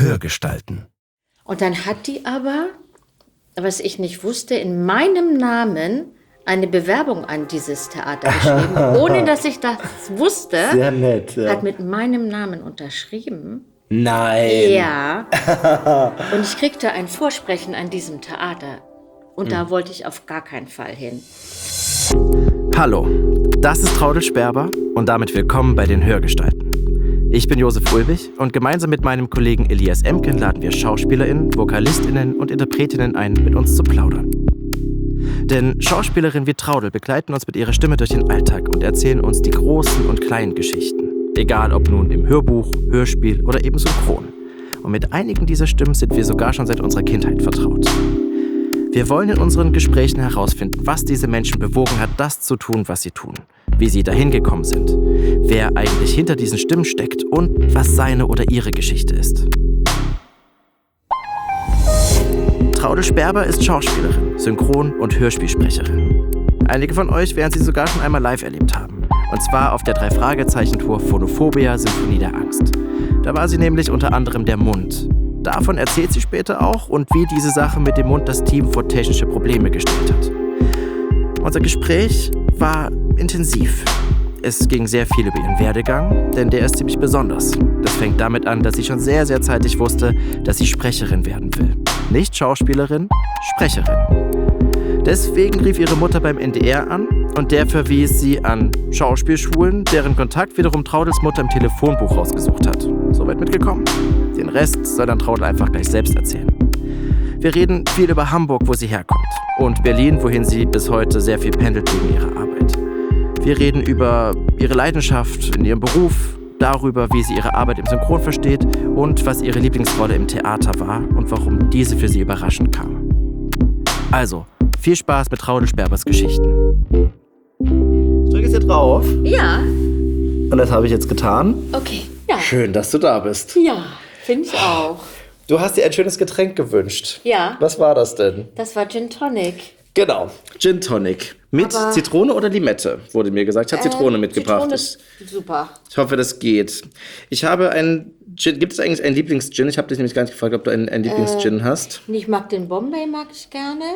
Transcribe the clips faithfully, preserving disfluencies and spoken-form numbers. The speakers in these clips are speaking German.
Hörgestalten. Und dann hat die aber, was ich nicht wusste, in meinem Namen eine Bewerbung an dieses Theater geschrieben, ohne dass ich das wusste. Sehr nett, ja. Hat mit meinem Namen unterschrieben. Nein. Ja. Und ich kriegte ein Vorsprechen an diesem Theater. Und da wollte ich auf gar keinen Fall hin. Hallo, das ist Traudl Sperber und damit willkommen bei den Hörgestalten. Ich bin Josef Ulbich und gemeinsam mit meinem Kollegen Elias Emken laden wir SchauspielerInnen, VokalistInnen und Interpretinnen ein, mit uns zu plaudern. Denn Schauspielerinnen wie Traudl begleiten uns mit ihrer Stimme durch den Alltag und erzählen uns die großen und kleinen Geschichten. Egal ob nun im Hörbuch, Hörspiel oder eben synchron. Und mit einigen dieser Stimmen sind wir sogar schon seit unserer Kindheit vertraut. Wir wollen in unseren Gesprächen herausfinden, was diese Menschen bewogen hat, das zu tun, was sie tun. Wie sie dahin gekommen sind, wer eigentlich hinter diesen Stimmen steckt und was seine oder ihre Geschichte ist. Traudl Sperber ist Schauspielerin, Synchron- und Hörspielsprecherin. Einige von euch werden sie sogar schon einmal live erlebt haben. Und zwar auf der Drei-Fragezeichen-Tour Phonophobia, Symphonie der Angst. Da war sie nämlich unter anderem der Mund. Davon erzählt sie später auch und wie diese Sache mit dem Mund das Team vor technische Probleme gestellt hat. Unser Gespräch war intensiv. Es ging sehr viel über ihren Werdegang, denn der ist ziemlich besonders. Das fängt damit an, dass sie schon sehr, sehr zeitig wusste, dass sie Sprecherin werden will. Nicht Schauspielerin, Sprecherin. Deswegen rief ihre Mutter beim N D R an und der verwies sie an Schauspielschulen, deren Kontakt wiederum Traudls Mutter im Telefonbuch rausgesucht hat. Soweit mitgekommen. Den Rest soll dann Traudl einfach gleich selbst erzählen. Wir reden viel über Hamburg, wo sie herkommt, und Berlin, wohin sie bis heute sehr viel pendelt wegen ihrer Arbeit. Wir reden über ihre Leidenschaft in ihrem Beruf, darüber, wie sie ihre Arbeit im Synchron versteht und was ihre Lieblingsrolle im Theater war und warum diese für sie überraschend kam. Also, viel Spaß mit Traudl Sperbers Geschichten. Ich drücke jetzt hier drauf. Ja. Und das habe ich jetzt getan. Okay. Ja. Schön, dass du da bist. Ja, finde ich auch. Du hast dir ein schönes Getränk gewünscht. Ja. Was war das denn? Das war Gin Tonic. Genau, Gin Tonic. Mit Aber Zitrone oder Limette, wurde mir gesagt. Ich habe Zitrone äh, mitgebracht. Zitrone ist super. Ich hoffe, das geht. Ich habe einen Gin. Gibt es eigentlich einen Lieblings-Gin? Ich habe dich nämlich gar nicht gefragt, ob du einen, einen Lieblings-Gin äh, hast. Ich mag den Bombay, mag ich gerne.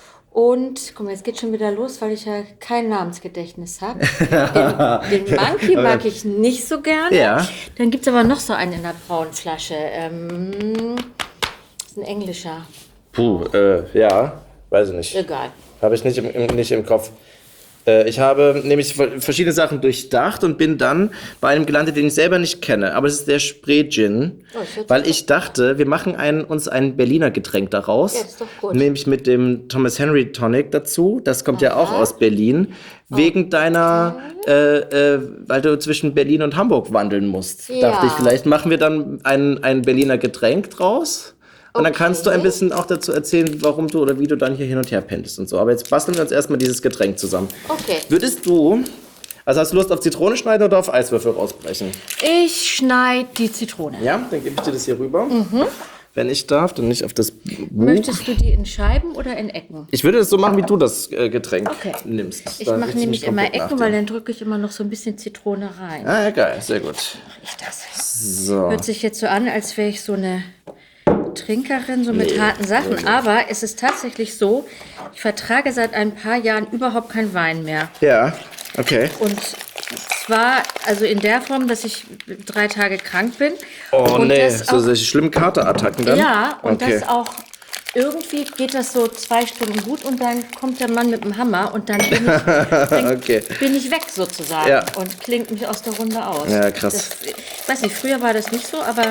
Und, guck mal, jetzt geht schon wieder los, weil ich ja kein Namensgedächtnis habe. Den, den Monkey mag ich nicht so gerne. Ja. Dann gibt es aber noch so einen in der braunen Flasche. Ähm, das ist ein englischer. Puh, äh, ja, weiß ich nicht. Egal. Habe ich nicht im, im, nicht im Kopf. Äh, ich habe nämlich verschiedene Sachen durchdacht und bin dann bei einem gelandet, den ich selber nicht kenne. Aber es ist der Spree Gin. Oh, weil ich dachte, wir machen einen, uns ein Berliner Getränk daraus. Ja, das ist doch gut. Nämlich mit dem Thomas Henry Tonic dazu. Das kommt Aha. ja auch aus Berlin. Wegen okay. deiner, äh, äh, weil du zwischen Berlin und Hamburg wandeln musst. Ja. Dachte ich, vielleicht machen wir dann ein, ein Berliner Getränk draus. Und dann kannst du ein bisschen auch dazu erzählen, warum du oder wie du dann hier hin und her pendelst und so. Aber jetzt basteln wir uns erstmal dieses Getränk zusammen. Okay. Würdest du, also hast du Lust auf Zitrone schneiden oder auf Eiswürfel rausbrechen? Ich schneide die Zitrone. Ja, dann gebe ich dir das hier rüber. Mhm. Wenn ich darf, dann nicht auf das Buch. Möchtest du die in Scheiben oder in Ecken? Ich würde das so machen, wie du das äh, Getränk okay. nimmst. Ich mache nämlich immer Ecken, nachdenken. Weil dann drücke ich immer noch so ein bisschen Zitrone rein. Ah ja, geil, sehr gut. Mach ich das. So. Hört sich jetzt so an, als wäre ich so eine Trinkerin, so mit nee, harten Sachen. Nee. Aber es ist tatsächlich so, ich vertrage seit ein paar Jahren überhaupt keinen Wein mehr. Ja, okay. Und zwar, also in der Form, dass ich drei Tage krank bin. Oh und nee, auch, so solche schlimmen Katerattacken dann? Ja, und okay. das auch, irgendwie geht das so zwei Stunden gut und dann kommt der Mann mit dem Hammer und dann bin ich, dann okay. bin ich weg sozusagen ja. und klingt mich aus der Runde aus. Ja, krass. Das, ich weiß nicht, früher war das nicht so, aber...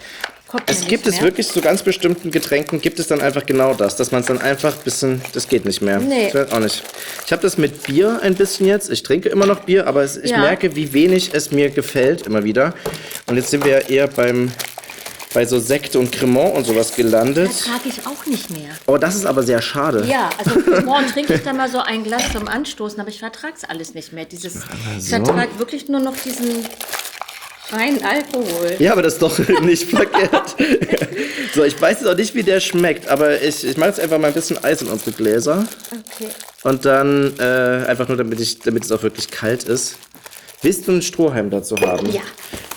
Es gibt es wirklich zu ganz bestimmten Getränken, gibt es dann einfach genau das, dass man es dann einfach ein bisschen, das geht nicht mehr. Nee. Das auch nicht. Ich habe das mit Bier ein bisschen jetzt, ich trinke immer noch Bier, aber es, ich ja. merke, wie wenig es mir gefällt immer wieder. Und jetzt sind wir ja eher beim, bei so Sekt und Cremant und sowas gelandet. Das trage ich auch nicht mehr. Oh, das ist aber sehr schade. Ja, also Cremant trinke ich dann mal so ein Glas zum Anstoßen, aber ich vertrage es alles nicht mehr. Dieses, so. Ich vertrage wirklich nur noch diesen... rein Alkohol. Ja, aber das ist doch nicht verkehrt. So, ich weiß jetzt auch nicht, wie der schmeckt, aber ich, ich mache jetzt einfach mal ein bisschen Eis in unsere Gläser. Okay. Und dann äh, einfach nur, damit, ich, damit es auch wirklich kalt ist. Willst du einen Strohhalm dazu haben? Ja.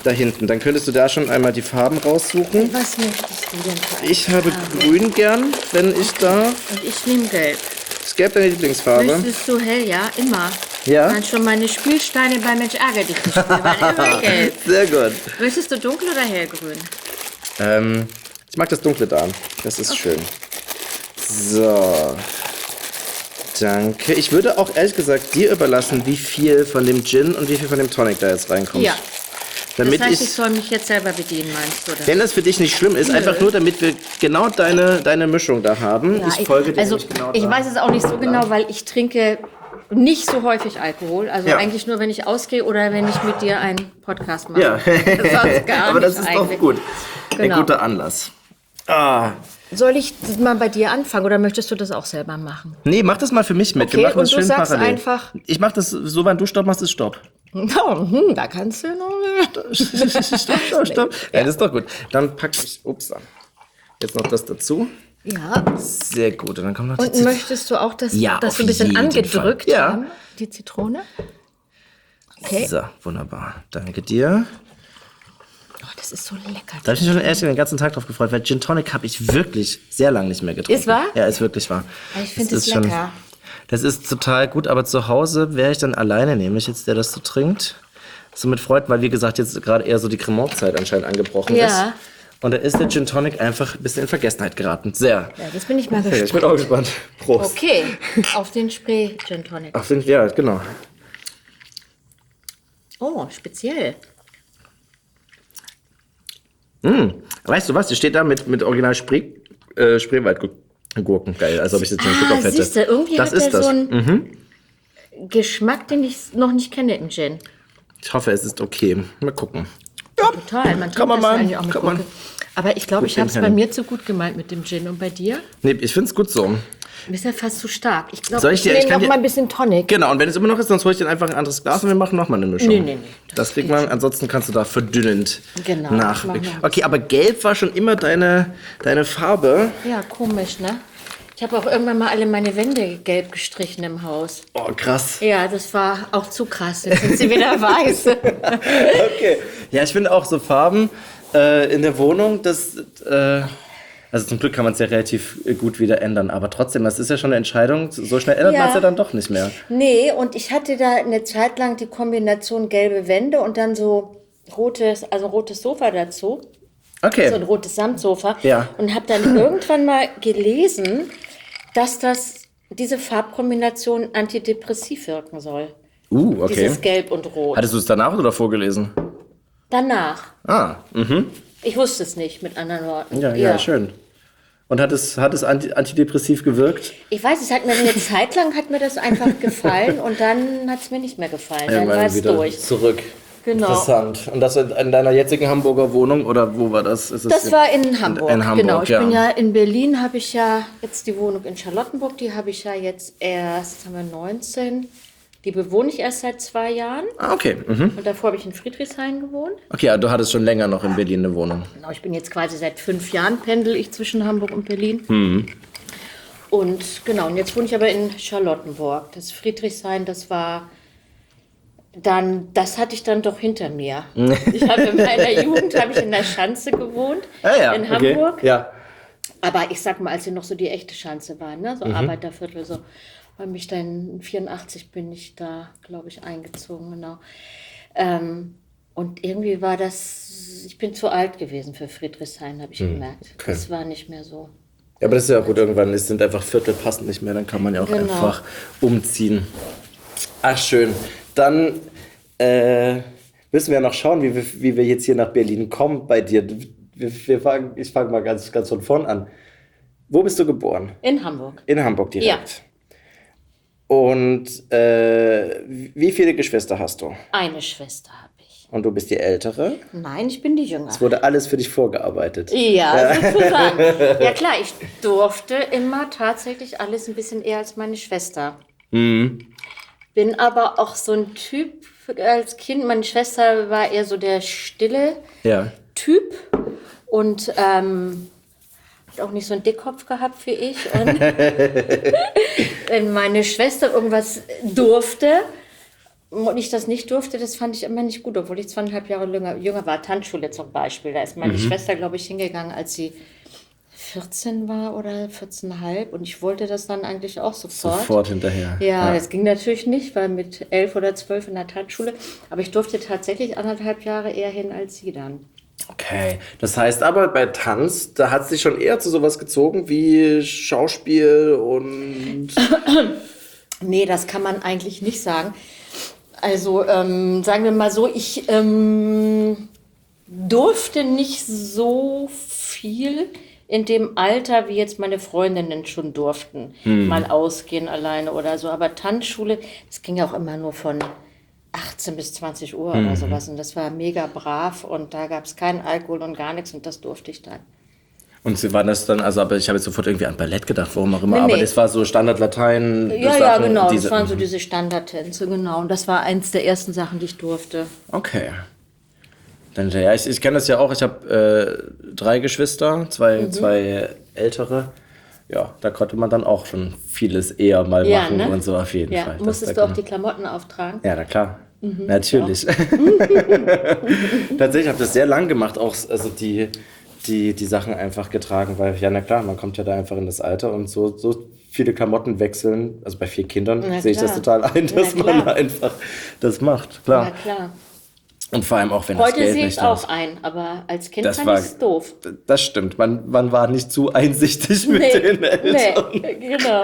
da hinten. Dann könntest du da schon einmal die Farben raussuchen. Was möchtest du denn für eine Ich habe Farbe? grün gern, wenn ich darf. Und ich nehme gelb. Ist gelb deine Lieblingsfarbe? Möchtest du hell? Ja, immer. Ja? Dann schon meine Spielsteine bei Mensch ärger dich nicht mehr, waren immer gelb. Sehr gut. Möchtest du dunkel oder hellgrün? Ähm, ich mag das Dunkle da. Das ist schön. So. Danke. Ich würde auch ehrlich gesagt dir überlassen, wie viel von dem Gin und wie viel von dem Tonic da jetzt reinkommt. Ja. Damit das heißt, ich ich, soll mich jetzt selber bedienen, meinst du? Oder? wenn das für dich nicht schlimm ist, Nö. einfach nur, damit wir genau deine, deine Mischung da haben. Ja, ich folge dir also, nämlich genau ich da. weiß es auch nicht so genau, weil ich trinke nicht so häufig Alkohol. Also Ja. eigentlich nur, wenn ich ausgehe oder wenn ich mit dir einen Podcast mache. Ja, Sonst gar aber das nicht ist doch eigentlich. gut. Ein Genau. guter Anlass. Ah. Soll ich mal bei dir anfangen oder möchtest du das auch selber machen? Nee, mach das mal für mich mit. Okay, wir machen und das du schön sagst parallel. einfach- Ich mach das so, wann du Stopp machst, ist Stopp. Oh, hm, da kannst du noch. stopp, stopp, stopp. Ja, das ist doch gut. Dann pack ich, ups, jetzt noch das dazu. Ja. Sehr gut. Und dann kommt noch Und die möchtest du auch das, Ja, das auf so ein bisschen jeden angedrückt Fall. Ja. haben, die Zitrone? Okay. So, wunderbar. Danke dir. Oh, das ist so lecker. Da habe ich mich schon erst den ganzen Tag drauf gefreut, weil Gin Tonic habe ich wirklich sehr lange nicht mehr getrunken. Ist wahr? Ja, ist wirklich wahr. Ja, ich finde Das es ist schon- lecker. Das ist total gut, aber zu Hause wäre ich dann alleine, nämlich jetzt, der das so trinkt. So mit Freunden, weil wie gesagt jetzt gerade eher so die Cremant-Zeit anscheinend angebrochen Ja. ist. Und da ist der Gin Tonic einfach ein bisschen in Vergessenheit geraten. Sehr. Ja, jetzt bin ich mal Ja, gespannt. ich bin auch gespannt. Prost. Okay, auf den Spray Gin Tonic. Auf den, ja, genau. Oh, speziell. Weißt du was, die steht da mit, mit Original Spree, äh, Spreewaldgurken. Geil, als ob ich jetzt schon einen Schluck Ah, auf hätte. siehst du, irgendwie das hat ist der das. so einen Geschmack, den ich noch nicht kenne im Gin. Ich hoffe, es ist okay. Mal gucken. Total, man trinkt Kann man das mal, eigentlich auch mit kann man. Gurke. Aber ich glaube, Gut ich habe es bei hinhören. mir zu gut gemeint mit dem Gin. Und bei dir? Nee, ich finde es gut so. Du bist ja fast zu stark. Ich glaube, Soll ich, ich dir- nehme ich kann noch dir- mal ein bisschen Tonic. Genau, und wenn es immer noch ist, dann hole ich dir einfach ein anderes Glas und wir machen nochmal eine Mischung. Nee, nee, nee. Das, Das kriegt man, ansonsten kannst du da verdünnend Genau, nach. machen wir. Okay, aber gelb war schon immer deine, deine Farbe. Ja, komisch, ne? Ich habe auch irgendwann mal alle meine Wände gelb gestrichen im Haus. Oh, krass. Ja, das war auch zu krass. Jetzt sind sie wieder weiß. Okay. Ja, ich finde auch so Farben äh, in der Wohnung, das. Äh, also zum Glück kann man es ja relativ äh, gut wieder ändern, aber trotzdem, das ist ja schon eine Entscheidung. So schnell ändert Ja. man es ja dann doch nicht mehr. Nee, und ich hatte da eine Zeit lang die Kombination gelbe Wände und dann so rotes, also rotes Sofa dazu. Okay. So ein rotes Samtsofa. Ja. Und habe dann irgendwann mal gelesen, dass das, diese Farbkombination antidepressiv wirken soll. Uh, okay. Dieses Gelb und Rot. Hattest du es danach oder vorgelesen? Danach. Ah, mhm. Ich wusste es nicht, mit anderen Worten. Ja, ja, schön. Und hat es, hat es anti antidepressiv gewirkt? Ich weiß, es hat mir eine Zeit lang hat mir das einfach gefallen und dann hat es mir nicht mehr gefallen. Dann Irgendwann war es wieder durch. zurück. Genau. Interessant. Und das in deiner jetzigen Hamburger Wohnung oder wo war das? Ist es Das war in Hamburg. In Hamburg, genau. Ich ja. bin ja in Berlin, habe ich ja jetzt die Wohnung in Charlottenburg, die habe ich ja jetzt erst, jetzt haben wir neunzehn, die bewohne ich erst seit zwei Jahren. Ah, okay. Mhm. Und davor habe ich in Friedrichshain gewohnt. Okay, ja, du hattest schon länger noch in Berlin eine Wohnung. Genau, ich bin jetzt quasi seit fünf Jahren pendel ich zwischen Hamburg und Berlin. Mhm. Und genau, und jetzt wohne ich aber in Charlottenburg. Das Friedrichshain, das war dann, das hatte ich dann doch hinter mir. Ich habe in meiner Jugend habe ich in der Schanze gewohnt, Ah ja, in okay. Hamburg. Ja. Aber ich sag mal, als sie noch so die echte Schanze war, ne? So Mhm. Arbeiterviertel, so. Weil mich dann vierundachtzig bin ich da, glaube ich, eingezogen, genau. Ähm, und irgendwie war das, ich bin zu alt gewesen für Friedrichshain, habe ich gemerkt. Mhm. okay. Das war nicht mehr so. Ja, aber das ist ja auch gut, irgendwann es sind einfach Viertel passend nicht mehr, dann kann man ja auch Genau. einfach umziehen. Ach, schön. Dann äh, müssen wir ja noch schauen, wie wir, wie wir jetzt hier nach Berlin kommen bei dir. Wir, wir fangen, ich fange mal ganz, ganz von vorn an. Wo bist du geboren? In Hamburg. In Hamburg direkt. Und äh, wie viele Geschwister hast du? Eine Schwester habe ich. Und du bist die Ältere? Nein, ich bin die Jüngere. Es wurde alles für dich vorgearbeitet. Ja, sozusagen. Ja klar, ich durfte immer tatsächlich alles ein bisschen eher als meine Schwester. Mhm. Bin aber auch so ein Typ als Kind. Meine Schwester war eher so der stille Ja. Typ und ähm, hat auch nicht so einen Dickkopf gehabt wie ich. Und wenn meine Schwester irgendwas durfte, und ich das nicht durfte, das fand ich immer nicht gut, obwohl ich zweieinhalb Jahre jünger, jünger war. Tanzschule zum Beispiel, da ist meine mhm. Schwester, glaube ich, hingegangen, als sie vierzehn war oder vierzehn Komma fünf und ich wollte das dann eigentlich auch sofort. Sofort hinterher. Ja, ja, das ging natürlich nicht, weil mit elf oder zwölf in der Tanzschule, aber ich durfte tatsächlich anderthalb Jahre eher hin als sie dann. Okay, das heißt aber bei Tanz, da hat es dich schon eher zu sowas gezogen wie Schauspiel und... Nee, das kann man eigentlich nicht sagen. Also ähm, sagen wir mal so, ich ähm, durfte nicht so viel in dem Alter, wie jetzt meine Freundinnen schon durften, hm. mal ausgehen alleine oder so. Aber Tanzschule, das ging ja auch immer nur von achtzehn bis zwanzig Uhr hm. oder sowas. Und das war mega brav und da gab es keinen Alkohol und gar nichts und das durfte ich dann. Und Sie waren das dann, also aber ich habe jetzt sofort irgendwie an Ballett gedacht, warum auch immer, nee, aber nee. das war so Standard-Latein. Ja, Sachen, ja, genau, diese, das waren so diese Standardtänze, genau. Und das war eins der ersten Sachen, die ich durfte. Okay. Dann, ja, ich, ich kenne das ja auch, ich habe äh, drei Geschwister, zwei, mhm. zwei ältere. Ja, da konnte man dann auch schon vieles eher mal ja, machen ne? und so auf jeden ja. Fall. Musstest du auch die Klamotten auftragen? Ja, na klar. Mhm, natürlich. Tatsächlich habe ich das sehr lang gemacht, auch also die... Die, die Sachen einfach getragen, weil, ja, na klar, man kommt ja da einfach in das Alter und so, so viele Klamotten wechseln, also bei vier Kindern na sehe ich das total ein, dass man einfach das macht, klar. Na klar. Und vor allem auch, wenn Heute das Geld sehe ich nicht es auch ist. ein, aber als Kind das fand war, ich es doof. Das stimmt, man, man war nicht zu einsichtig mit nee, den Eltern. Nee, genau.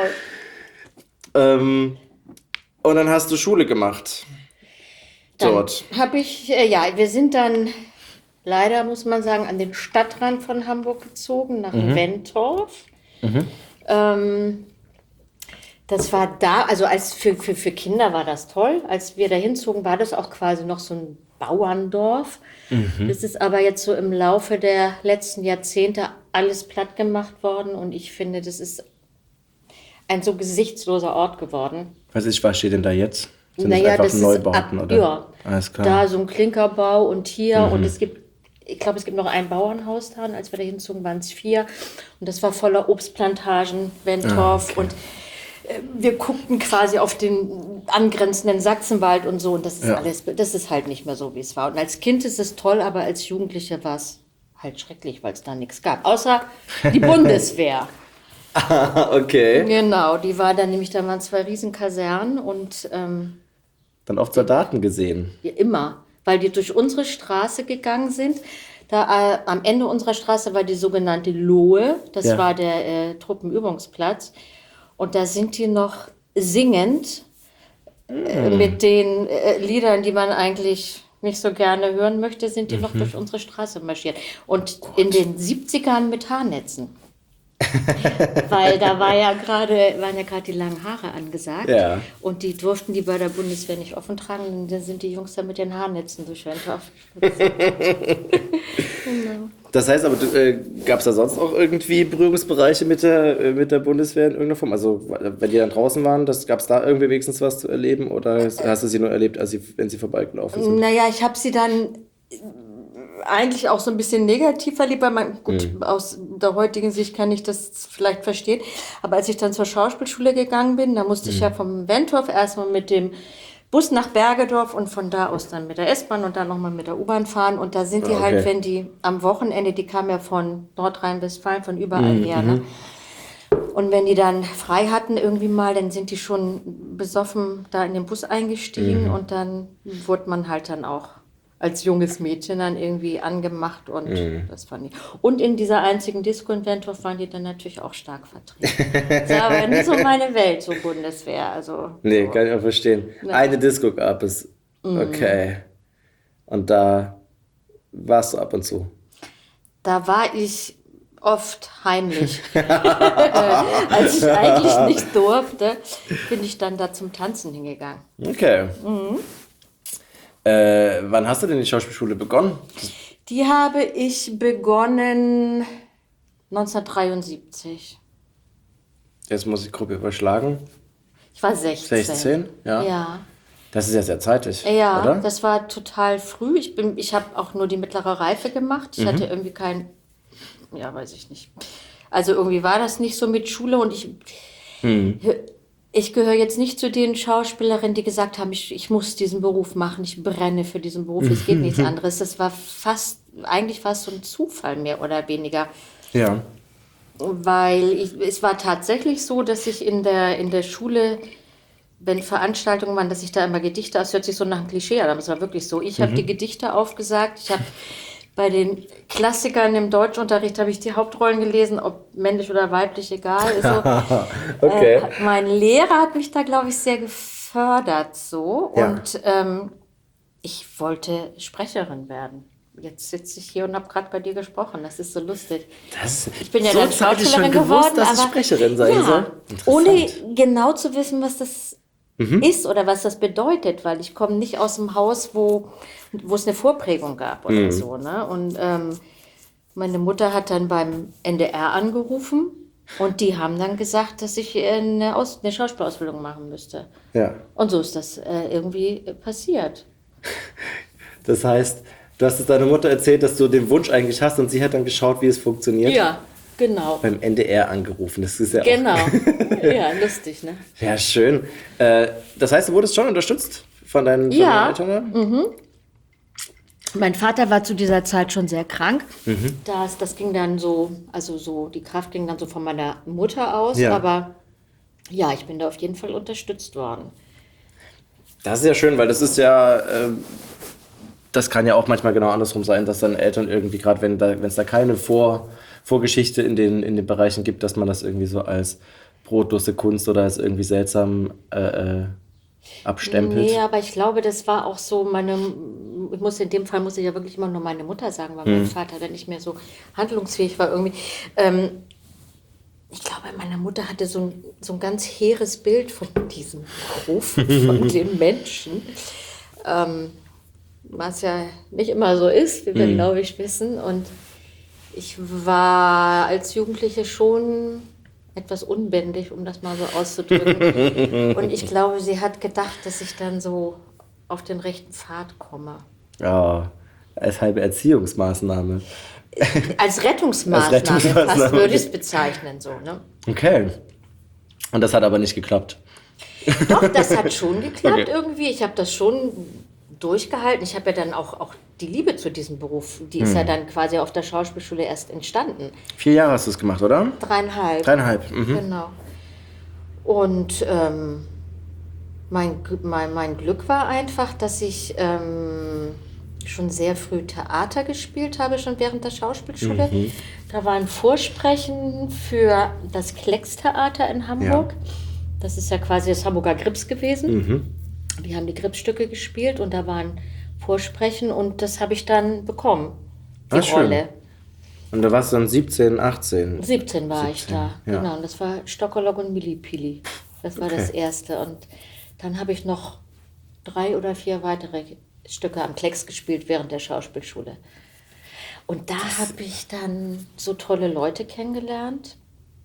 ähm, und dann hast du Schule gemacht. Dann dort. Habe ich, äh, ja, wir sind dann... Leider muss man sagen, an den Stadtrand von Hamburg gezogen, nach mhm. Wentorf. Mhm. Ähm, das war da, also als für, für, für Kinder war das toll. Als wir da hinzogen, war das auch quasi noch so ein Bauerndorf. Mhm. Das ist aber jetzt so im Laufe der letzten Jahrzehnte alles platt gemacht worden. Und ich finde, das ist ein so gesichtsloser Ort geworden. Was ist, was steht denn da jetzt? Sind naja, das einfach das Neubauten? Ab, oder? Ja, alles klar. Da so ein Klinkerbau und hier Mhm. und es gibt Ich glaube, es gibt noch ein Bauernhaus da. Und als wir da hinzogen, waren es vier. Und das war voller Obstplantagen, Wentorf. Ah, okay. Und äh, wir guckten quasi auf den angrenzenden Sachsenwald und so. Und das ist ja. alles, das ist halt nicht mehr so, wie es war. Und als Kind ist es toll, aber als Jugendliche war es halt schrecklich, weil es da nichts gab. Außer die Bundeswehr. Ah, okay. Genau, die war dann nämlich, da waren zwei Riesenkasernen und... Ähm, dann oft Soldaten gesehen. Ja, immer. Weil die durch unsere Straße gegangen sind. Da äh, am Ende unserer Straße war die sogenannte Lohe, das ja. war der äh, Truppenübungsplatz. Und da sind die noch singend äh, mm. mit den äh, Liedern, die man eigentlich nicht so gerne hören möchte, sind die mhm. noch durch unsere Straße marschiert. Und Gott. In den siebzigern mit Haarnetzen. Weil da war ja grade, waren ja gerade die langen Haare angesagt. Ja. Und die durften die bei der Bundeswehr nicht offen tragen. Dann sind die Jungs da mit den Haarnetzen durch Wentorf. Genau. Das heißt aber, äh, gab es da sonst auch irgendwie Berührungsbereiche mit der, äh, mit der Bundeswehr in irgendeiner Form? Also wenn die dann draußen waren, gab es da irgendwie wenigstens was zu erleben? Oder hast du sie nur erlebt, als sie, wenn sie vorbeigelaufen sind? Naja, ich habe sie dann... eigentlich auch so ein bisschen negativ verliebt, weil man, gut, mhm. aus der heutigen Sicht kann ich das vielleicht verstehen, aber als ich dann zur Schauspielschule gegangen bin, da musste mhm. ich ja vom Wentorf erstmal mit dem Bus nach Bergedorf und von da aus dann mit der S-Bahn und dann nochmal mit der U-Bahn fahren und da sind die okay. halt, wenn die am Wochenende, die kamen ja von Nordrhein-Westfalen, von überall mhm. her, ne? Und wenn die dann frei hatten irgendwie mal, dann sind die schon besoffen da in den Bus eingestiegen mhm. und dann wurde man halt dann auch als junges Mädchen dann irgendwie angemacht und mhm. das fand ich. Und in dieser einzigen Disco in Wentorf waren die dann natürlich auch stark vertreten. Das war aber nicht so meine Welt, so Bundeswehr. Also, nee, so. Kann ich auch verstehen. Ja. Eine Disco gab es. Okay. Und da warst du ab und zu? Da war ich oft heimlich. Als ich eigentlich nicht durfte, bin ich dann da zum Tanzen hingegangen. Okay. Mhm. Äh, wann hast du denn die Schauspielschule begonnen? Die habe ich begonnen neunzehnhundertdreiundsiebzig. Jetzt muss ich grob überschlagen. Ich war sechzehn. sechzehn, ja. Ja. Das ist ja sehr zeitig, ja, oder? Das war total früh. Ich, bin, ich habe auch nur die mittlere Reife gemacht. Ich mhm. hatte irgendwie kein, ja, weiß ich nicht. Also irgendwie war das nicht so mit Schule und ich... Mhm. Ich gehöre jetzt nicht zu den Schauspielerinnen, die gesagt haben, ich, ich muss diesen Beruf machen, ich brenne für diesen Beruf, es geht nichts anderes. Das war fast, eigentlich fast so ein Zufall mehr oder weniger. Ja. Weil ich, es war tatsächlich so, dass ich in der, in der Schule, wenn Veranstaltungen waren, dass ich da immer Gedichte, das hört sich so nach einem Klischee an, aber es war wirklich so. Ich mhm. habe die Gedichte aufgesagt, ich habe bei den Klassikern im Deutschunterricht habe ich die Hauptrollen gelesen, ob männlich oder weiblich, egal. Also, okay. äh, mein Lehrer hat mich da, glaube ich, sehr gefördert so. Ja. Und ähm, ich wollte Sprecherin werden. Jetzt sitze ich hier und habe gerade bei dir gesprochen. Das ist so lustig. Das, ich bin ja so dann Schauspielerin geworden, gewusst, dass aber ich Sprecherin sein ja, soll. Ohne genau zu wissen, was das mhm. ist oder was das bedeutet, weil ich komme nicht aus dem Haus, wo, wo es eine Vorprägung gab oder mhm. so. Ne? Und ähm, meine Mutter hat dann beim N D R angerufen und die haben dann gesagt, dass ich eine, Aus- eine Schauspielausbildung machen müsste. Ja. Und so ist das äh, irgendwie passiert. Das heißt, du hast es deiner Mutter erzählt, dass du den Wunsch eigentlich hast und sie hat dann geschaut, wie es funktioniert. Ja. Genau. Beim N D R angerufen, das ist ja genau. auch... Genau, ja, lustig, ne? Ja, schön. Äh, das heißt, du wurdest schon unterstützt von deinen, von ja. deinen Eltern? Mhm. Mein Vater war zu dieser Zeit schon sehr krank. Mhm. Das, das ging dann so, also so, die Kraft ging dann so von meiner Mutter aus, ja. aber ja, ich bin da auf jeden Fall unterstützt worden. Das ist ja schön, weil das ist ja... Äh, das kann ja auch manchmal genau andersrum sein, dass dann Eltern irgendwie, gerade wenn da, wenn es da keine Vor, Vorgeschichte in den, in den Bereichen gibt, dass man das irgendwie so als brotlose Kunst oder als irgendwie seltsam äh, äh, abstempelt. Nee, aber ich glaube, das war auch so meine, ich muss in dem Fall muss ich ja wirklich immer nur meine Mutter sagen, weil hm. mein Vater dann nicht mehr so handlungsfähig war irgendwie. Ähm, ich glaube, meine Mutter hatte so ein, so ein ganz hehres Bild von diesem Beruf, von den Menschen. Ähm, was ja nicht immer so ist, wie wir, mhm. glaube ich, wissen. Und ich war als Jugendliche schon etwas unbändig, um das mal so auszudrücken. Und ich glaube, sie hat gedacht, dass ich dann so auf den rechten Pfad komme. Ja, als halbe Erziehungsmaßnahme. Als Rettungsmaßnahme, als Rettungsmaßnahme. Fast würde ich es bezeichnen. So, ne? Okay. Und das hat aber nicht geklappt. Doch, das hat schon geklappt okay. irgendwie. Ich habe das schon... durchgehalten. Ich habe ja dann auch, auch die Liebe zu diesem Beruf, die ist hm. ja dann quasi auf der Schauspielschule erst entstanden. Vier Jahre hast du es gemacht, oder? Dreieinhalb. Dreieinhalb, mhm. Genau. Und ähm, mein, mein, mein Glück war einfach, dass ich ähm, schon sehr früh Theater gespielt habe, schon während der Schauspielschule. Mhm. Da war ein Vorsprechen für das Kleckstheater in Hamburg. Ja. Das ist ja quasi das Hamburger Grips gewesen. Mhm. Wir haben die Gripsstücke gespielt und da waren Vorsprechen und das habe ich dann bekommen, die ah, Rolle. Schön. Und da warst du dann siebzehn, achtzehn? siebzehn war siebzehn, ich da, ja. genau. Und das war Stockerlock und Millipili. Das war okay. das erste. Und dann habe ich noch drei oder vier weitere Stücke am Klecks gespielt während der Schauspielschule. Und da habe ich dann so tolle Leute kennengelernt,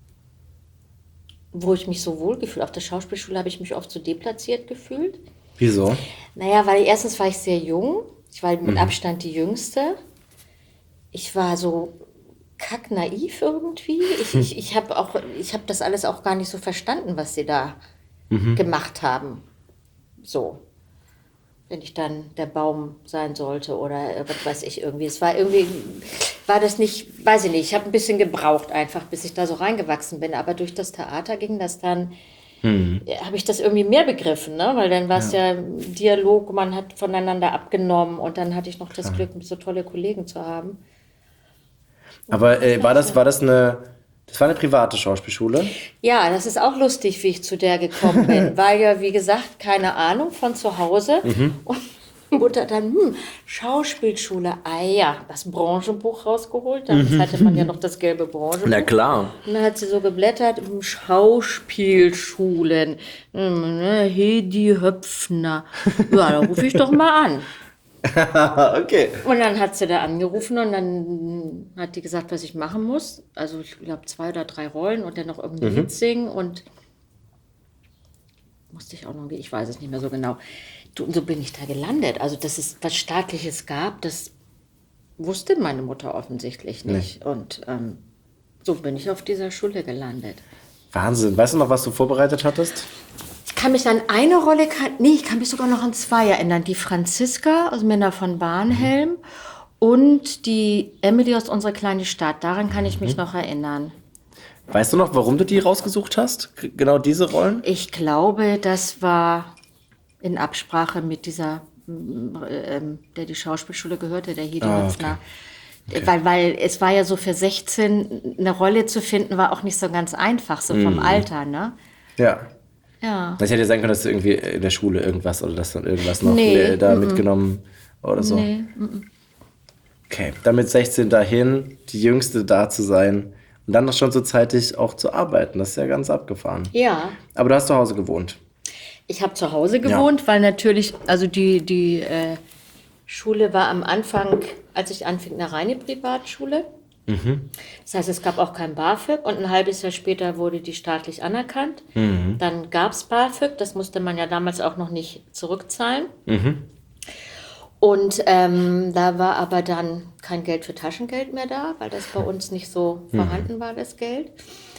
wo ich mich so wohl gefühlt. Auf der Schauspielschule habe ich mich oft so deplatziert gefühlt. Wieso? Naja, weil erstens war ich sehr jung. Ich war mit mhm. Abstand die Jüngste. Ich war so kacknaiv irgendwie. Ich, ich, ich habe auch, ich habe das alles auch gar nicht so verstanden, was sie da mhm. gemacht haben. So. Wenn ich dann der Baum sein sollte oder was weiß ich irgendwie. Es war irgendwie, war das nicht, weiß ich nicht, ich habe ein bisschen gebraucht einfach, bis ich da so reingewachsen bin. Aber durch das Theater ging das dann, hm. habe ich das irgendwie mehr begriffen, ne? Weil dann war es ja. ja Dialog, man hat voneinander abgenommen und dann hatte ich noch das Glück, so tolle Kollegen zu haben. Aber äh, war das, war das eine... Das war eine private Schauspielschule? Ja, das ist auch lustig, wie ich zu der gekommen bin. Weil ja, wie gesagt, keine Ahnung von zu Hause. Mhm. Und Mutter dann, hm, Schauspielschule, ah ja, das Branchenbuch rausgeholt. Damals mhm. hatte man ja noch das gelbe Branchenbuch. Na klar. Und dann hat sie so geblättert, Schauspielschulen. Hedi Höpfner. Ja, da rufe ich doch mal an. Okay. Und dann hat sie da angerufen und dann hat die gesagt, was ich machen muss. Also ich glaube zwei oder drei Rollen und dann noch irgendein mhm. Lied singen und musste ich auch noch, ich weiß es nicht mehr so genau. Und so bin ich da gelandet. Also dass es was Staatliches gab, das wusste meine Mutter offensichtlich nicht. Nee. Und ähm, so bin ich auf dieser Schule gelandet. Wahnsinn. Weißt du noch, was du vorbereitet hattest? Ich kann mich an eine Rolle, kann, nee, ich kann mich sogar noch an zwei erinnern. Die Franziska aus Männer von Barnhelm mhm. und die Emily aus Unsere kleine Stadt. Daran kann ich mich mhm. noch erinnern. Weißt du noch, warum du die rausgesucht hast? Genau diese Rollen? Ich glaube, das war in Absprache mit dieser, äh, der die Schauspielschule gehörte, der Hedi ah, Hüpfner. Okay. Okay. Weil, weil es war ja so für sechzehn, eine Rolle zu finden, war auch nicht so ganz einfach, so vom mm. Alter, ne? Ja. Ja. Das hätte ja sein können, dass du irgendwie in der Schule irgendwas oder dass dann irgendwas noch nee, da mm-mm. mitgenommen oder so. Nee, mm-mm. Okay, dann mit sechzehn dahin, die Jüngste da zu sein und dann noch schon so zeitig auch zu arbeiten. Das ist ja ganz abgefahren. Ja. Aber du hast zu Hause gewohnt. Ich habe zu Hause gewohnt, ja. weil natürlich, also die, die äh, Schule war am Anfang, als ich anfing, eine reine Privatschule. Mhm. Das heißt, es gab auch kein BAföG und ein halbes Jahr später wurde die staatlich anerkannt. Mhm. Dann gab es BAföG, das musste man ja damals auch noch nicht zurückzahlen. Mhm. Und ähm, da war aber dann kein Geld für Taschengeld mehr da, weil das bei uns nicht so mhm. vorhanden war, das Geld.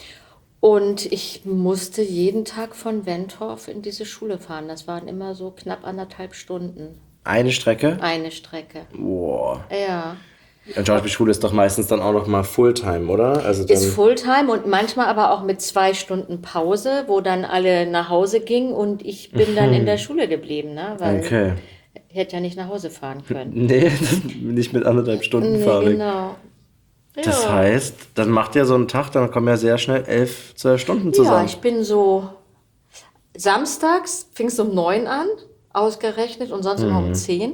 Und ich musste jeden Tag von Wentorf in diese Schule fahren. Das waren immer so knapp anderthalb Stunden. Eine Strecke? Eine Strecke. Boah. Ja. Und Schauspielschule ist doch meistens dann auch noch mal Fulltime, oder? Also dann ist Fulltime und manchmal aber auch mit zwei Stunden Pause, wo dann alle nach Hause gingen und ich bin mhm. dann in der Schule geblieben, ne? Weil okay. ich hätte ja nicht nach Hause fahren können. Nee, nicht mit anderthalb Stunden nee, fahren. Genau. Ja. Das heißt, dann macht ja so einen Tag, dann kommen ja sehr schnell elf, zwölf Stunden zusammen. Ja, ich bin so, samstags fing es um neun an, ausgerechnet, und sonst mhm. immer um zehn.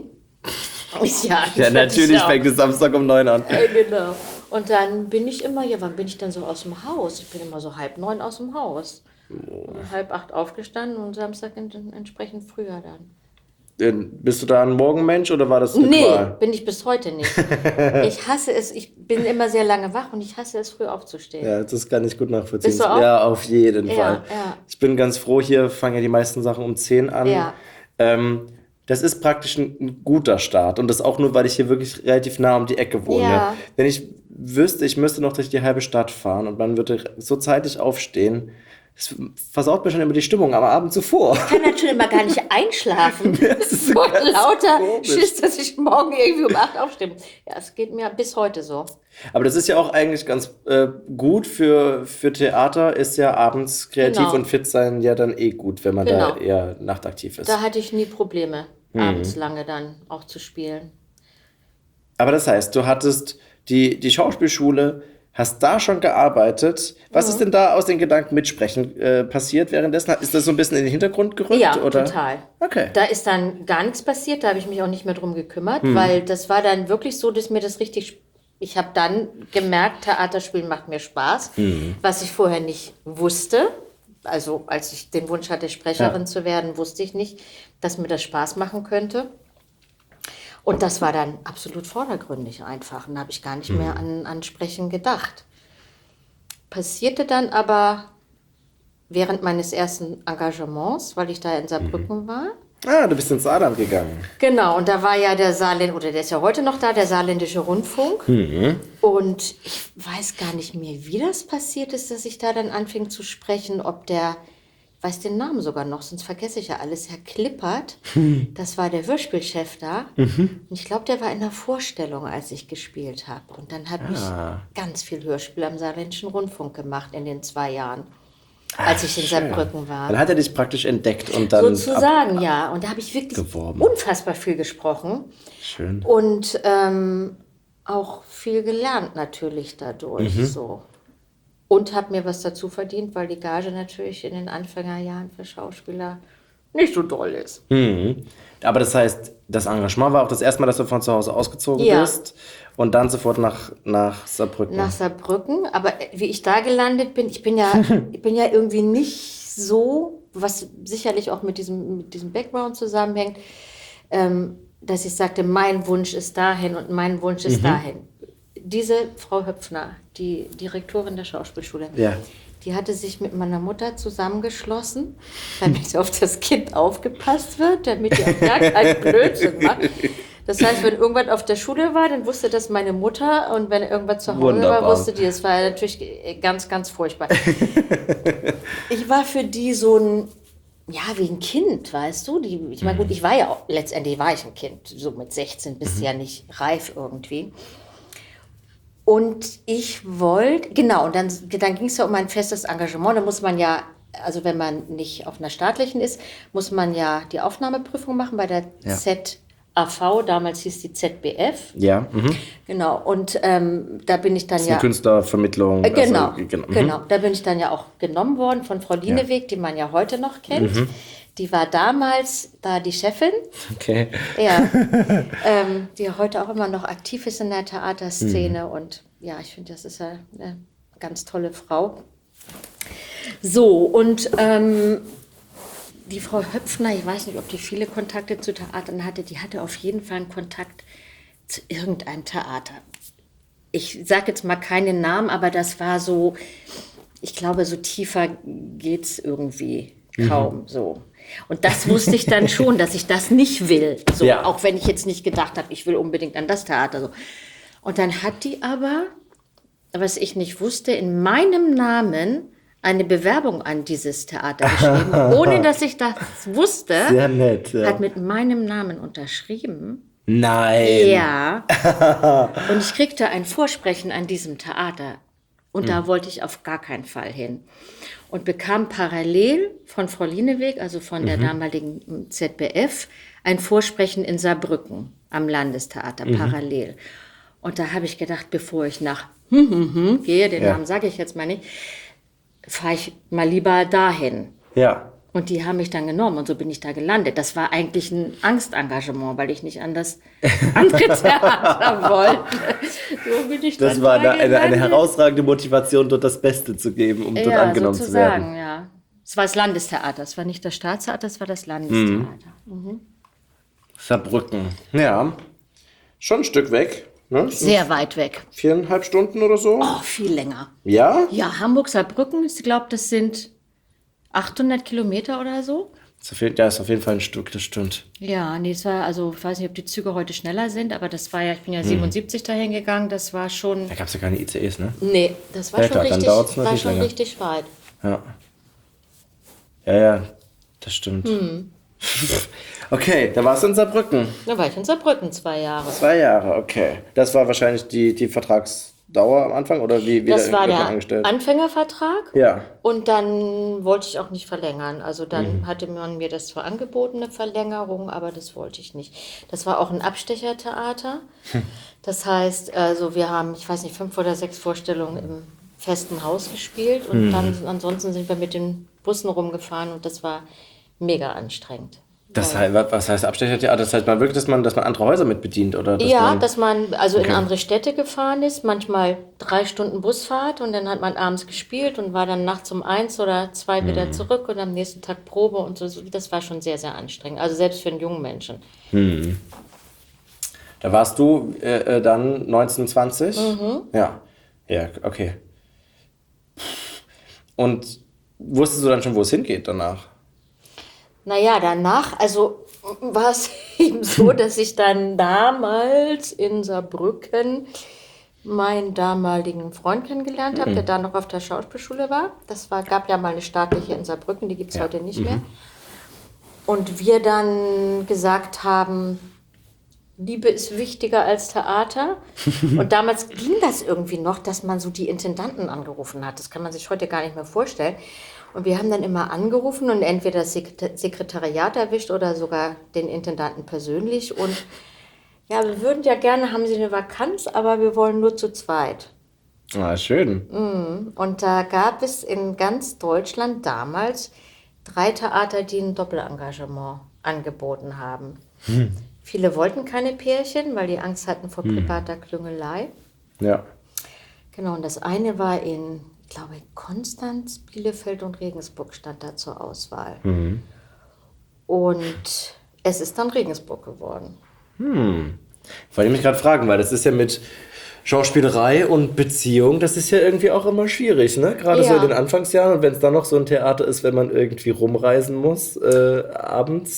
Ja, ja natürlich fängt es Samstag um neun an. Ja, genau. Und dann bin ich immer, ja, wann bin ich dann so aus dem Haus? Ich bin immer so halb neun aus dem Haus. Oh. Halb acht aufgestanden und Samstag entsprechend früher dann. Bist du da ein Morgenmensch oder war das eine Nee, Qual? Bin ich bis heute nicht. Ich hasse es, ich bin immer sehr lange wach und ich hasse es, früh aufzustehen. Ja, das kann ich gut nachvollziehen. Bist du auch? Ja, auf jeden ja, Fall. Ja. Ich bin ganz froh, hier fangen ja die meisten Sachen um zehn an. Ja. Ähm, das ist praktisch ein, ein guter Start und das auch nur, weil ich hier wirklich relativ nah um die Ecke wohne. Ja. Wenn ich wüsste, ich müsste noch durch die halbe Stadt fahren und man würde so zeitig aufstehen, das versaut mir schon immer die Stimmung am Abend zuvor. Ich kann natürlich immer gar nicht einschlafen. Das ist so lauter komisch. Schiss, dass ich morgen irgendwie um acht aufstehe. Ja, es geht mir bis heute so. Aber das ist ja auch eigentlich ganz äh, gut für, für Theater, ist ja abends kreativ genau. und fit sein ja dann eh gut, wenn man genau. da eher nachtaktiv ist. Da hatte ich nie Probleme, mhm. abends lange dann auch zu spielen. Aber das heißt, du hattest die, die Schauspielschule, hast da schon gearbeitet. Was mhm. ist denn da aus den Gedanken mitsprechen äh, passiert währenddessen? Ist das so ein bisschen in den Hintergrund gerückt? Ja, oder? total. Okay. Da ist dann gar nichts passiert, da habe ich mich auch nicht mehr drum gekümmert, mhm. weil das war dann wirklich so, dass mir das richtig... Ich habe dann gemerkt, Theaterspielen macht mir Spaß, mhm. was ich vorher nicht wusste. Also als ich den Wunsch hatte, Sprecherin ja. zu werden, wusste ich nicht, dass mir das Spaß machen könnte. Und das war dann absolut vordergründig einfach. Und da habe ich gar nicht mhm. mehr an, an Sprechen gedacht. Passierte dann aber während meines ersten Engagements, weil ich da in Saarbrücken mhm. war. Ah, du bist ins Saarland gegangen. Genau, und da war ja der Saarländ, oder der ist ja heute noch da, der Saarländische Rundfunk. Mhm. Und ich weiß gar nicht mehr, wie das passiert ist, dass ich da dann anfing zu sprechen, ob der... Ich weiß den Namen sogar noch, sonst vergesse ich ja alles. Herr Klippert, hm. das war der Hörspielchef da. Mhm. Und ich glaube, der war in der Vorstellung, als ich gespielt habe. Und dann habe ah. ich ganz viel Hörspiel am Saarländischen Rundfunk gemacht in den zwei Jahren, als Ach, ich in schön. Saarbrücken war. Dann hat er dich praktisch entdeckt und dann sozusagen, ab, ja. Und da habe ich wirklich geworben. unfassbar viel gesprochen. Schön. Und ähm, auch viel gelernt natürlich dadurch. Mhm. So. Und habe mir was dazu verdient, weil die Gage natürlich in den Anfängerjahren für Schauspieler nicht so doll ist. Mhm. Aber das heißt, das Engagement war auch das erste Mal, dass du von zu Hause ausgezogen ja. bist und dann sofort nach, nach Saarbrücken. Nach Saarbrücken, aber wie ich da gelandet bin, ich bin ja, ich bin ja irgendwie nicht so, was sicherlich auch mit diesem, mit diesem Background zusammenhängt, ähm, dass ich sagte, mein Wunsch ist dahin und mein Wunsch ist mhm. dahin. Diese Frau Höpfner, die Direktorin der Schauspielschule, ja. die hatte sich mit meiner Mutter zusammengeschlossen, damit auf das Kind aufgepasst wird, damit die auch gar keinen Blödsinn macht. Das heißt, wenn irgendwas auf der Schule war, dann wusste das meine Mutter. Und wenn irgendwas zu Hause Wunderbar. war, wusste die. Das war natürlich ganz, ganz furchtbar. Ich war für die so ein, ja, wie ein Kind, weißt du? Die, ich meine, gut, ich war ja auch, letztendlich war ich ein Kind. So mit sechzehn bist du ja nicht reif irgendwie. Und ich wollte, genau, und dann, dann ging es ja um ein festes Engagement. Da muss man ja, also wenn man nicht auf einer staatlichen ist, muss man ja die Aufnahmeprüfung machen bei der Ja. Z A V, damals hieß die Z B F. Ja. Mhm. Genau, und ähm, da bin ich dann Das ist ja... eine Künstlervermittlung. Äh, genau, also, genau. Mhm. genau, da bin ich dann ja auch genommen worden von Frau Lieneweg, die man ja heute noch kennt. Mhm. Die war damals da die Chefin. Okay. Ja, ähm, die heute auch immer noch aktiv ist in der Theaterszene. Mhm. Und ja, ich finde, das ist ja eine ganz tolle Frau. So, und ähm, die Frau Höpfner, ich weiß nicht, ob die viele Kontakte zu Theatern hatte, die hatte auf jeden Fall einen Kontakt zu irgendeinem Theater. Ich sage jetzt mal keinen Namen, aber das war so, ich glaube, so tiefer geht's irgendwie kaum mhm. so. Und das wusste ich dann schon, dass ich das nicht will. So, ja. Auch wenn ich jetzt nicht gedacht habe, ich will unbedingt an das Theater. So. Und dann hat die aber, was ich nicht wusste, in meinem Namen eine Bewerbung an dieses Theater geschrieben, ohne dass ich das wusste. Sehr nett. Ja. Hat mit meinem Namen unterschrieben. Nein. Ja. Und ich kriegte ein Vorsprechen an diesem Theater. Und mhm. da wollte ich auf gar keinen Fall hin. Und bekam parallel von Frau Lieneweg, also von der mhm. damaligen Z B F, ein Vorsprechen in Saarbrücken am Landestheater, mhm. parallel. Und da habe ich gedacht, bevor ich nach hm, hm, hm, gehe, den ja. Namen sage ich jetzt mal nicht, fahre ich mal lieber dahin. Ja. Und die haben mich dann genommen und so bin ich da gelandet. Das war eigentlich ein Angstengagement, weil ich nicht an das andere Theater wollte. So bin ich das dann war da eine, eine, eine herausragende Motivation, dort das Beste zu geben, um ja, dort angenommen sozusagen, zu werden. Ja, es war das Landestheater, es war nicht das Staatstheater, es war das Landestheater. Mhm. Mhm. Saarbrücken, ja, schon ein Stück weg. Ne? Sehr weit weg. Viereinhalb Stunden oder so? Oh, viel länger. Ja? Ja, Hamburg-Saarbrücken, ich glaube, das sind achthundert Kilometer oder so. Ja, ist auf jeden Fall ein Stück, das stimmt. Ja, nee, das war, also ich weiß nicht, ob die Züge heute schneller sind, aber das war ja, ich bin ja hm. siebenundsiebzig dahin gegangen, das war schon... Da gab es ja keine I C Es, ne? Nee, das war ja, schon, klar, richtig, war schon richtig weit. Ja. Ja, ja, das stimmt. Hm. Okay, da warst du in Saarbrücken. Da war ich in Saarbrücken zwei Jahre. Zwei Jahre, okay. Das war wahrscheinlich die, die Vertragsdauer am Anfang, oder wie, wie das war der angestellt? Anfängervertrag. Ja. Und dann wollte ich auch nicht verlängern. Also dann mhm. hatte man mir das zwar angeboten, eine Verlängerung, aber das wollte ich nicht. Das war auch ein Abstechertheater. Hm. Das heißt, also wir haben, ich weiß nicht, fünf oder sechs Vorstellungen im festen Haus gespielt und mhm. dann ansonsten sind wir mit den Bussen rumgefahren und das war mega anstrengend. Das heißt, was heißt Abstechertheater? Das heißt man wirklich, dass man, dass man andere Häuser mit bedient? Oder dass ja, man dass man also okay. in andere Städte gefahren ist, manchmal drei Stunden Busfahrt und dann hat man abends gespielt und war dann nachts um eins oder zwei mhm. wieder zurück und am nächsten Tag Probe und so. Das war schon sehr, sehr anstrengend, also selbst für einen jungen Menschen. Mhm. Da warst du äh, dann neunzehn, zwanzig? Mhm. Ja, ja, okay. Und wusstest du dann schon, wo es hingeht danach? Naja, danach, also war es eben so, dass ich dann damals in Saarbrücken meinen damaligen Freund kennengelernt habe, mhm. der da noch auf der Schauspielschule war. Das war, gab ja mal eine staatliche in Saarbrücken, die gibt es ja. heute nicht mhm. mehr. Und wir dann gesagt haben, Liebe ist wichtiger als Theater. Und damals ging das irgendwie noch, dass man so die Intendanten angerufen hat. Das kann man sich heute gar nicht mehr vorstellen. Und wir haben dann immer angerufen und entweder das Sekretariat erwischt oder sogar den Intendanten persönlich. Und ja, wir würden ja gerne, haben Sie eine Vakanz, aber wir wollen nur zu zweit. Ah, schön. Und da gab es in ganz Deutschland damals drei Theater, die ein Doppelengagement angeboten haben. Hm. Viele wollten keine Pärchen, weil die Angst hatten vor hm. privater Klüngelei. Ja. Genau, und das eine war in, ich glaube, Konstanz, Bielefeld und Regensburg stand da zur Auswahl. Mhm. Und es ist dann Regensburg geworden. Hm. Wollte ich mich gerade fragen, weil das ist ja mit Schauspielerei und Beziehung, das ist ja irgendwie auch immer schwierig, ne? Gerade ja. so in den Anfangsjahren. Und wenn es dann noch so ein Theater ist, wenn man irgendwie rumreisen muss, äh, abends,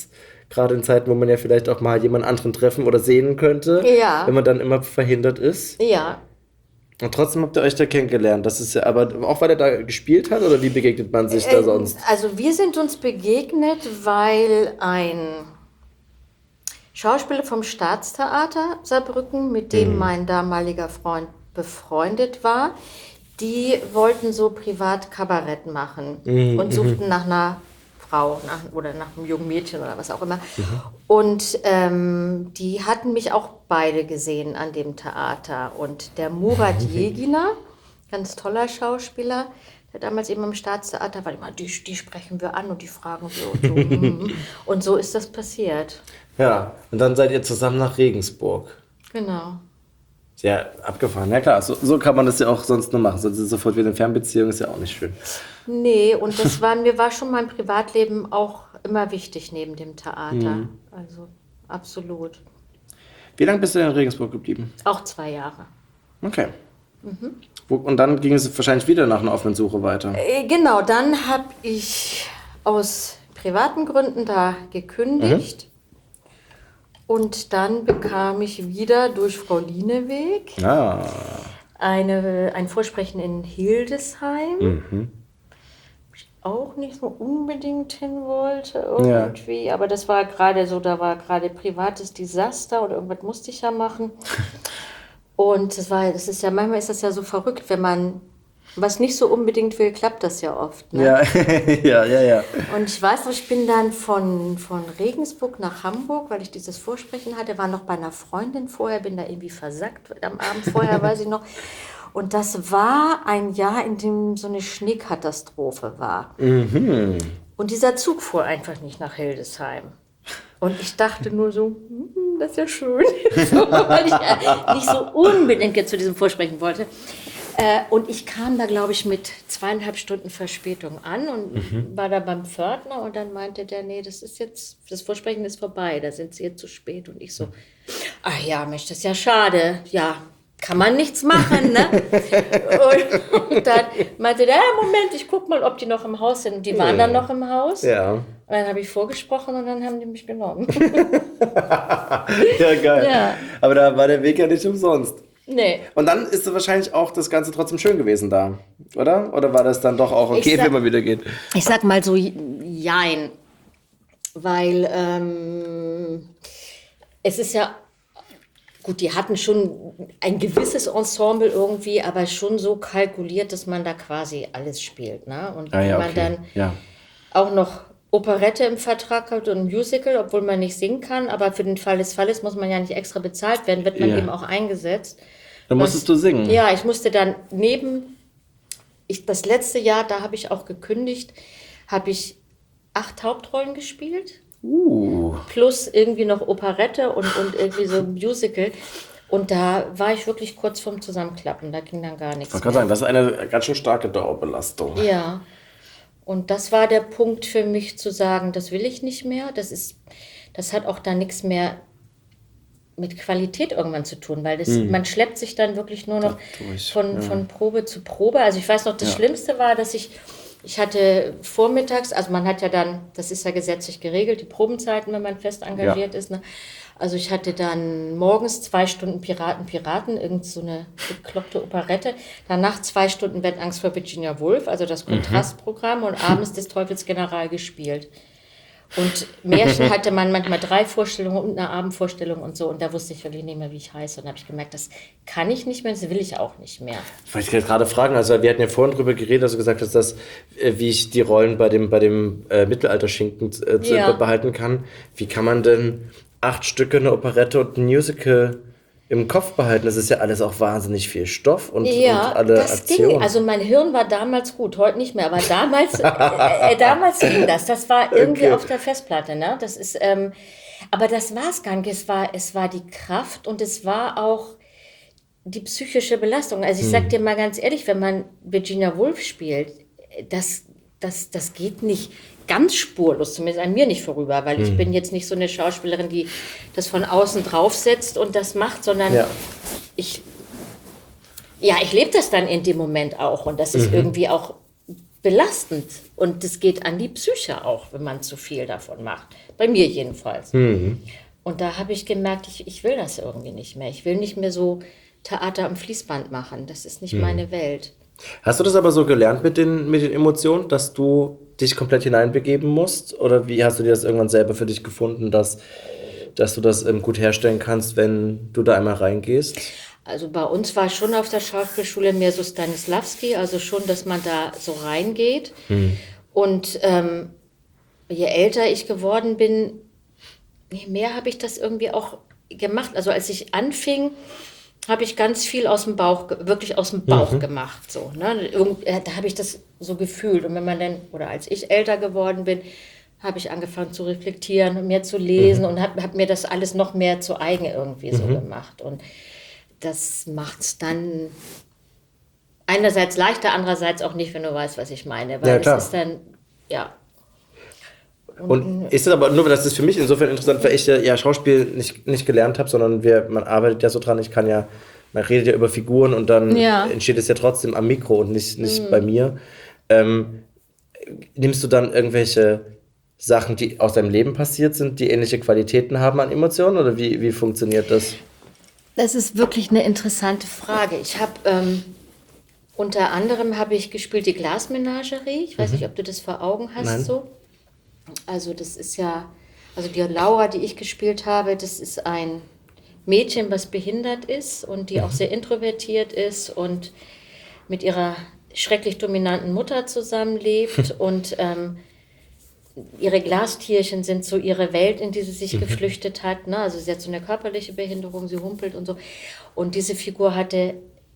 Gerade in Zeiten, wo man ja vielleicht auch mal jemand anderen treffen oder sehen könnte. Ja. Wenn man dann immer verhindert ist. Ja. Und trotzdem habt ihr euch da kennengelernt. Das ist ja, aber auch weil er da gespielt hat oder wie begegnet man sich da sonst? Also wir sind uns begegnet, weil ein Schauspieler vom Staatstheater Saarbrücken, mit dem mhm. mein damaliger Freund befreundet war, die wollten so privat Kabarett machen mhm. und suchten nach einer Frau nach, oder nach einem jungen Mädchen oder was auch immer. Mhm. Und ähm, die hatten mich auch beide gesehen an dem Theater. Und der Murat Yeginer, ganz toller Schauspieler, der damals eben im Staatstheater war, immer, die, die sprechen wir an und die fragen wir und so. Und so ist das passiert. Ja, und dann seid ihr zusammen nach Regensburg. Genau. Ja, abgefahren. Ja klar, so, so kann man das ja auch sonst nur machen. Sonst ist sofort wieder eine Fernbeziehung, ist ja auch nicht schön. Nee, und das war, mir war schon mein Privatleben auch immer wichtig neben dem Theater. Mhm. Also absolut. Wie lange bist du in Regensburg geblieben? Auch zwei Jahre. Okay. Mhm. Wo, und dann ging es wahrscheinlich wieder nach einer offenen Suche weiter. Äh, genau, dann habe ich aus privaten Gründen da gekündigt. Mhm. Und dann bekam ich wieder durch Frau Lieneweg ah. eine, ein Vorsprechen in Hildesheim, mhm. wo ich auch nicht so unbedingt hin wollte irgendwie. Ja. Aber das war gerade so, da war gerade privates Desaster oder irgendwas musste ich ja machen. Und das war, das ist ja, manchmal ist das ja so verrückt, wenn man was nicht so unbedingt will, klappt das ja oft. Ne? Ja, ja, ja, ja. Und ich weiß noch, ich bin dann von, von Regensburg nach Hamburg, weil ich dieses Vorsprechen hatte, war noch bei einer Freundin vorher, bin da irgendwie versackt am Abend vorher, weiß ich noch. Und das war ein Jahr, in dem so eine Schneekatastrophe war. Mhm. Und dieser Zug fuhr einfach nicht nach Hildesheim. Und ich dachte nur so, hm, das ist ja schön, so, weil ich ja nicht so unbedingt jetzt zu diesem Vorsprechen wollte. Äh, und ich kam da, glaube ich, mit zweieinhalb Stunden Verspätung an und mhm. war da beim Pförtner und dann meinte der, nee, das ist jetzt, das Vorsprechen ist vorbei, da sind Sie jetzt zu spät. Und ich so, ach ja, Mensch, das ist ja schade, ja, kann man nichts machen, ne? und, und dann meinte der, ja, Moment, ich guck mal, ob die noch im Haus sind. Und die waren dann noch im Haus. Ja. Und dann habe ich vorgesprochen und dann haben die mich genommen. Ja, geil. Ja. Aber da war der Weg ja nicht umsonst. Nee. Und dann ist es wahrscheinlich auch das Ganze trotzdem schön gewesen da, oder? Oder war das dann doch auch okay, sag, wenn man wieder geht? Ich sag mal so, jein. Weil ähm, es ist ja, gut, die hatten schon ein gewisses Ensemble irgendwie, aber schon so kalkuliert, dass man da quasi alles spielt. Ne? Und ah, ja, wenn man okay. dann ja. auch noch Operette im Vertrag hat und ein Musical, obwohl man nicht singen kann, aber für den Fall des Falles muss man ja nicht extra bezahlt werden, wird man ja. eben auch eingesetzt. Dann musstest du singen. Ja, ich musste dann neben, ich, das letzte Jahr, da habe ich auch gekündigt, habe ich acht Hauptrollen gespielt. Uh. Plus irgendwie noch Operette und, und irgendwie so ein Musical. Und da war ich wirklich kurz vorm Zusammenklappen, da ging dann gar nichts Ich kann sagen, das ist eine ganz schön starke Dauerbelastung. Ja. Und das war der Punkt für mich zu sagen, das will ich nicht mehr. Das ist, das hat auch da nichts mehr mit Qualität irgendwann zu tun, weil das, hm. man schleppt sich dann wirklich nur noch von, ja. von Probe zu Probe. Also ich weiß noch, das ja. Schlimmste war, dass ich, ich hatte vormittags, also man hat ja dann, das ist ja gesetzlich geregelt, die Probenzeiten, wenn man fest engagiert ja. ist, ne? Also ich hatte dann morgens zwei Stunden Piraten, Piraten, irgend so eine bekloppte Operette. Danach zwei Stunden Wettangst vor Virginia Woolf, also das Kontrastprogramm. Mhm. Und abends des Teufels General gespielt. Und Märchen hatte man manchmal drei Vorstellungen und eine Abendvorstellung und so. Und da wusste ich wirklich nicht mehr, wie ich heiße. Und da habe ich gemerkt, das kann ich nicht mehr, das will ich auch nicht mehr. Ich wollte gerade fragen, also wir hatten ja vorhin drüber geredet, dass du gesagt hast, dass, wie ich die Rollen bei dem, bei dem äh, Mittelalterschinken äh, ja. behalten kann. Wie kann man denn acht Stücke, eine Operette und ein Musical im Kopf behalten? Das ist ja alles auch wahnsinnig viel Stoff und, ja, und alle das Aktionen. Ging. Also mein Hirn war damals gut, heute nicht mehr, aber damals, äh, damals ging das. Das war irgendwie okay. auf der Festplatte, ne? Das ist, ähm, aber das war es gar nicht. Es war, es war die Kraft und es war auch die psychische Belastung. Also ich hm. sag dir mal ganz ehrlich, wenn man Virginia Woolf spielt, das, das, das geht nicht ganz spurlos, zumindest an mir nicht vorüber, weil ich hm. bin jetzt nicht so eine Schauspielerin, die das von außen draufsetzt und das macht, sondern ja. ich, ja, ich lebe das dann in dem Moment auch und das ist mhm. irgendwie auch belastend. Und das geht an die Psyche auch, wenn man zu viel davon macht. Bei mir jedenfalls. Mhm. Und da habe ich gemerkt, ich, ich will das irgendwie nicht mehr. Ich will nicht mehr so Theater am Fließband machen. Das ist nicht mhm. meine Welt. Hast du das aber so gelernt mit den, mit den Emotionen, dass du dich komplett hineinbegeben musst? Oder wie hast du dir das irgendwann selber für dich gefunden, dass, dass du das ähm, gut herstellen kannst, wenn du da einmal reingehst? Also bei uns war schon auf der Schauspielschule mehr so Stanislavski, also schon, dass man da so reingeht. Hm. Und ähm, je älter ich geworden bin, je mehr habe ich das irgendwie auch gemacht. Also als ich anfing, habe ich ganz viel aus dem Bauch, wirklich aus dem Bauch mhm. gemacht. So, ne? Irgend, da habe ich das so gefühlt. Und wenn man dann, oder als ich älter geworden bin, habe ich angefangen zu reflektieren und mehr zu lesen mhm. und habe hab mir das alles noch mehr zu eigen irgendwie so mhm. gemacht. Und das macht es dann einerseits leichter, andererseits auch nicht, wenn du weißt, was ich meine. Weil ja, es ist dann, ja. Und, und ist es aber nur, das ist für mich insofern interessant, weil ich ja, ja Schauspiel nicht, nicht gelernt habe, sondern wir, man arbeitet ja so dran, ich kann ja, man redet ja über Figuren und dann ja. entsteht es ja trotzdem am Mikro und nicht, nicht mhm. bei mir. Ähm, nimmst du dann irgendwelche Sachen, die aus deinem Leben passiert sind, die ähnliche Qualitäten haben an Emotionen oder wie, wie funktioniert das? Das ist wirklich eine interessante Frage. Ich habe ähm, unter anderem habe ich gespielt die Glasmenagerie. Ich weiß mhm. nicht, ob du das vor Augen hast. Nein. So. Also das ist ja, also die Laura, die ich gespielt habe, das ist ein Mädchen, was behindert ist und die mhm. auch sehr introvertiert ist und mit ihrer schrecklich dominanten Mutter zusammenlebt und ähm, ihre Glastierchen sind so ihre Welt, in die sie sich mhm. geflüchtet hat. Ne? Also sie hat so eine körperliche Behinderung, sie humpelt und so. Und diese Figur hatte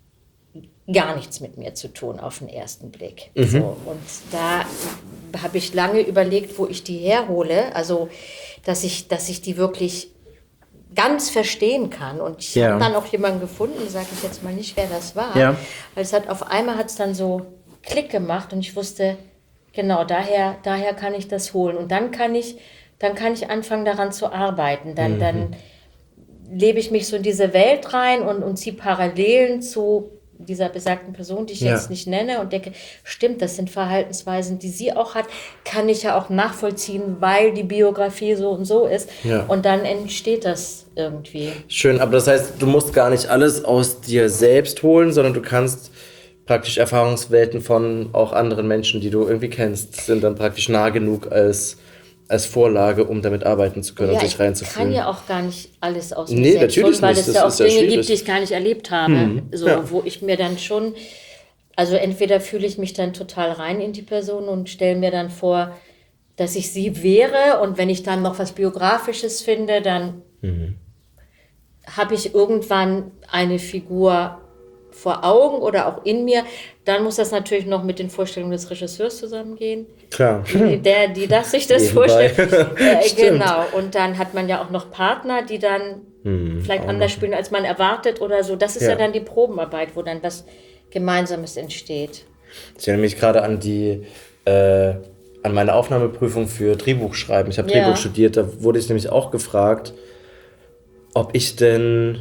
gar nichts mit mir zu tun auf den ersten Blick. Mhm. So, und da habe ich lange überlegt, wo ich die herhole. Also, dass ich, dass ich die wirklich ganz verstehen kann. Und ich ja. habe dann auch jemanden gefunden, sage ich jetzt mal nicht, wer das war. Ja. Weil es hat auf einmal hat es dann so Klick gemacht und ich wusste, genau, daher, daher kann ich das holen. Und dann kann ich, dann kann ich anfangen, daran zu arbeiten. Dann, mhm. dann lebe ich mich so in diese Welt rein und, und ziehe Parallelen zu dieser besagten Person, die ich ja. jetzt nicht nenne und denke, stimmt, das sind Verhaltensweisen, die sie auch hat, kann ich ja auch nachvollziehen, weil die Biografie so und so ist. Ja. Und dann entsteht das irgendwie. Schön, aber das heißt, du musst gar nicht alles aus dir selbst holen, sondern du kannst praktisch Erfahrungswelten von auch anderen Menschen, die du irgendwie kennst, sind dann praktisch nah genug als, als Vorlage, um damit arbeiten zu können ja, und sich reinzufühlen. Ich kann ja auch gar nicht alles aus mir nee, selbst holen, weil es ja auch Dinge ja gibt, die ich gar nicht erlebt habe, mhm. so, ja. wo ich mir dann schon, also entweder fühle ich mich dann total rein in die Person und stelle mir dann vor, dass ich sie wäre und wenn ich dann noch was Biografisches finde, dann mhm. habe ich irgendwann eine Figur vor Augen oder auch in mir, dann muss das natürlich noch mit den Vorstellungen des Regisseurs zusammengehen. Klar. Die, der, die das sich das vorstellt. Äh, genau. Und dann hat man ja auch noch Partner, die dann hm, vielleicht anders noch spielen, als man erwartet oder so. Das ist ja. ja dann die Probenarbeit, wo dann was Gemeinsames entsteht. Ich erinnere mich gerade an die, äh, an meine Aufnahmeprüfung für Drehbuchschreiben. Ich habe ja. Drehbuch studiert, da wurde ich nämlich auch gefragt, ob ich denn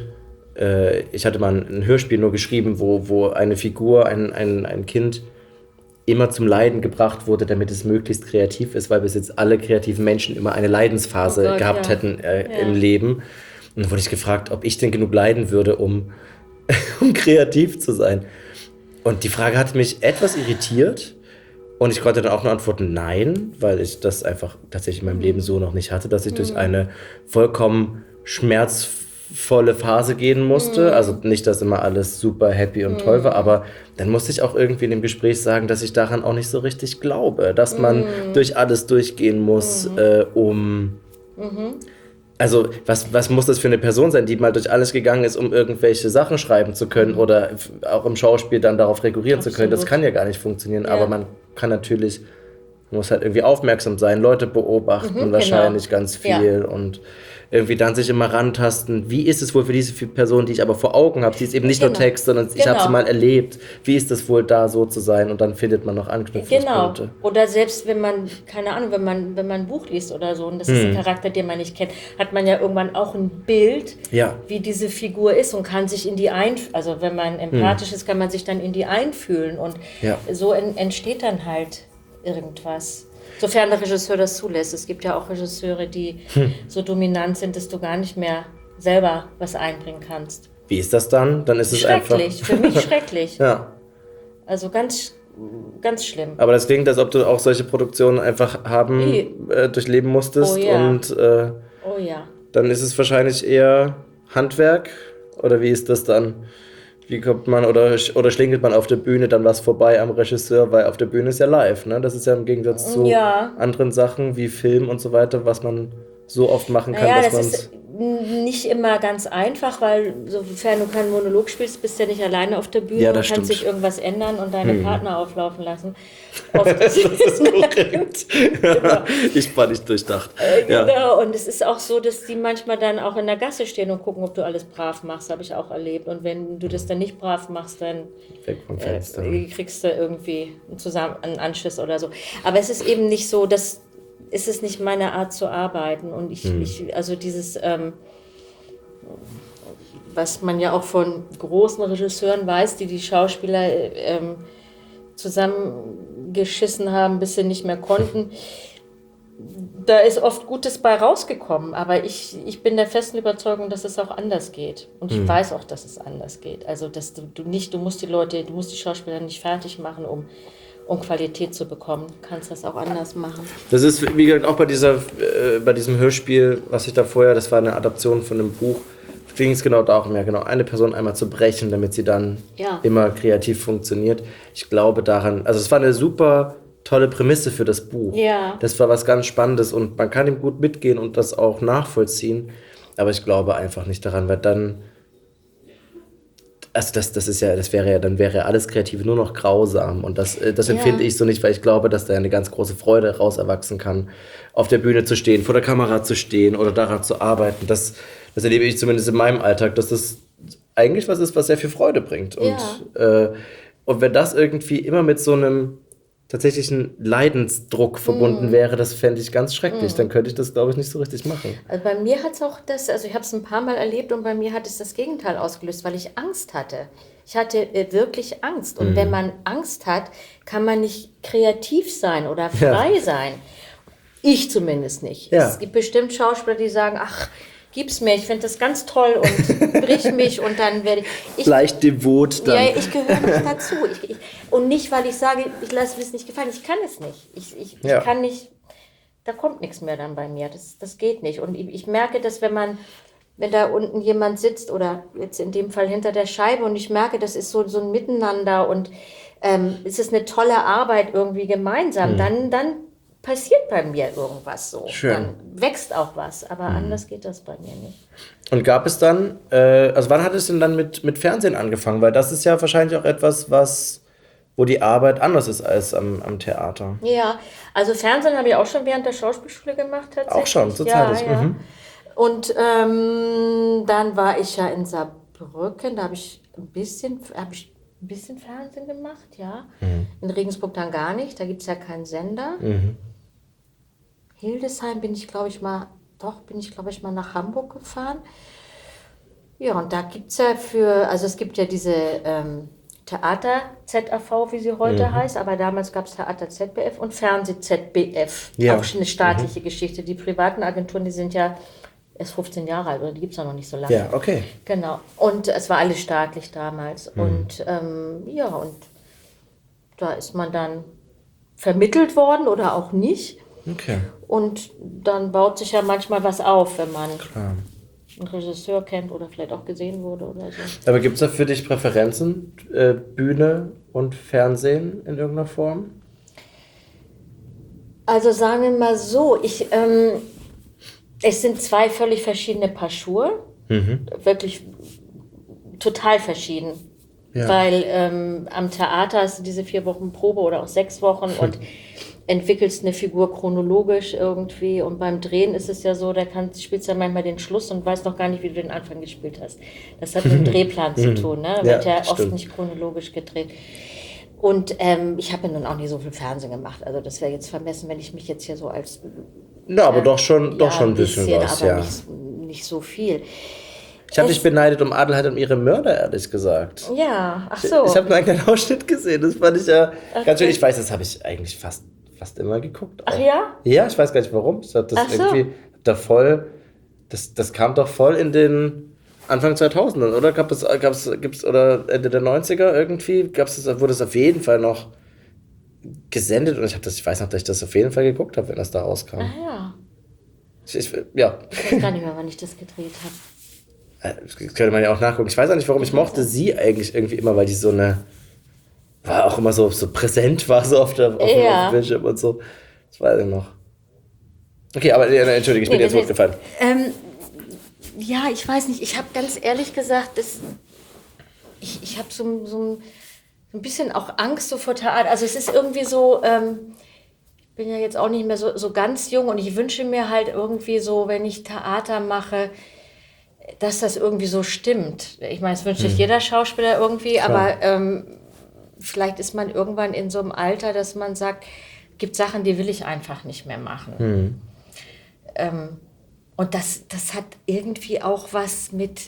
ich hatte mal ein Hörspiel nur geschrieben, wo, wo eine Figur, ein, ein, ein Kind immer zum Leiden gebracht wurde, damit es möglichst kreativ ist, weil bis jetzt alle kreativen Menschen immer eine Leidensphase oh Gott, gehabt ja. hätten äh, ja. im Leben. Und dann wurde ich gefragt, ob ich denn genug leiden würde, um, um kreativ zu sein. Und die Frage hat mich etwas irritiert und ich konnte dann auch nur antworten, nein, weil ich das einfach tatsächlich in meinem Leben so noch nicht hatte, dass ich mhm. durch eine vollkommen schmerzvolle volle Phase gehen musste, mhm. also nicht, dass immer alles super happy und mhm. toll war, aber dann musste ich auch irgendwie in dem Gespräch sagen, dass ich daran auch nicht so richtig glaube, dass man mhm. durch alles durchgehen muss, mhm. äh, um mhm. also was, was muss das für eine Person sein, die mal durch alles gegangen ist, um irgendwelche Sachen schreiben zu können oder auch im Schauspiel dann darauf rekurrieren Absolut. zu können, das kann ja gar nicht funktionieren, ja. aber man kann natürlich Man muss halt irgendwie aufmerksam sein, Leute beobachten, Mhm, wahrscheinlich genau. ganz viel Ja. und irgendwie dann sich immer rantasten. Wie ist es wohl für diese Person, die ich aber vor Augen habe? Sie ist eben nicht Genau. nur Text, sondern ich habe Genau. sie mal erlebt. Wie ist es wohl da so zu sein? Und dann findet man noch Genau. Anknüpfungspunkte. Oder selbst wenn man, keine Ahnung, wenn man, wenn man ein Buch liest oder so und das ist ein Charakter, den man nicht kennt, hat man ja irgendwann auch ein Bild, Ja. wie diese Figur ist und kann sich in die ein, also wenn man empathisch ist, kann man sich dann in die einfühlen und Ja. so en, entsteht dann halt irgendwas. Sofern der Regisseur das zulässt. Es gibt ja auch Regisseure, die so dominant sind, dass du gar nicht mehr selber was einbringen kannst. Wie ist das dann? Dann ist es einfach... Schrecklich, für mich schrecklich. Ja. Also ganz, ganz schlimm. Aber das klingt, als ob du auch solche Produktionen einfach haben, Nee. äh, durchleben musstest. Oh ja. Und äh, Oh ja. dann ist es wahrscheinlich eher Handwerk. Oder wie ist das dann? Wie kommt man, oder, oder schlingelt man auf der Bühne dann was vorbei am Regisseur, weil auf der Bühne ist ja live, ne? Das ist ja im Gegensatz zu Ja. anderen Sachen wie Film und so weiter, was man so oft machen kann, Naja, dass das man ist nicht immer ganz einfach, weil sofern du keinen Monolog spielst, bist du ja nicht alleine auf der Bühne Ja, und das kannst stimmt. sich irgendwas ändern und deine Partner auflaufen lassen. Oft ist es korrekt. Ich war nicht durchdacht. Ja. Genau, und es ist auch so, dass die manchmal dann auch in der Gasse stehen und gucken, ob du alles brav machst, habe ich auch erlebt. Und wenn du das dann nicht brav machst, dann Weg vom Fenster. äh, kriegst du irgendwie einen, Zusammen einen Anschiss oder so. Aber es ist eben nicht so, dass ist es nicht meine Art zu arbeiten. Und ich, Hm. ich also dieses, ähm, was man ja auch von großen Regisseuren weiß, die die Schauspieler ähm, zusammengeschissen haben, bis sie nicht mehr konnten. Da ist oft Gutes bei rausgekommen, aber ich, ich bin der festen Überzeugung, dass es auch anders geht. Und ich weiß auch, dass es anders geht. Also, dass du, du nicht, du musst die Leute, du musst die Schauspieler nicht fertig machen, um, um Qualität zu bekommen. Du kannst das auch anders machen. Das ist, wie gesagt, auch bei, dieser, äh, bei diesem Hörspiel, was ich da vorher, das war eine Adaption von einem Buch, ging es genau darum, ja genau, eine Person einmal zu brechen, damit sie dann Ja. immer kreativ funktioniert. Ich glaube daran, also es war eine super tolle Prämisse für das Buch. Ja. Das war was ganz Spannendes und man kann ihm gut mitgehen und das auch nachvollziehen, aber ich glaube einfach nicht daran, weil dann, also das, das ist ja, das wäre ja, dann wäre ja alles Kreative nur noch grausam und das, äh, das Ja. empfinde ich so nicht, weil ich glaube, dass da eine ganz große Freude raus erwachsen kann, auf der Bühne zu stehen, vor der Kamera zu stehen oder daran zu arbeiten. Das, das erlebe ich zumindest in meinem Alltag, dass das eigentlich was ist, was sehr viel Freude bringt. Und, äh, und wenn das irgendwie immer mit so einem tatsächlichen Leidensdruck verbunden wäre, das fände ich ganz schrecklich. Dann könnte ich das, glaube ich, nicht so richtig machen. Also bei mir hat es auch das, also ich habe es ein paar Mal erlebt und bei mir hat es das Gegenteil ausgelöst, weil ich Angst hatte. Ich hatte äh, wirklich Angst. Und wenn man Angst hat, kann man nicht kreativ sein oder frei Ja. sein. Ich zumindest nicht. Ja. Es gibt bestimmt Schauspieler, die sagen, ach, gib's mir, ich finde das ganz toll und brich mich und dann werde ich... ich Leicht devot dann. Ja, ich gehöre nicht dazu. Ich, ich, und nicht, weil ich sage, ich lasse mir es nicht gefallen. Ich kann es nicht. Ich, ich, Ja. ich kann nicht, da kommt nichts mehr dann bei mir. Das, das geht nicht. Und ich, ich merke, dass wenn man, wenn da unten jemand sitzt oder jetzt in dem Fall hinter der Scheibe und ich merke, das ist so, so ein Miteinander und ähm, es ist eine tolle Arbeit irgendwie gemeinsam, dann, dann passiert bei mir irgendwas so. Schön. Dann wächst auch was. Aber anders geht das bei mir nicht. Und gab es dann, äh, also wann hat es denn dann mit, mit Fernsehen angefangen? Weil das ist ja wahrscheinlich auch etwas, was, wo die Arbeit anders ist als am, am Theater. Ja, also Fernsehen habe ich auch schon während der Schauspielschule gemacht tatsächlich. Auch schon, so ja, zeitig. ja. Mhm. Und ähm, dann war ich ja in Saarbrücken, da habe ich ein bisschen, habe ich ein bisschen Fernsehen gemacht, ja. Mhm. In Regensburg dann gar nicht, da gibt es ja keinen Sender. Mhm. Hildesheim bin ich, glaube ich, mal, doch, bin ich, glaube ich, mal nach Hamburg gefahren. Ja, und da gibt es ja für, also es gibt ja diese ähm, Theater Z A V, wie sie heute Mhm. heißt, aber damals gab es Theater Z B F und Fernseh Z B F. Ja. Auch schon eine staatliche Geschichte. Die privaten Agenturen, die sind ja erst fünfzehn Jahre alt, oder die gibt es ja noch nicht so lange. Ja, okay. Genau. Und es war alles staatlich damals. Und ähm, ja, und da ist man dann vermittelt worden oder auch nicht. Okay. Und dann baut sich ja manchmal was auf, wenn man Klar. einen Regisseur kennt oder vielleicht auch gesehen wurde oder so. Aber gibt es da für dich Präferenzen, äh, Bühne und Fernsehen in irgendeiner Form? Also sagen wir mal so, ich, ähm, es sind zwei völlig verschiedene Paar Schuhe. Mhm. Wirklich total verschieden. Ja. Weil ähm, am Theater hast du diese vier Wochen Probe oder auch sechs Wochen und entwickelst eine Figur chronologisch irgendwie und beim Drehen ist es ja so, da kann, spielst du ja manchmal den Schluss und weißt noch gar nicht, wie du den Anfang gespielt hast. Das hat mit dem Drehplan zu tun, ne? Da wird ja, ja oft nicht chronologisch gedreht. Und ähm, ich habe ja nun auch nicht so viel Fernsehen gemacht, also das wäre jetzt vermessen, wenn ich mich jetzt hier so als... Na, aber äh, doch schon, ja, doch schon ein bisschen, bisschen was, aber ja. Nicht, nicht so viel. Ich habe dich beneidet um Adelheid und ihre Mörder, ehrlich gesagt. Ja, ach so. Ich, ich habe nur einen kleinen Ausschnitt gesehen, das fand ich ja okay. ganz schön. Ich weiß, das habe ich eigentlich fast, fast immer geguckt. Auch. Ach ja? Ja, ich weiß gar nicht warum. Das, das ach irgendwie so. da voll, das, das kam doch voll in den Anfang zweitausendern, oder? Gab es, gab's, gibt's, oder Ende der neunziger irgendwie, gab's das, wurde das auf jeden Fall noch gesendet und ich, hab das, ich weiß noch, dass ich das auf jeden Fall geguckt habe, wenn das da rauskam. Ah ja. Ich, ich, ja. Ich weiß gar nicht mehr, wann ich das gedreht habe. Das könnte man ja auch nachgucken. Ich weiß auch nicht, warum. Ich mochte sie eigentlich irgendwie immer, weil die so eine, war auch immer so, so präsent war, so auf der auf ja. dem Bildschirm und so. Das weiß ich noch. Okay, aber entschuldige, ich bin nee, jetzt hochgefallen. Ähm, ja, ich weiß nicht. Ich habe ganz ehrlich gesagt, das, ich, ich habe so, so ein bisschen auch Angst so vor Theater. Also es ist irgendwie so, ähm, ich bin ja jetzt auch nicht mehr so, so ganz jung und ich wünsche mir halt irgendwie so, wenn ich Theater mache, dass das irgendwie so stimmt. Ich meine, das wünscht sich hm. jeder Schauspieler irgendwie, Klar. aber ähm, vielleicht ist man irgendwann in so einem Alter, dass man sagt, es gibt Sachen, die will ich einfach nicht mehr machen. Hm. Ähm, und das, das hat irgendwie auch was mit,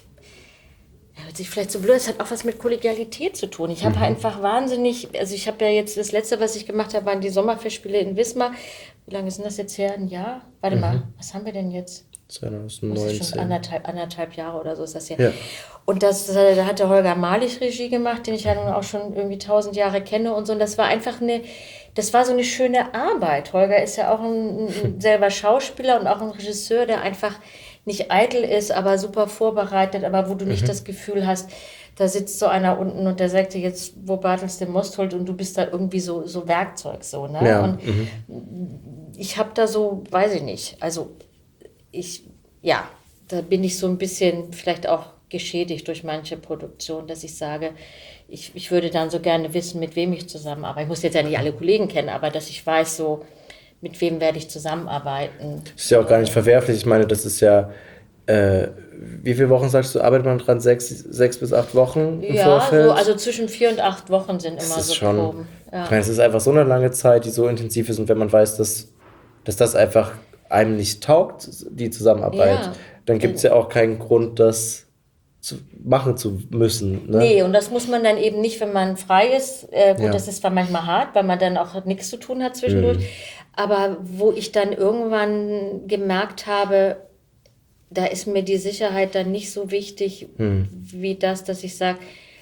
hört sich vielleicht so blöd, es hat auch was mit Kollegialität zu tun. Ich habe mhm. einfach wahnsinnig, also ich habe ja jetzt, das Letzte, was ich gemacht habe, waren die Sommerfestspiele in Wismar. Wie lange sind das jetzt her? Ein Jahr? Warte mhm. mal, was haben wir denn jetzt? zwanzig neunzehn. Das ist schon anderthalb, anderthalb Jahre oder so ist das hier. Ja. Und das, da hat der Holger Malich Regie gemacht, den ich ja nun auch schon irgendwie tausend Jahre kenne und so. Und das war einfach eine, das war so eine schöne Arbeit. Holger ist ja auch ein, ein selber Schauspieler und auch ein Regisseur, der einfach nicht eitel ist, aber super vorbereitet, aber wo du nicht mhm. das Gefühl hast, da sitzt so einer unten und der sagt dir jetzt, wo Bartels den Most holt und du bist da irgendwie so, so Werkzeug. So, ne? Ja. Und mhm. ich habe da so, weiß ich nicht, also ich, ja, da bin ich so ein bisschen vielleicht auch geschädigt durch manche Produktion, dass ich sage, ich, ich würde dann so gerne wissen, mit wem ich zusammenarbeite. Ich muss jetzt ja nicht alle Kollegen kennen, aber dass ich weiß, so, mit wem werde ich zusammenarbeiten. Das ist ja auch gar nicht verwerflich. Ich meine, das ist ja, äh, wie viele Wochen sagst du, arbeitet man dran? Sechs, sechs bis acht Wochen im ja, Vorfeld? Ja, so, also zwischen vier und acht Wochen sind immer das so ist schon, Proben. Ja. Ich meine, es ist einfach so eine lange Zeit, die so intensiv ist und wenn man weiß, dass, dass das einfach einem nicht taugt, die Zusammenarbeit, ja. dann gibt es ja auch keinen Grund, das zu machen zu müssen. Ne? Nee, und das muss man dann eben nicht, wenn man frei ist. Äh, gut, Ja. das ist zwar manchmal hart, weil man dann auch nichts zu tun hat zwischendurch. Mhm. Aber wo ich dann irgendwann gemerkt habe, da ist mir die Sicherheit dann nicht so wichtig, mhm. wie das, dass ich sage,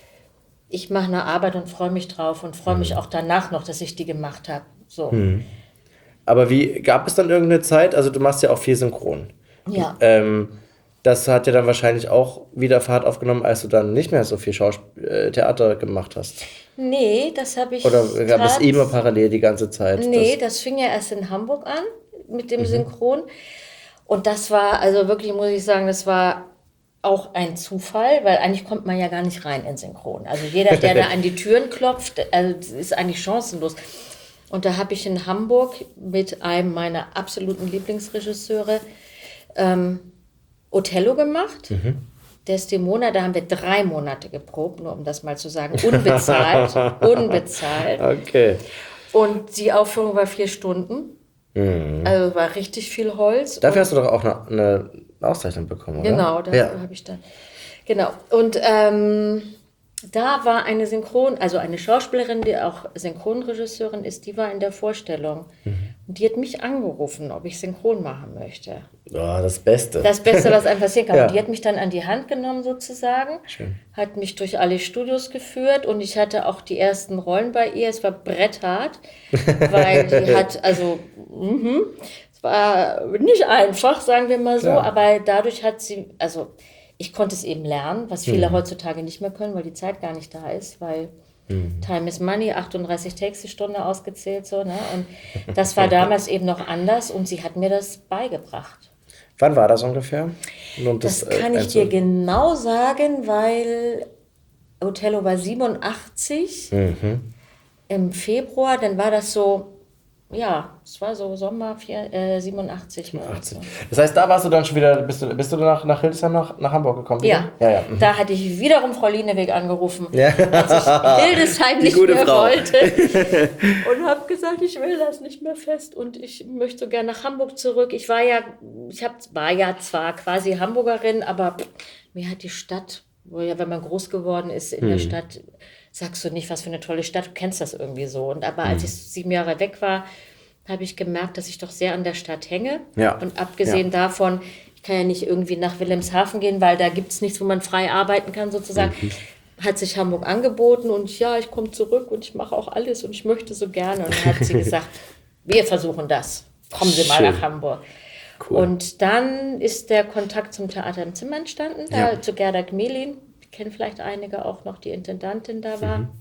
ich mache eine Arbeit und freue mich drauf und freue mhm. mich auch danach noch, dass ich die gemacht habe. So. Mhm. Aber wie, gab es dann irgendeine Zeit, also du machst ja auch viel Synchron. Ja. Ähm, das hat ja dann wahrscheinlich auch wieder Fahrt aufgenommen, als du dann nicht mehr so viel Schausp- äh, Theater gemacht hast. Nee, das habe ich... Oder gab es immer parallel die ganze Zeit? Nee, das, das fing ja erst in Hamburg an mit dem mhm. Synchron. Und das war, also wirklich muss ich sagen, das war auch ein Zufall, weil eigentlich kommt man ja gar nicht rein in Synchron. Also jeder, der da an die Türen klopft, also ist eigentlich chancenlos. Und da habe ich in Hamburg mit einem meiner absoluten Lieblingsregisseure ähm, Othello gemacht. Mhm. Desdemona, da haben wir drei Monate geprobt, nur um das mal zu sagen, unbezahlt. unbezahlt. Okay. Und die Aufführung war vier Stunden. Mhm. Also war richtig viel Holz. Dafür hast du doch auch eine, eine Auszeichnung bekommen, oder? Genau, dafür ja. habe ich dann. Genau. Und ähm, da war eine Synchron, also eine Schauspielerin, die auch Synchronregisseurin ist, die war in der Vorstellung. Mhm. Und die hat mich angerufen, ob ich Synchron machen möchte. Ja, das Beste. Das Beste, was einem passieren kann. Ja. Und die hat mich dann an die Hand genommen sozusagen, Schön. Hat mich durch alle Studios geführt und ich hatte auch die ersten Rollen bei ihr. Es war bretthart, weil die hat, also, mh, es war nicht einfach, sagen wir mal so, ja. aber dadurch hat sie, also ich konnte es eben lernen, was viele mhm. heutzutage nicht mehr können, weil die Zeit gar nicht da ist, weil mhm. Time is Money, achtunddreißig Takes die Stunde ausgezählt, so, ne? Und das war damals eben noch anders und sie hat mir das beigebracht. Wann war das ungefähr? Und das, das kann äh, ich dir genau sagen, weil Othello war siebenundachtzig mhm. im Februar, dann war das so, ja, es war so Sommer vier, äh, siebenundachtzig. achtzehn. Das heißt, da warst du dann schon wieder, bist du, bist du nach, nach Hildesheim, nach, nach Hamburg gekommen? Ja, ja, ja. Mhm. Da hatte ich wiederum Frau Lieneweg angerufen, Ja. als ich Hildesheim Die nicht gute mehr Frau. wollte. Und habe gesagt, ich will das nicht mehr fest und ich möchte so gerne nach Hamburg zurück. Ich war ja, ich hab, war ja zwar quasi Hamburgerin, aber mir hat die Stadt, wo ja, wenn man groß geworden ist in Mhm. der Stadt, sagst du nicht, was für eine tolle Stadt, du kennst das irgendwie so. Und aber als ich sieben Jahre weg war, habe ich gemerkt, dass ich doch sehr an der Stadt hänge. Ja. Und abgesehen Ja. davon, ich kann ja nicht irgendwie nach Wilhelmshaven gehen, weil da gibt es nichts, wo man frei arbeiten kann sozusagen. Mhm. Hat sich Hamburg angeboten und ja, ich komme zurück und ich mache auch alles und ich möchte so gerne. Und dann hat sie gesagt, wir versuchen das. Kommen Sie mal Schön. nach Hamburg. Cool. Und dann ist der Kontakt zum Theater im Zimmer entstanden, da Ja. zu Gerda Gmelin. Die kennen vielleicht einige auch noch, die Intendantin da war. Mhm.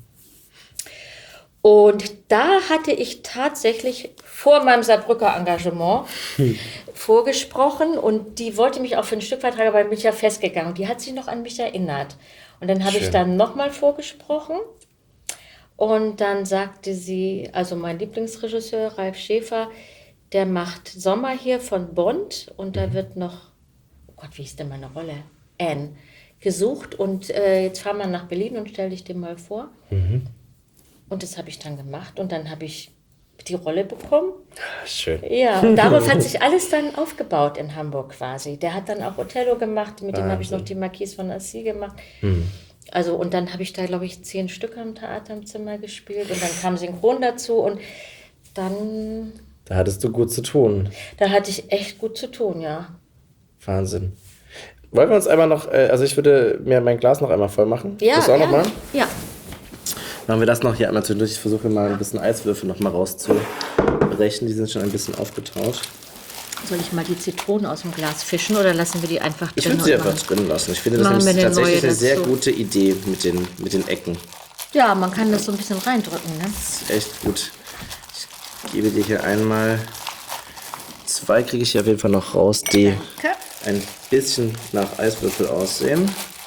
Und da hatte ich tatsächlich vor meinem Saarbrücker Engagement Hm. vorgesprochen und die wollte mich auch für ein Stück weit tragen, aber bin ich ja festgegangen. Und die hat sich noch an mich erinnert. Und dann habe ich Schön. dann nochmal vorgesprochen und dann sagte sie, also mein Lieblingsregisseur Ralf Schäfer, der macht Sommer hier von Bond und da wird noch, oh Gott, wie ist denn meine Rolle? Anne gesucht und äh, jetzt fahren wir nach Berlin und stell dich dem mal vor. Und das habe ich dann gemacht und dann habe ich die Rolle bekommen. Schön. Ja, und darauf hat sich alles dann aufgebaut in Hamburg quasi. Der hat dann auch Othello gemacht, mit dem habe ich noch die Marquise von Assy gemacht. Also und dann habe ich da, glaube ich, zehn Stücke am Theater im Zimmer gespielt und dann kam Synchron dazu und dann, Da hattest du gut zu tun. da hatte ich echt gut zu tun, ja. Wahnsinn. Wollen wir uns einmal noch, äh, also ich würde mir mein Glas noch einmal voll machen. Ja, das auch noch gerne. mal? Ja. Machen wir das noch hier einmal zwischendurch. Ich versuche mal ein bisschen Eiswürfel noch mal rauszubrechen. Die sind schon ein bisschen aufgetaut. Soll ich mal die Zitronen aus dem Glas fischen oder lassen wir die einfach Ich drin? würde sie und einfach machen? drin lassen. Ich finde, das Machen ist wir eine tatsächlich neue eine sehr dazu. gute Idee mit den, mit den Ecken. Ja, man kann das so ein bisschen reindrücken, ne? Das ist echt gut. Ich gebe dir hier einmal zwei, kriege ich hier auf jeden Fall noch raus, die Danke. ein bisschen nach Eiswürfel aussehen.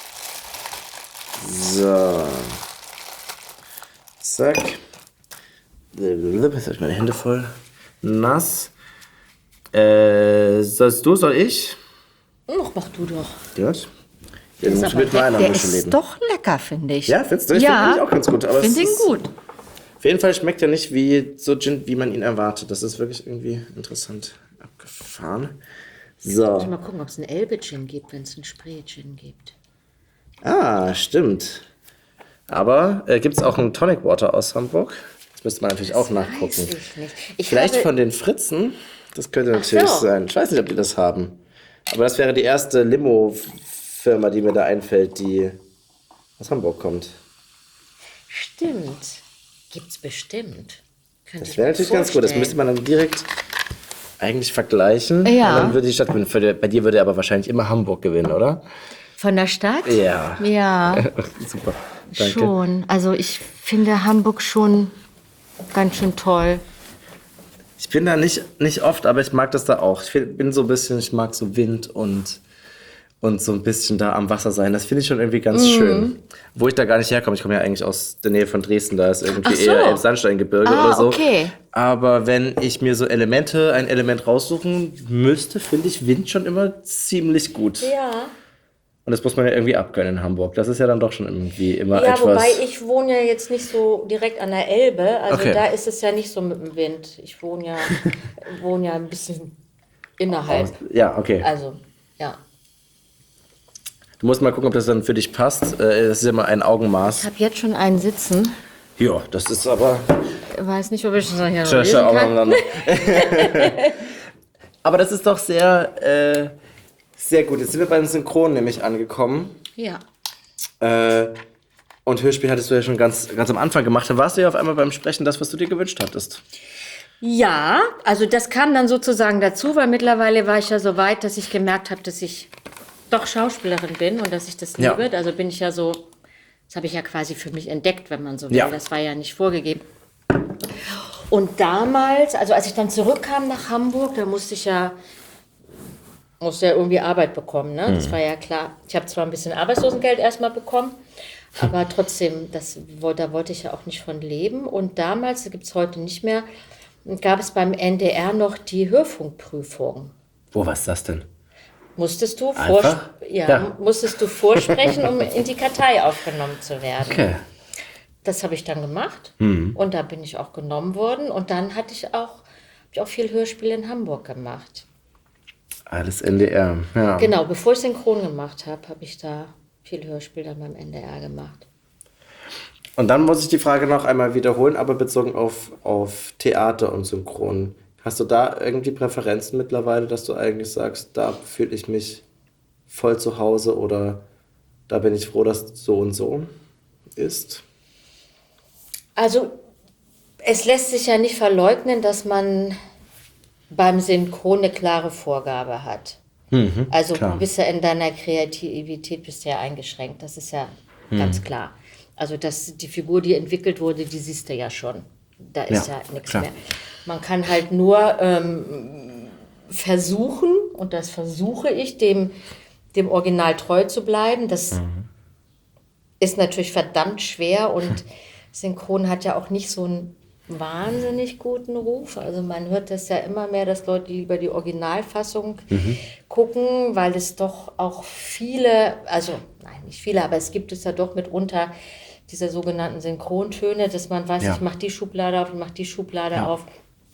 So. Zack. Jetzt habe ich meine Hände voll nass. Äh, sollst du, soll ich? Ach, mach du doch. Gut. Den Ist muss ich aber mit meiner der Muschel ist leben. doch lecker, finde ich. Ja, findest du? Ich Ja, finde ihn auch ganz gut. Aber finde es ihn ist- gut. Auf jeden Fall schmeckt er nicht wie so Gin, wie man ihn erwartet. Das ist wirklich irgendwie interessant abgefahren. So. Mal gucken, ob es einen Elbe-Gin gibt, wenn es einen Spree-Gin gibt. Ah, stimmt. Aber äh, gibt es auch einen Tonic Water aus Hamburg? Das müsste man natürlich auch nachgucken. Weiß ich nicht. Ich Vielleicht habe, von den Fritzen? Das könnte natürlich so. sein. Ich weiß nicht, ob die das haben. Aber das wäre die erste Limo-Firma, die mir da einfällt, die aus Hamburg kommt. Stimmt. Gibt's bestimmt. Könnte Das ich wäre mir natürlich ganz gut. Das vorstellen. müsste man dann direkt eigentlich vergleichen. Ja. Und dann würde die Stadt gewinnen. Für die- Bei dir würde aber wahrscheinlich immer Hamburg gewinnen, oder? Von der Stadt? Ja. Ja, Super. Danke. schon. Also ich finde Hamburg schon ganz schön toll. Ich bin da nicht, nicht oft, aber ich mag das da auch. Ich find- bin so ein bisschen, ich mag so Wind und, und so ein bisschen da am Wasser sein. Das finde ich schon irgendwie ganz Mhm. schön. Wo ich da gar nicht herkomme. Ich komme ja eigentlich aus der Nähe von Dresden. Da ist irgendwie Ach so. eher Elbsandsteingebirge Ah, oder so. okay. Aber wenn ich mir so Elemente, ein Element raussuchen müsste, finde ich Wind schon immer ziemlich gut. Ja. Und das muss man ja irgendwie abkönnen in Hamburg. Das ist ja dann doch schon irgendwie immer Ja, etwas... wobei ich wohne ja jetzt nicht so direkt an der Elbe. Also Okay. da ist es ja nicht so mit dem Wind. Ich wohne ja, wohne ja ein bisschen innerhalb. Ja, okay. Also, ja. Du musst mal gucken, ob das dann für dich passt. Äh, Das ist immer ein Augenmaß. Ich habe jetzt schon einen sitzen. Ja, das ist aber... Ich weiß nicht, ob ich das hier noch Schau, lesen schau, kann. aneinander. Aber das ist doch sehr, äh, sehr gut. Jetzt sind wir beim Synchron nämlich angekommen. Ja. Äh, und Hörspiel hattest du ja schon ganz, ganz am Anfang gemacht. Da warst du ja auf einmal beim Sprechen das, was du dir gewünscht hattest. Ja, also das kam dann sozusagen dazu, weil mittlerweile war ich ja so weit, dass ich gemerkt habe, dass ich doch Schauspielerin bin und dass ich das Ja. liebe. Also bin ich ja so, das habe ich ja quasi für mich entdeckt, wenn man so will. Ja. Das war ja nicht vorgegeben. Und damals, also als ich dann zurückkam nach Hamburg, da musste ich ja, musste ja irgendwie Arbeit bekommen. Ne? Das war ja klar. Ich habe zwar ein bisschen Arbeitslosengeld erstmal bekommen, aber trotzdem, das, da wollte ich ja auch nicht von leben. Und damals, das gibt es heute nicht mehr, gab es beim N D R noch die Hörfunkprüfung. Wo, was ist das denn? Musstest du, Einfach? vors- ja, Ja. musstest du vorsprechen, um in die Kartei aufgenommen zu werden. Okay. Das habe ich dann gemacht Mhm. und da bin ich auch genommen worden. Und dann hatte ich auch, habe ich auch viel Hörspiel in Hamburg gemacht. Alles N D R, ja. Genau, bevor ich Synchron gemacht habe, habe ich da viel Hörspiel dann beim N D R gemacht. Und dann muss ich die Frage noch einmal wiederholen, aber bezogen auf, auf Theater und Synchron. Hast du da irgendwie Präferenzen mittlerweile, dass du eigentlich sagst, da fühle ich mich voll zu Hause oder da bin ich froh, dass es so und so ist? Also es lässt sich ja nicht verleugnen, dass man beim Synchron eine klare Vorgabe hat. Mhm, Also klar. du bist ja in deiner Kreativität bist ja eingeschränkt, das ist ja Mhm. ganz klar. Also dass die Figur, die entwickelt wurde, die siehst du ja schon. Da ist Ja, ja, nichts klar. mehr. Man kann halt nur ähm, versuchen, und das versuche ich, dem, dem Original treu zu bleiben. Das Mhm. ist natürlich verdammt schwer und Synchron hat ja auch nicht so einen wahnsinnig guten Ruf. Also man hört das ja immer mehr, dass Leute lieber die Originalfassung Mhm. gucken, weil es doch auch viele, also nein, nicht viele, aber es gibt es ja doch mitunter diese sogenannten Synchrontöne, dass man weiß, Ja. ich mache die Schublade auf, ich mache die Schublade Ja. auf.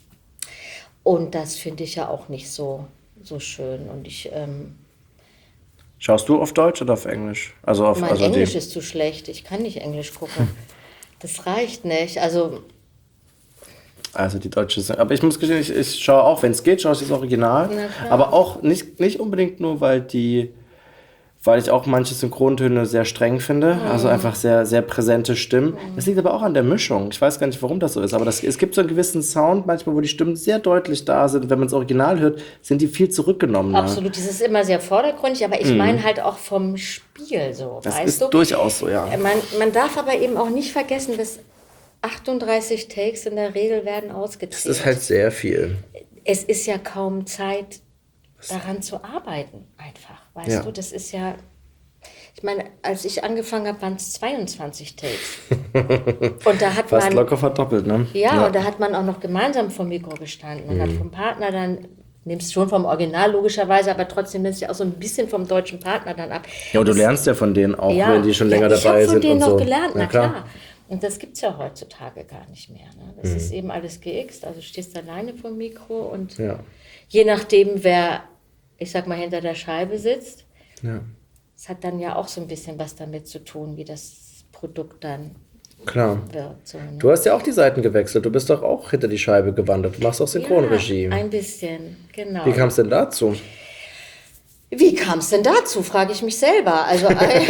Und das finde ich ja auch nicht so, so schön. Und ich, ähm, Schaust du auf Deutsch oder auf Englisch? Also auf mein also die- Englisch ist zu schlecht, ich kann nicht Englisch gucken. Das reicht nicht. Also Also die deutsche Syn- aber ich muss gestehen, ich, ich schaue auch, wenn es geht, schaue ich das Original. Na klar. Aber auch nicht, nicht unbedingt nur, weil die, weil ich auch manche Synchrontöne sehr streng finde. Also einfach sehr, sehr präsente Stimmen. Das liegt aber auch an der Mischung. Ich weiß gar nicht, warum das so ist. Aber das, es gibt so einen gewissen Sound manchmal, wo die Stimmen sehr deutlich da sind. Wenn man das Original hört, sind die viel zurückgenommen. absolut, das ist immer sehr vordergründig, aber ich meine halt auch vom Spiel so, Das weißt ist du? durchaus so, ja. Man, man darf aber eben auch nicht vergessen, dass achtunddreißig Takes in der Regel werden ausgezählt. Das ist halt sehr viel. Es ist ja kaum Zeit, daran zu arbeiten, einfach. Weißt Ja. du, das ist ja. Ich meine, als ich angefangen habe, waren es zweiundzwanzig Takes. Und da hat Fast man. locker verdoppelt, ne? Ja, und da hat man auch noch gemeinsam vom Mikro gestanden und hat vom Partner dann. Nimmst schon vom Original logischerweise, aber trotzdem nimmst du ja auch so ein bisschen vom deutschen Partner dann ab. Ja, und du lernst ja von denen auch, wenn die schon länger ja, ich dabei hab von sind denen und noch so. gelernt, na Ja, klar. Und das gibt es ja heutzutage gar nicht mehr. Ne? Das ist eben alles geixt. Also stehst alleine vor dem Mikro und Ja. je nachdem, wer, ich sag mal, hinter der Scheibe sitzt, Ja. es hat dann ja auch so ein bisschen was damit zu tun, wie das Produkt dann Klar. wird. So, ne? Du hast ja auch die Seiten gewechselt. Du bist doch auch hinter die Scheibe gewandert. Du machst auch Synchronregie. Ja, ein bisschen, genau. Wie kam es denn dazu? Wie kam es denn dazu, frage ich mich selber. Also ein,